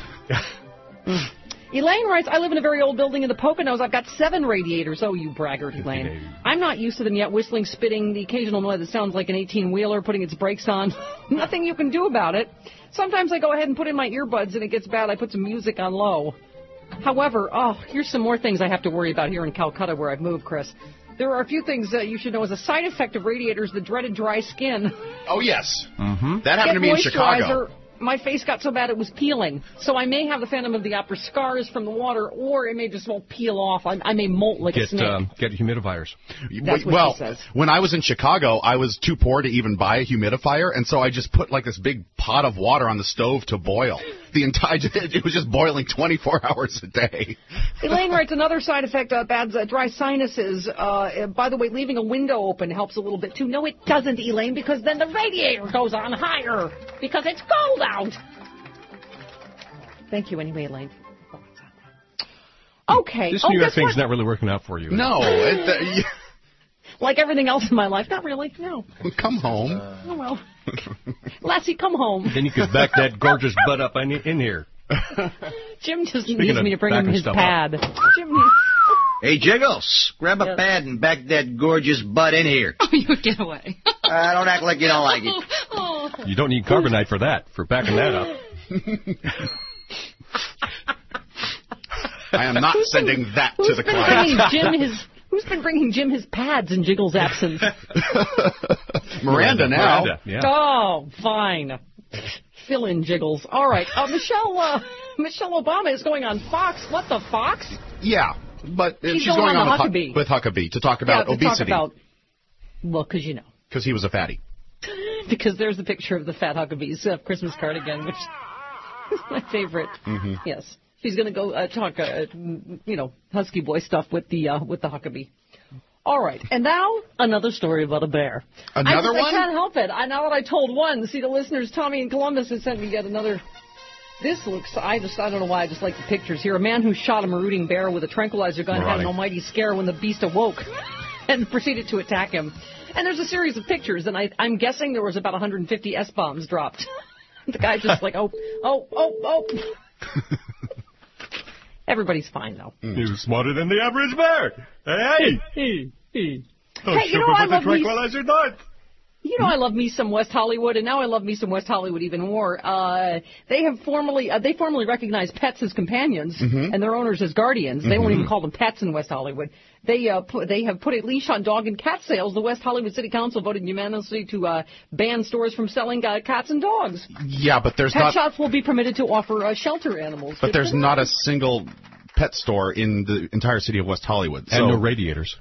Elaine writes, I live in a very old building in the Poconos. I've got 7 radiators. Oh, you braggart, Elaine. I'm not used to them yet. Whistling, spitting, the occasional noise that sounds like an 18-wheeler putting its brakes on. Nothing you can do about it. Sometimes I go ahead and put in my earbuds and it gets bad. I put some music on low. However, here's some more things I have to worry about here in Calcutta where I've moved, Chris. There are a few things that you should know as a side effect of radiators, the dreaded dry skin. Oh, yes. Mm-hmm. That happened to me in Chicago. My face got so bad it was peeling. So I may have the Phantom of the Opera scars from the water, or it may just all peel off. I may molt like a snake. Get humidifiers. That's what she says. When I was in Chicago, I was too poor to even buy a humidifier, and so I just put like this big pot of water on the stove to boil. It was just boiling 24 hours a day. Elaine writes, another side effect, dry sinuses. By the way, leaving a window open helps a little bit, too. No, it doesn't, Elaine, because then the radiator goes on higher because it's cold out. Thank you anyway, Elaine. Okay. This New York thing's not really working out for you. No. Like everything else in my life, not really, no. Come home. Oh, well. Lassie, come home. Then you could back that gorgeous butt up in here. Jim just needs me to bring him his pad. Jim needs... Hey, Jiggles, grab a pad and back that gorgeous butt in here. Oh, you get away. Don't act like you don't like it. You don't need carbonite for that, for backing that up. I am not sending that to the client. Who's been bringing Jim his pads in Jiggles' absence? Miranda now. Yeah. Oh, fine. Fill in, Jiggles. All right. Michelle Obama is going on Fox. What, the Fox? Yeah, but she's going on with Huckabee to talk about obesity. Because you know. Because he was a fatty. Because there's a picture of the fat Huckabee's Christmas card again, which is my favorite. Mm-hmm. Yes. She's going to go talk, husky boy stuff with the Huckabee. All right. And now, another story about a bear. Another one? I can't help it. Now that I told one, see, the listeners, Tommy in Columbus, has sent me yet another. This looks, I don't know why I just like the pictures here. A man who shot a marauding bear with a tranquilizer gun had an almighty scare when the beast awoke and proceeded to attack him. And there's a series of pictures, and I'm guessing there was about 150 S-bombs dropped. The guy just like, oh. Everybody's fine, though. He was smarter than the average bear. Hey! Hey, I love tranquilizer dart. I love me some West Hollywood, and now I love me some West Hollywood even more. They formally recognize pets as companions and their owners as guardians. Mm-hmm. They won't even call them pets in West Hollywood. They have put a leash on dog and cat sales. The West Hollywood City Council voted unanimously to ban stores from selling cats and dogs. Yeah, but there's pet shops will be permitted to offer shelter animals. But there's not a single pet store in the entire city of West Hollywood. And no radiators.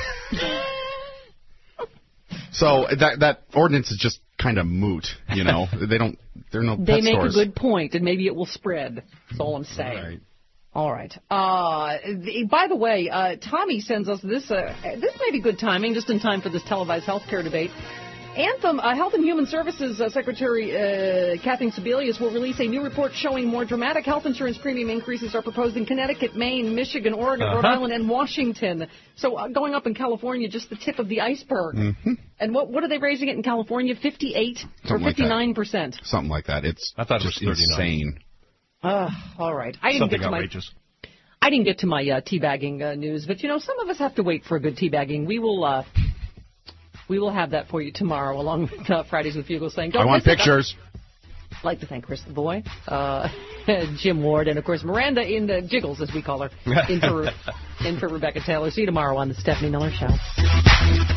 So that ordinance is just kind of moot, There are no pet stores. They make a good point, and maybe it will spread. That's all I'm saying. All right. By the way, Tommy sends us this. This may be good timing, just in time for this televised health care debate. Anthem, Health and Human Services Secretary Kathleen Sebelius will release a new report showing more dramatic health insurance premium increases are proposed in Connecticut, Maine, Michigan, Oregon, Rhode Island, and Washington. So going up in California, just the tip of the iceberg. Mm-hmm. And what are they raising it in California? 58 or 59%? Something like that. I thought it was 39. Insane. All right. I didn't Something outrageous. I didn't get to my teabagging news, but some of us have to wait for a good teabagging. We will have that for you tomorrow, along with Fridays with Fugel saying, I want pictures. I'd like to thank Chris the Boy, Jim Ward, and, of course, Miranda in the Jiggles, as we call her, in for Rebecca Taylor. See you tomorrow on The Stephanie Miller Show.